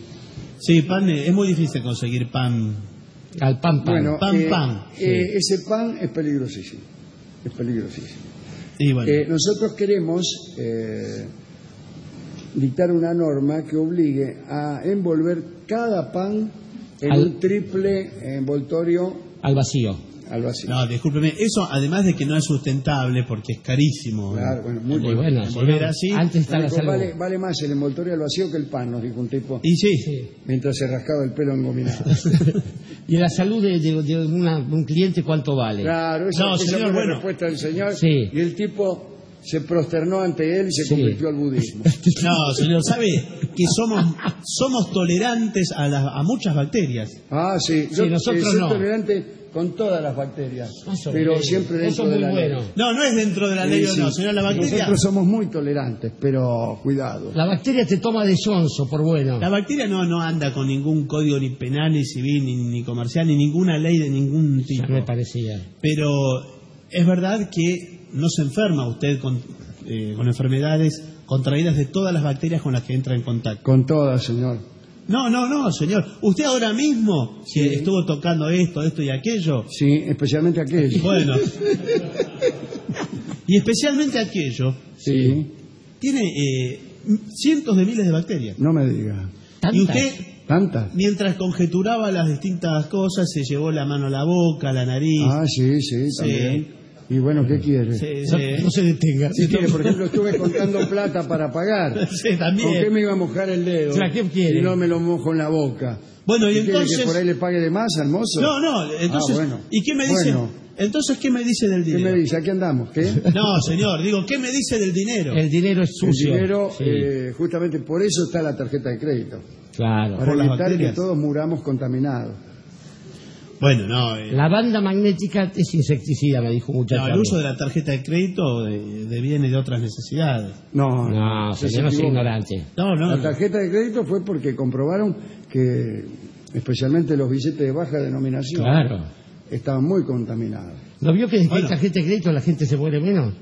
Sí, pan, es muy difícil conseguir pan... Al pan, pan. Bueno, pan, eh, pan. Eh, sí. Ese pan es peligrosísimo. Es peligrosísimo. Y bueno. eh, nosotros queremos eh, dictar una norma que obligue a envolver cada pan en al, un triple envoltorio al vacío. Al vacío. No, discúlpeme, eso además de que no es sustentable porque es carísimo. Claro, bueno, muy, muy bueno. Envolver así. Antes está la salud. Vale, vale más el envoltorio al vacío que el pan, nos dijo un tipo. Y sí. sí. Mientras se rascaba el pelo engominado. ¿Y la salud de, de, de una, un cliente cuánto vale? Claro, esa, no, esa señor, fue la bueno. respuesta del señor. Sí. Y el tipo se prosternó ante él y se sí. convirtió al budismo. No, señor, ¿sabe que somos somos tolerantes a, la, a muchas bacterias? Ah, sí. Yo sí, nosotros soy no. tolerante con todas las bacterias, eso pero es, siempre dentro eso de la bueno. ley. No, no es dentro de la ley sí, o no, sí. señor, la bacteria... Nosotros somos muy tolerantes, pero cuidado. La bacteria te toma de sonso, por bueno. La bacteria no, no anda con ningún código ni penal, ni civil, ni, ni comercial, ni ninguna ley de ningún tipo. Ya me parecía. Pero es verdad que no se enferma usted con, eh, con enfermedades contraídas de todas las bacterias con las que entra en contacto. Con todas, señor. No, no, no, señor. Usted ahora mismo sí. que estuvo tocando esto, esto y aquello. Sí, especialmente aquello. Bueno. Y especialmente aquello. Sí. Tiene eh, cientos de miles de bacterias. No me diga. ¿Tantas? Y usted, ¿Tantas? Mientras conjeturaba las distintas cosas, se llevó la mano a la boca, a la nariz. Ah, sí, sí, también. Sí. Y bueno, ¿qué quiere? Sí, No, sí. no se detenga. ¿Qué quiere? Por ejemplo, estuve contando plata para pagar. Sí, también. ¿Con qué me iba a mojar el dedo? O sea, ¿qué quiere? Y no me lo mojo en la boca. Bueno, y ¿Qué quiere, entonces... que por ahí le pague de más al mozo? No, no, entonces... Ah, bueno. ¿Y qué me dice? Bueno. Entonces, ¿qué me dice del ¿Qué dinero? me dice? ¿Aquí andamos? ¿Qué? No, señor, digo, ¿qué me dice del dinero? El dinero es El sucio. dinero, Sí, eh, justamente por eso está la tarjeta de crédito. claro. Para Por las evitar que bacterias. todos muramos contaminados. Bueno, no, eh, La banda magnética es insecticida, me dijo un muchacho. no, el uso de la tarjeta de crédito de, de viene de otras necesidades. No, No, se señor, no sea equivoca. ignorante. No, no, La no. tarjeta de crédito fue porque comprobaron que, especialmente los billetes de baja denominación, Claro. estaban muy contaminados. ¿No vio que desde que Bueno. hay tarjeta de crédito la gente se muere menos?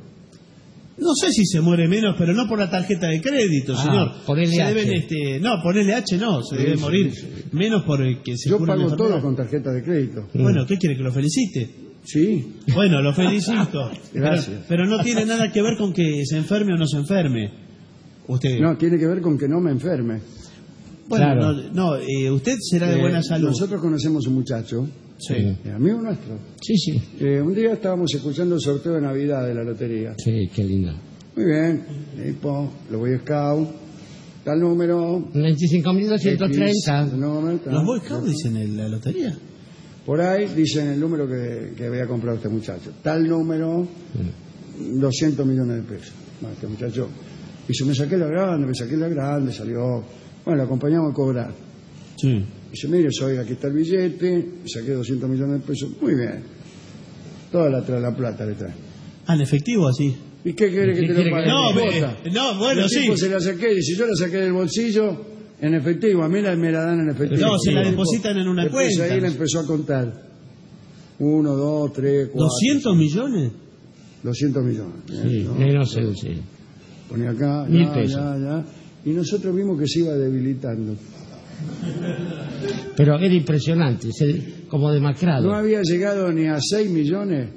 No sé si se muere menos, pero no por la tarjeta de crédito, Ah, señor. por L Se H. deben, este, no, por L H no, se Sí, debe sí, morir sí. menos por el que se Yo cura la pago todo enfermedad. con tarjeta de crédito. Bueno, ¿qué quiere que lo felicite? Sí, Bueno, lo felicito. Gracias. Pero, pero no tiene nada que ver con que se enferme o no se enferme. Usted. no, tiene que ver con que no me enferme. Bueno, Claro. no, no, eh, usted será de Eh, buena salud. Nosotros conocemos un muchacho, Sí. eh, amigo nuestro. Sí, sí. Eh, un día estábamos escuchando el sorteo de Navidad de la lotería. Sí, qué lindo. Muy bien, tipo, lo voy a Scout, tal número. veinticinco mil doscientos treinta. X, número, tal. Los Boy Scouts dicen en la lotería. Por ahí dicen el número que, que había comprado este muchacho. Tal número, doscientos millones de pesos. Bueno, este muchacho dice, me saqué la grande, me saqué la grande, salió. Bueno, le acompañamos a cobrar. Sí. Dice, mire, soy, aquí está el billete, me saqué doscientos millones de pesos. Muy bien. Toda la, tra- la plata le trae. Ah, en efectivo, así. ¿Y qué quiere que ¿Qué te quiere lo que pague? No, en me- cuota? no, bueno, El sí. tipo se la saqué, dice, yo la saqué del bolsillo en efectivo, a mí la, me la dan en efectivo. No, se la El tipo depositan en una después cuenta. ahí le empezó a contar. Uno, dos, tres, cuatro. ¿doscientos millones? doscientos millones. Sí, ¿no? menos el, sí. Ponía acá, Mil ya, pesos. ya, ya. Y nosotros vimos que se iba debilitando. Pero era impresionante, se- como demacrado. No había llegado ni a seis millones,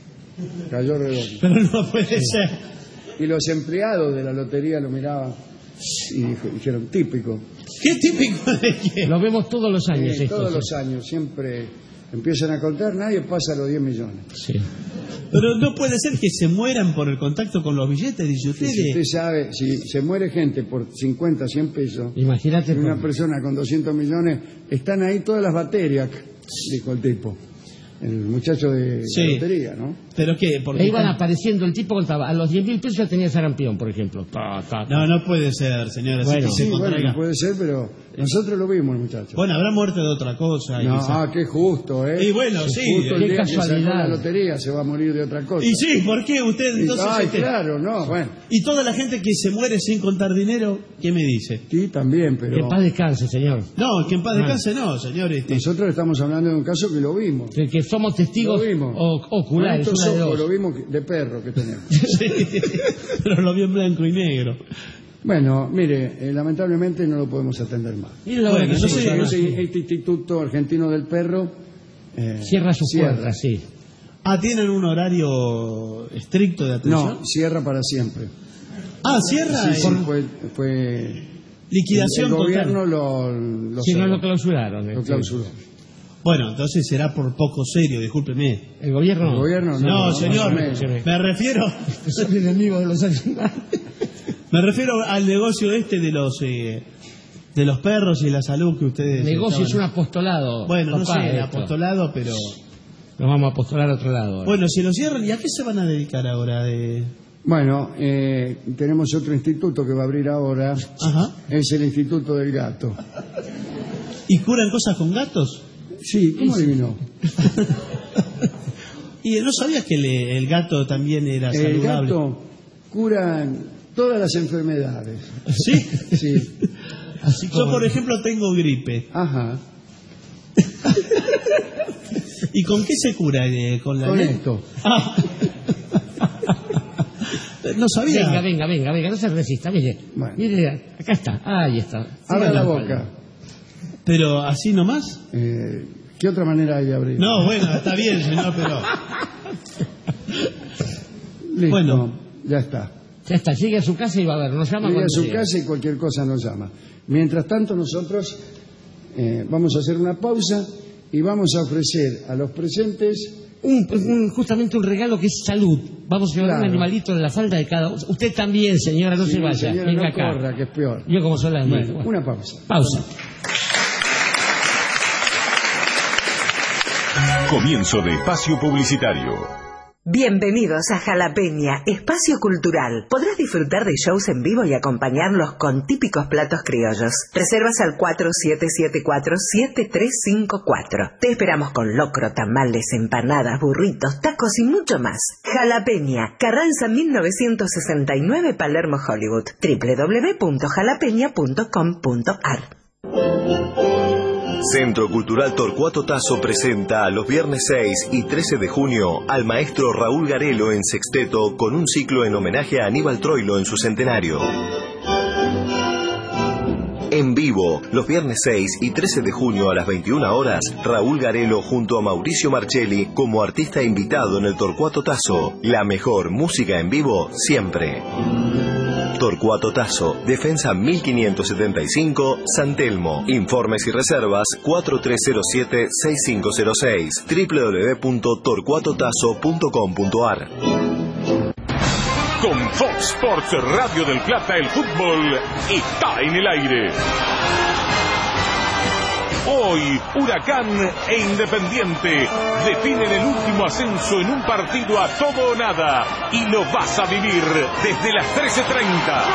cayó redondo. Pero no puede ser. Y los empleados de la lotería lo miraban y dijo- dijeron, típico. ¿Qué típico de qué? Lo vemos todos los años. Eh, esto, todos sí. los años, siempre empiezan a contar, nadie pasa los diez millones. Sí. Pero no puede ser que se mueran por el contacto con los billetes, dice Y usted. si usted sabe, si se muere gente por cincuenta, cien pesos, Imagínate. y una por- persona con doscientos millones, están ahí todas las bacterias, dijo el tipo. El muchacho de Sí. la lotería, ¿no? ¿Pero qué? Porque E iban están- apareciendo, el tipo contaba, a los diez mil pesos ya tenía sarampión, por ejemplo. Ta, ta, ta. No, no puede ser, señora. así Bueno. que se Sí, bueno, contraiga. puede ser, pero nosotros lo vimos, el muchacho. Bueno, habrá muerto de otra cosa. y No, quizá- ah, qué justo, ¿eh? Y bueno, Qué sí, justo el qué día que sacó casualidad. la lotería se va a morir de otra cosa. Y sí, ¿por qué usted Y- entonces... Ay, este- claro, no, bueno. Y toda la gente que se muere sin contar dinero, ¿qué me dice? Sí, también, Que pero en paz descanse, señor. No, que en paz Ah. descanse no, señor. Este. nosotros estamos hablando de un caso que lo vimos. Que, que somos testigos Lo vimos. o- oculares, Con estos una de ojos dos. lo vimos de perro que tenemos. Sí, pero lo vio en blanco y negro. Bueno, mire, eh, lamentablemente no lo podemos atender más. Mire la hora Bueno, que no se sé, llama. Este, este Instituto Argentino del Perro eh, Cierra sus cierra. puertas, sí. Ah, ¿tienen un horario estricto de atención? No, cierra para siempre. Ah, cierra. Sí, sí, eh, fue, fue Liquidación el total. gobierno lo, lo, Si no cerró, lo clausuraron. lo este. clausuró. Bueno, entonces será por poco serio, discúlpeme. El gobierno. El gobierno no. No, más señor, o menos. me refiero, Soy enemigo de los animales. me refiero al negocio este de los eh, de los perros y la salud que ustedes. El negocio estaban- es un apostolado. Bueno, no papá, sé, el esto. apostolado, pero Nos vamos a apostolar a otro lado. ahora. bueno, si lo cierran, ¿y a qué se van a dedicar ahora? De... Bueno, eh, tenemos otro instituto que va a abrir ahora. Ajá. Es el Instituto del Gato. ¿Y curan cosas con gatos? Sí, ¿cómo adivinó? Y no sabías que le- el gato también era El saludable. gato cura todas las enfermedades. ¿Sí? Sí. Así Yo, como- por ejemplo, tengo gripe. Ajá. ¿Y con qué se cura? Eh, ¿Con la Con lengua? esto. Ah. No sabía. Venga, venga, venga, venga, no se resista. Mire, Bueno. mire, acá está. Ahí está. Abra Siga la espalda. boca. Pero así nomás. Eh, ¿Qué otra manera hay de abrir? No, bueno, está bien, señor, pero. Listo, bueno. ya está. Ya está, llegue a su casa y va a ver, nos llama Llegue a cuando su llegue. casa y cualquier cosa nos llama. Mientras tanto, nosotros eh, vamos a hacer una pausa y vamos a ofrecer a los presentes un, un, justamente un regalo que es salud. Vamos a llevar claro. un animalito de la falda de cada uno. Usted también, señora, no sí, se vaya. Señora, venga no acá. Corra, que es peor. Yo como sola. Bueno, bueno. Una pausa. Pausa. Comienzo de espacio publicitario. Bienvenidos a Jalapeña, espacio cultural. Podrás disfrutar de shows en vivo y acompañarlos con típicos platos criollos. Reservas al cuatro siete siete cuatro siete tres cinco cuatro. Te esperamos con locro, tamales, empanadas, burritos, tacos y mucho más. Jalapeña, Carranza mil novecientos sesenta y nueve, Palermo, Hollywood. doble u doble u doble u punto jalapeña punto com punto a r. Centro Cultural Torcuato Tasso presenta los viernes seis y trece de junio al maestro Raúl Garelo en sexteto con un ciclo en homenaje a Aníbal Troilo en su centenario. En vivo, los viernes seis y trece de junio a las veintiuna horas, Raúl Garelo junto a Mauricio Marcelli como artista invitado en el Torcuato Tasso. La mejor música en vivo siempre. Torcuato Tasso, Defensa mil quinientos setenta y cinco, San Telmo. Informes y reservas cuatro tres cero siete seis cinco cero seis, doble u doble u doble u punto torcuato tasso punto com punto a r. Con Fox Sports Radio del Plata, el fútbol está en el aire. Hoy, Huracán e Independiente definen el último ascenso en un partido a todo o nada y lo vas a vivir desde las trece treinta.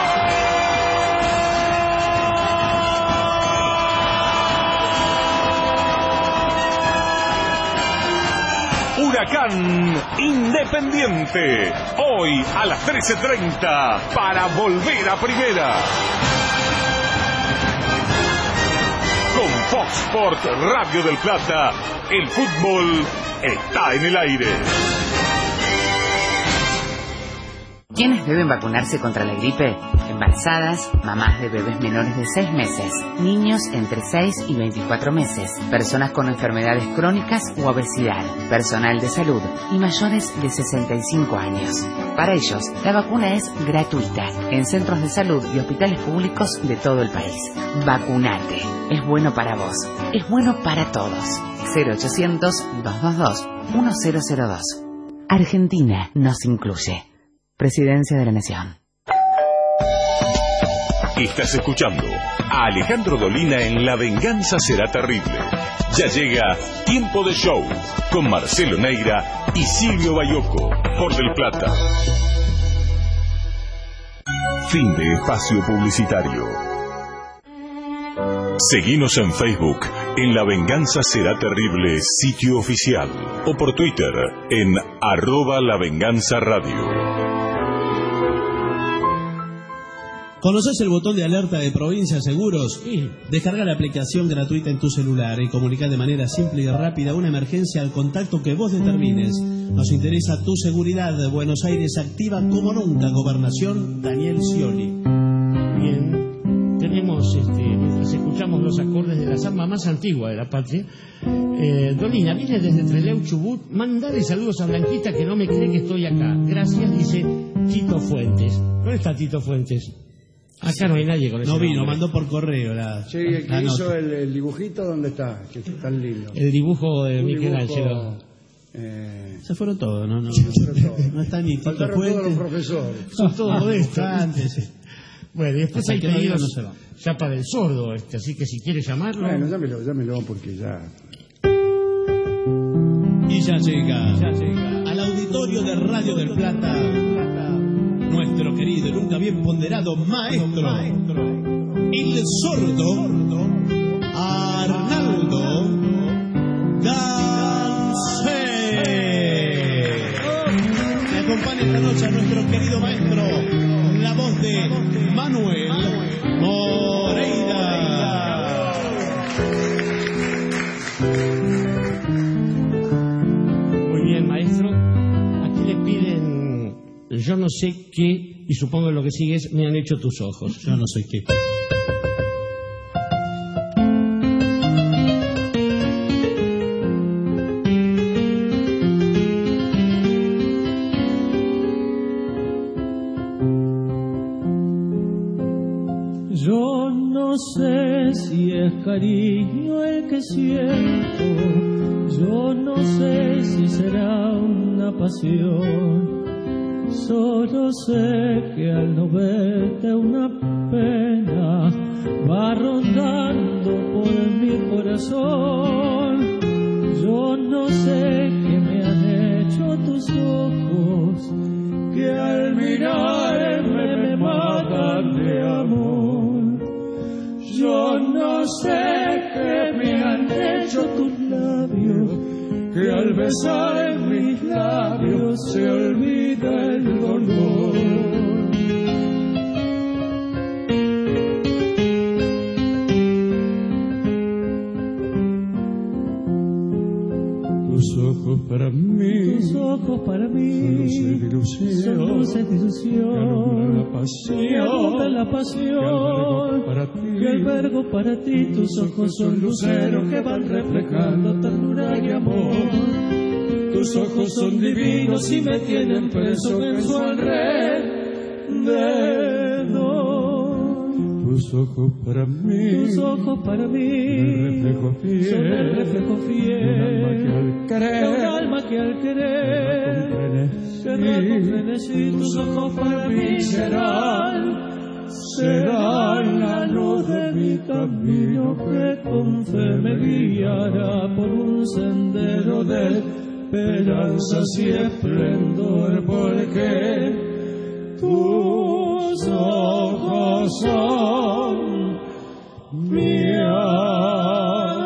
Huracán Independiente, hoy a las trece treinta para volver a primera. Con Fox Sports Radio del Plata, el fútbol está en el aire. ¿Quiénes deben vacunarse contra la gripe? Embarazadas, mamás de bebés menores de seis meses, niños entre seis y veinticuatro meses, personas con enfermedades crónicas u obesidad, personal de salud y mayores de sesenta y cinco años. Para ellos, la vacuna es gratuita en centros de salud y hospitales públicos de todo el país. Vacunate. Es bueno para vos. Es bueno para todos. cero ochocientos, doscientos veintidós, mil dos. Argentina nos incluye. Presidencia de la Nación. Estás escuchando a Alejandro Dolina en La Venganza Será Terrible. Ya llega Tiempo de Show con Marcelo Neira y Silvio Bayoco por Del Plata. Fin de espacio publicitario. Seguinos en Facebook en La Venganza Será Terrible sitio oficial o por Twitter en arroba La Venganza Radio. ¿Conoces el botón de alerta de Provincia Seguros? Sí. Descarga la aplicación gratuita en tu celular y comunica de manera simple y rápida una emergencia al contacto que vos determines. Nos interesa tu seguridad. Buenos Aires activa como nunca. Gobernación, Daniel Scioli. Bien, tenemos, este, mientras escuchamos los acordes de la samba más antigua de la patria, eh, Dolina viene desde Trelew, Chubut. Mandale saludos a Blanquita que no me cree que estoy acá. Gracias, dice Tito Fuentes. ¿Dónde está Tito Fuentes? Acá no hay nadie con eso. No vino, mandó por correo la. Sí, el que hizo el, el dibujito, ¿dónde está? Que es tan lindo. El dibujo de Miguel Ángelo. Eh... Se fueron todos, ¿no? No, no, no, no está ni Tito Faltaron Fuentes. todos los profesores. Son todos Ah, modestos. antes, sí. Bueno, y después Hasta hay que no diga, pedidos no se va. ya para el sordo, este, así que si quiere llamarlo. Bueno, llámelo, llámelo porque ya. Y ya llega, ya llega al auditorio de Radio del Plata, nuestro querido y nunca bien ponderado maestro, el sordo Arnaldo Gansé. Me acompaña esta noche a nuestro querido maestro, la voz de Manuel Moreira. Muy bien, maestro. Aquí le piden, yo no sé qué, y supongo que lo que sigue es, me han hecho tus ojos. Yo no sé qué. Yo no sé si es cariño el que siento, Yo no sé si será una pasión, solo sé que al no verte una pena va rondando por mi corazón. Yo no sé qué me han hecho tus ojos, que al mirarme me matan de amor. Yo no sé qué me han hecho tus labios, que al besar en mis labios se olvida el dolor. Tus ojos para mí, tus ojos para mí, son luces de ilusión, son luces de ilusión, que alumbran la pasión, que albergo para ti. Tus ojos son luceros que van reflejando ternura y amor. Tus ojos son divinos y me tienen preso en su alrededor. Tus ojos para mí, tus ojos para mí, el reflejo fiel, son el reflejo fiel, un alma que al querer, que con frenesí, tus ojos para mí serán, serán la luz de mi camino que con fe me guiará por un sendero de esperanzas y esplendor, porque tus ojos son mi amor.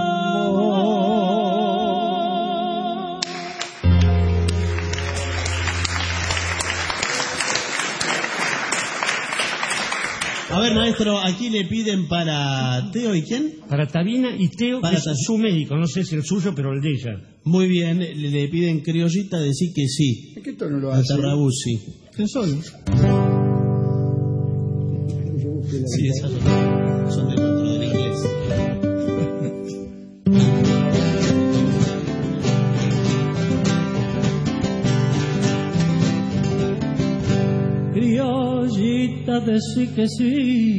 A ver, maestro, aquí le piden para Teo y ¿quién? Para Tabina y Teo, para que es su médico, no sé si el suyo, pero el de ella. Muy bien, le, le piden criollita, decir que sí. ¿En qué tono lo hace? Tarrabuzzi. ¿Qué soy? Sí, esas son, son de control del inglés. Criollita, decí que sí.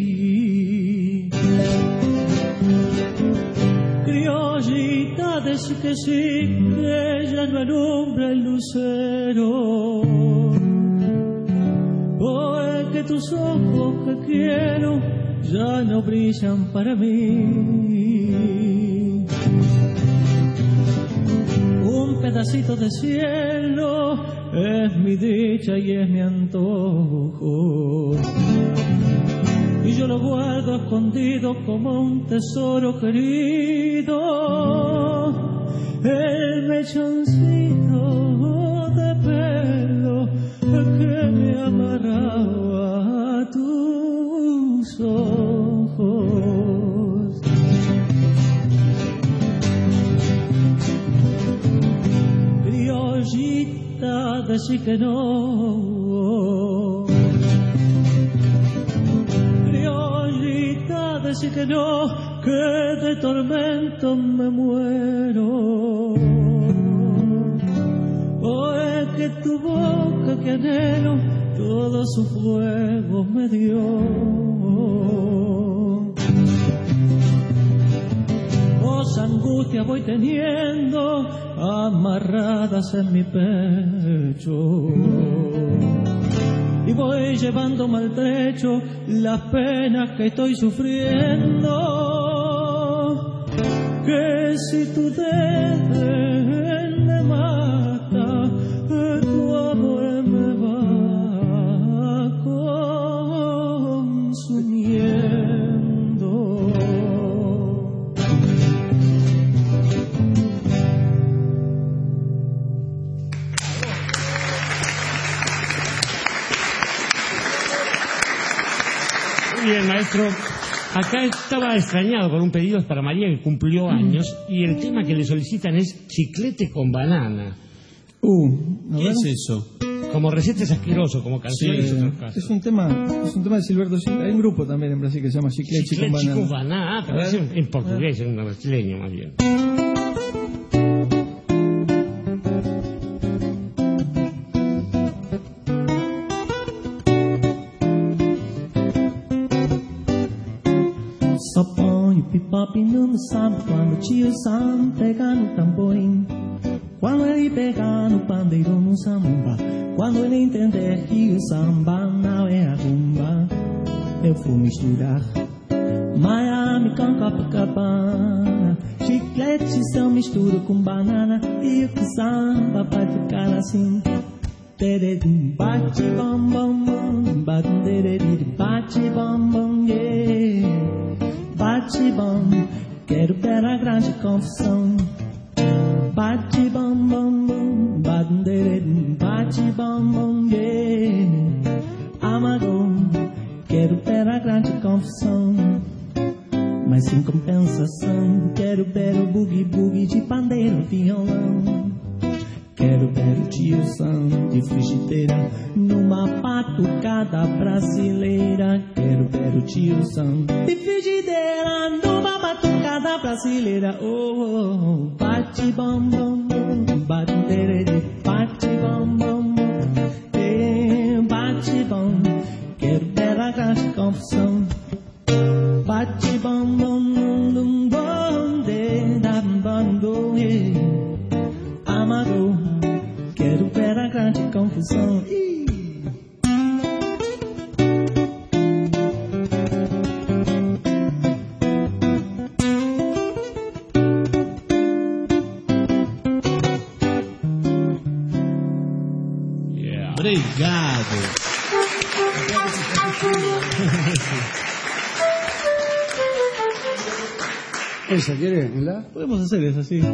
Criollita, decí que sí, que ella no alumbra el lucero. Oh, es que tus ojos que quiero ya no brillan para mí. Un pedacito de cielo es mi dicha y es mi antojo, y yo lo guardo escondido como un tesoro querido. El mechoncito de pelo que me amarraba a tus ojos. Criollita, decí que no. Criollita, decí que no, que de tormento me muero. Oh, es que tu boca que anhelo todo su fuego me dio. Dos angustias voy teniendo amarradas en mi pecho, y voy llevando maltrecho las penas que estoy sufriendo. Que si tu desdén me mata, tu amor me va consumiendo. Muy bien, maestro. Acá estaba extrañado con un pedido para María, que cumplió años, y el tema que le solicitan es chiclete con banana. Uh, ¿Qué es eso? Como recetas asqueroso, como canciones Sí, y otras cosas. es un tema, es un tema de Silberto Silva. Hay un grupo también en Brasil que se llama Chiclete, Chiclete con banana. con banana, ah, pero A es ver. en, en portugués, es un brasileño más bien. Só põe pipa golpe no samba, quando o tio Sam pega no tamborim. Quando ele pegar no pandeiro no samba, quando ele entender que o samba não é a rumba, eu vou misturar Miami com Copacabana, chiclete eu misturo com banana, e o samba vai ficar assim. Bate bom bom bom, bate bom bom, yeah. Bate bom, quero ver a grande confusão. Bate bom bom bom, bate bom bom, yeah. Amagou, quero ver a grande confusão. Mas em compensação, quero ver o boogie boogie de pandeiro violão. Quero ver o tio Sam de frigideira numa batucada brasileira. Quero ver o tio Sam de frigideira numa batucada brasileira. Oh, oh, oh. Bate bom bom bom, bate bate bom bom bom, eh, bate bom. Quero ver a grande confusão. Bate bom bom bom bom bom, de da bom bom, eh. Amado, quero ver a grande confusão. Yeah. Obrigado. ¿Esa quiere? ¿La? Podemos hacer eso, sí.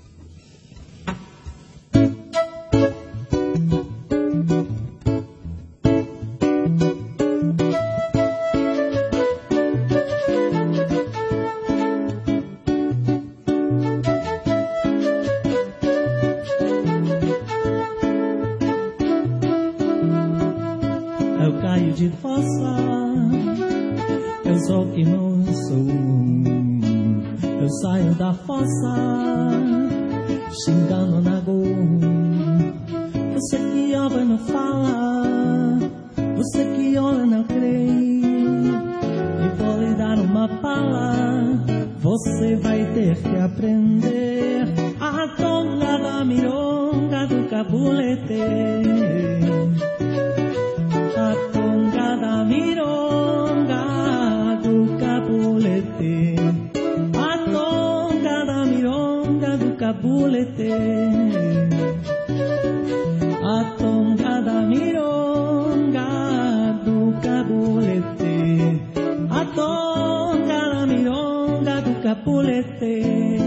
Eu caio de fossa, eu sou que não sou. Eu saio da fossa, xingando na gol. Você que ouve não fala, você que olha não crê. E vou lhe dar uma bala, você vai ter que aprender a tonga da mironga do cabulete. A tonga da mironga do cabulete. A tonga da mironga do cabulete. A tonga da mironga do cabulete. A tonga da mironga do cabulete.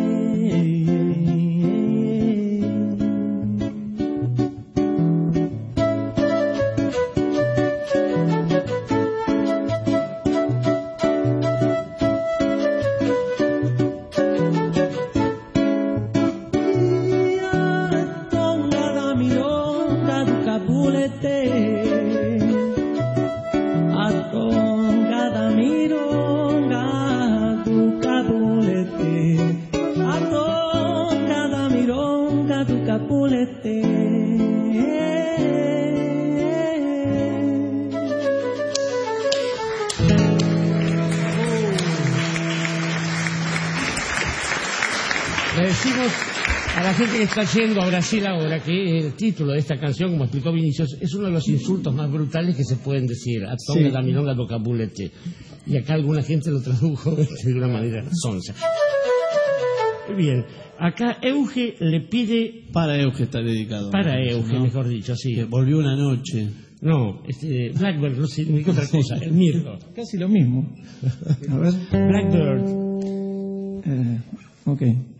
Que está yendo a Brasil ahora, que el título de esta canción, como explicó Vinicius, es uno de los insultos más brutales que se pueden decir. A tonga la milonga do cabulete. Y acá alguna gente lo tradujo de una manera sonsa. Muy bien. Acá Euge le pide... Para Euge está dedicado. Para Euge, ¿no? Mejor dicho, sí. Que volvió una noche. No, este, Blackbird, no significa otra cosa, el mirlo. Casi lo mismo. A ver. Blackbird. Eh, ok.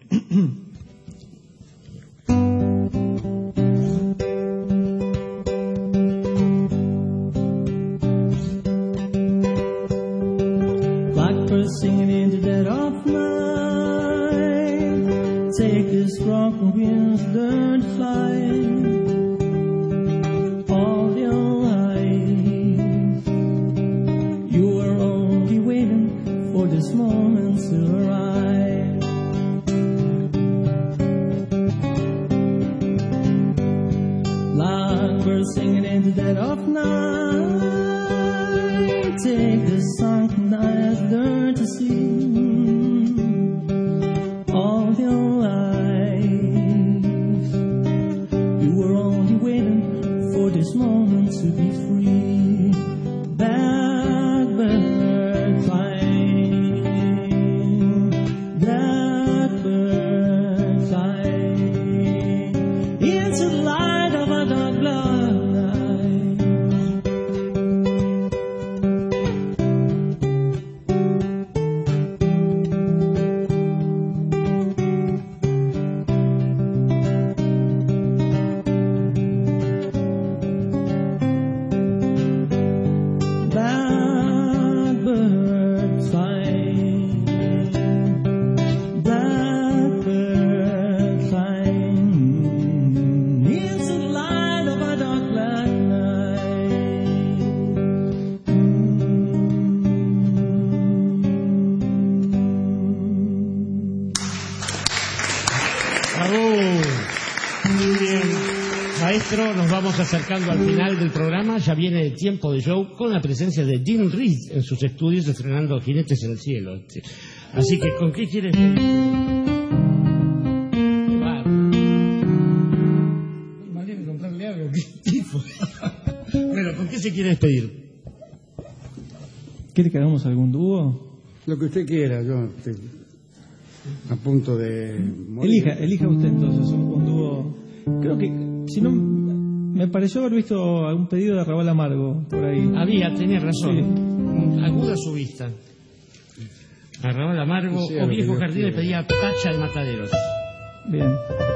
Blackbird singing in the dead of night. Take this strong winds, learn to fly. All your life, you were only waiting for this moment to arrive. Blackbird singing in the dead of night. Take this song and learn to sing. Bravo. Muy bien. Maestro, nos vamos acercando al final del programa. Ya viene el tiempo de show con la presencia de Dean Reed en sus estudios estrenando Jinetes en el Cielo. Así que, ¿con qué quieres? Bueno, ¿con qué se quiere despedir? ¿Quiere que hagamos algún dúo? Lo que usted quiera, yo estoy a punto de morir. Elija, elija usted entonces un, un dúo. Creo que, si no, me pareció haber visto algún pedido de Raval Amargo por ahí. Había, tenía razón. Sí. Aguda su vista. A Raval Amargo sí, o Viejo Jardín le pedía Tacha de Mataderos. Bien.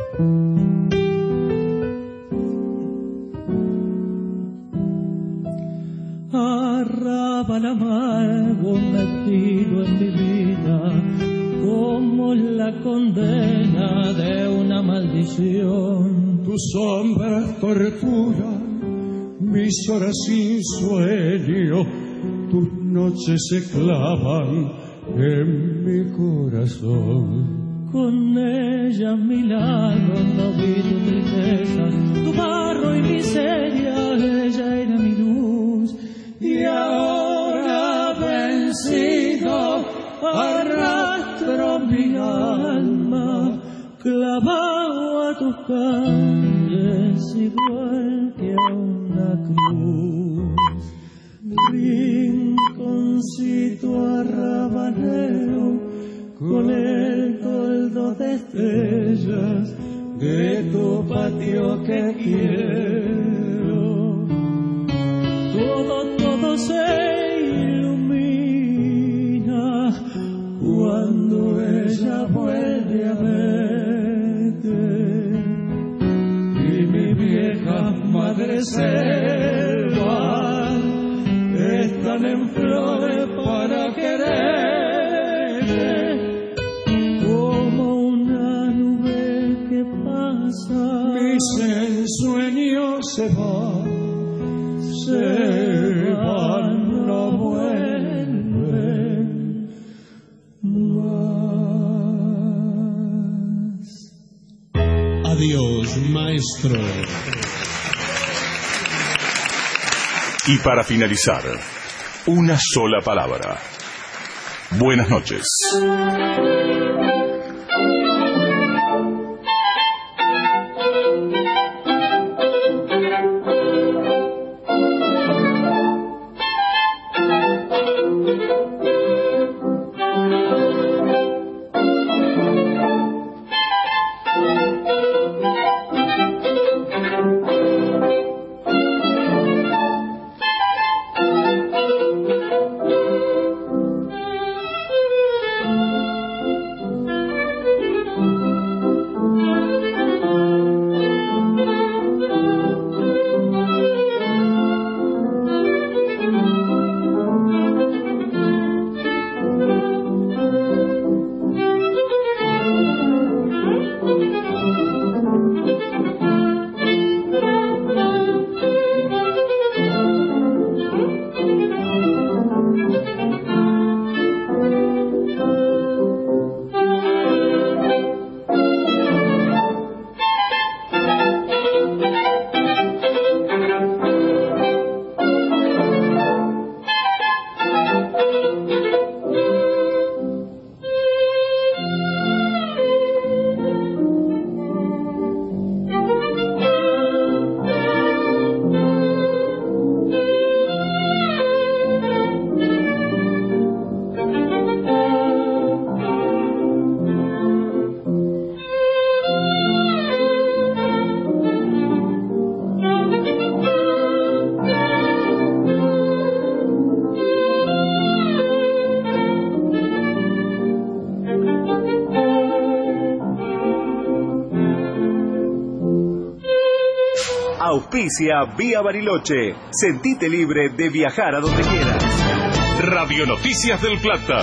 Arrabal amargo metido en mi vida, como la condena de una maldición. Tu sombra tortura mis horas sin sueño, tus noches se clavan en mi corazón. Con ella a mi lado no vi tu tristeza, tu barro y miseria, ella era mi luz. Y ahora vencido arrastro mi alma clavado a tus calles igual que a una cruz. Rinconcito arrabalero con el toldo de estrellas de tu patio que quiero. Todo, todo se ilumina cuando ella vuelve a verte. Y mi vieja madre selva están en flores para quererte. Como una nube que pasa, mis ensueños se van. Se van, no vuelven más. Adiós, maestro. Y para finalizar, una sola palabra. Buenas noches. Auspicia Vía Bariloche. Sentite libre de viajar a donde quieras. Radio Noticias del Plata.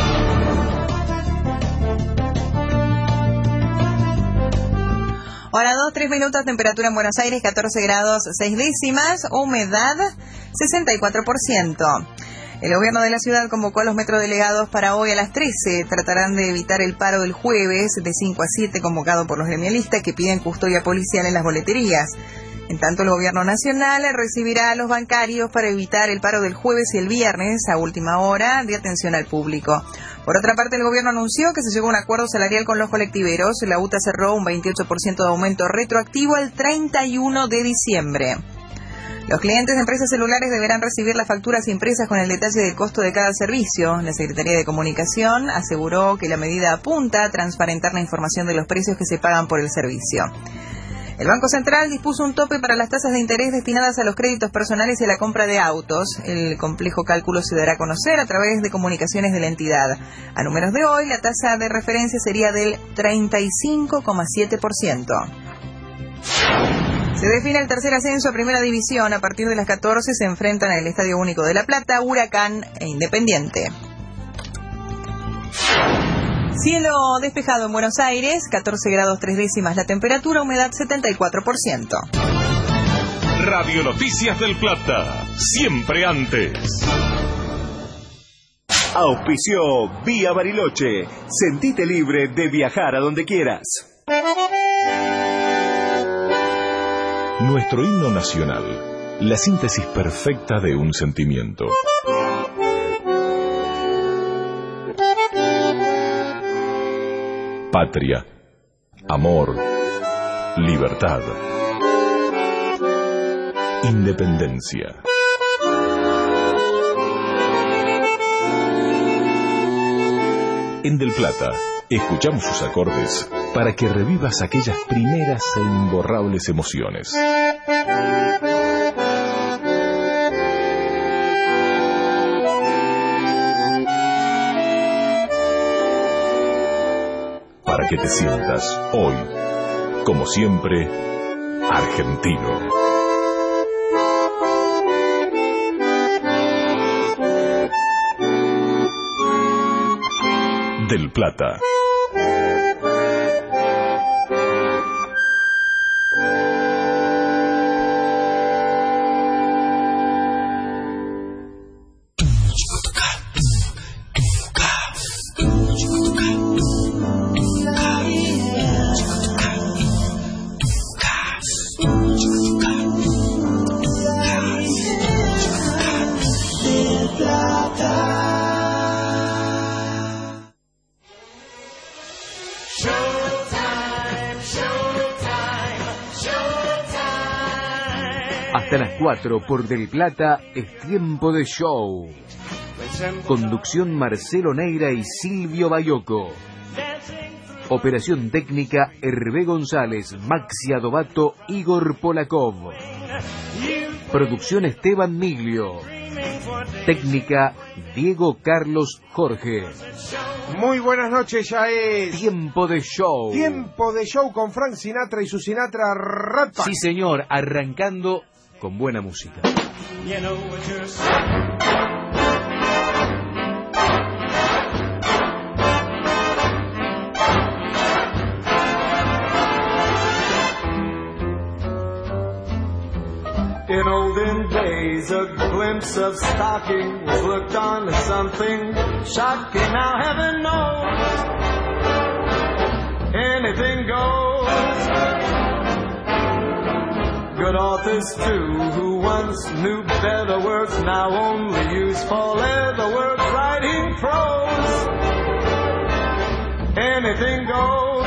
Hora dos, tres minutos, temperatura en Buenos Aires, catorce grados, seis décimas, humedad, sesenta y cuatro por ciento. El gobierno de la ciudad convocó a los metrodelegados para hoy a las trece. Tratarán de evitar el paro del jueves de cinco a siete convocado por los gremialistas que piden custodia policial en las boleterías. En tanto, el gobierno nacional recibirá a los bancarios para evitar el paro del jueves y el viernes a última hora de atención al público. Por otra parte, el gobierno anunció que se llegó a un acuerdo salarial con los colectiveros. La U T A cerró un veintiocho por ciento de aumento retroactivo al treinta y uno de diciembre. Los clientes de empresas celulares deberán recibir las facturas impresas con el detalle del costo de cada servicio. La Secretaría de Comunicación aseguró que la medida apunta a transparentar la información de los precios que se pagan por el servicio. El Banco Central dispuso un tope para las tasas de interés destinadas a los créditos personales y a la compra de autos. El complejo cálculo se dará a conocer a través de comunicaciones de la entidad. A números de hoy, la tasa de referencia sería del treinta y cinco coma siete por ciento. Se define el tercer ascenso a Primera División. A partir de las catorce se enfrentan en el Estadio Único de La Plata, Huracán e Independiente. Cielo despejado en Buenos Aires, catorce grados tres décimas la temperatura, humedad setenta y cuatro por ciento. Radio Noticias del Plata, siempre antes. Auspició Vía Bariloche. Sentite libre de viajar a donde quieras. Nuestro himno nacional, la síntesis perfecta de un sentimiento. Patria, amor, libertad, independencia. En Del Plata, escuchamos sus acordes para que revivas aquellas primeras e imborrables emociones. Para que te sientas hoy, como siempre, argentino. Del Plata. Hasta las cuatro por Del Plata es tiempo de show. Conducción Marcelo Neira y Silvio Bayoco. Operación técnica Hervé González, Maxi Adobato, Igor Polakov. Producción Esteban Miglio. Técnica Diego Carlos Jorge. Muy buenas noches, ya es Tiempo de Show. Tiempo de Show con Frank Sinatra y su Sinatra Rat Pack. Sí, señor, arrancando con buena música. In olden days, a glimpse of stocking was looked on as something shocking. Now heaven knows, anything goes. Good authors too, who once knew better words, now only use four-letter words, writing prose. Anything goes.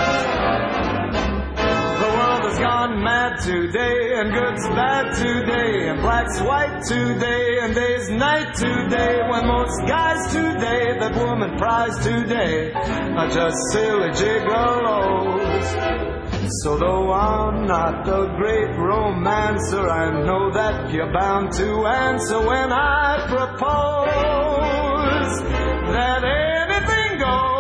The world has gone mad today, and good's bad today, and black's white today, and day's night today, when most guys today that woman prize today are just silly gigolos. So though I'm not a great romancer, I know that you're bound to answer when I propose that anything goes.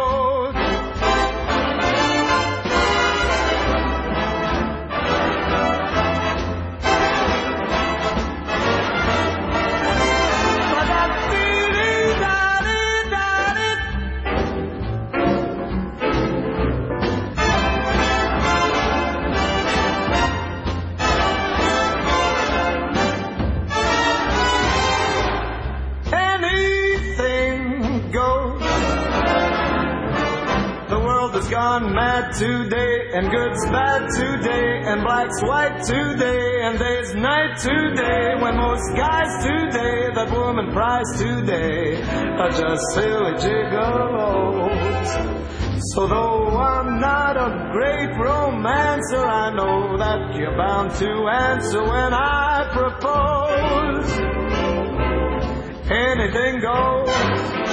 mad today, and good's bad today, and black's white today, and day's night today, when most guys today that woman prize today are just silly gigolos. So though I'm not a great romancer, I know that you're bound to answer when I propose. Anything goes.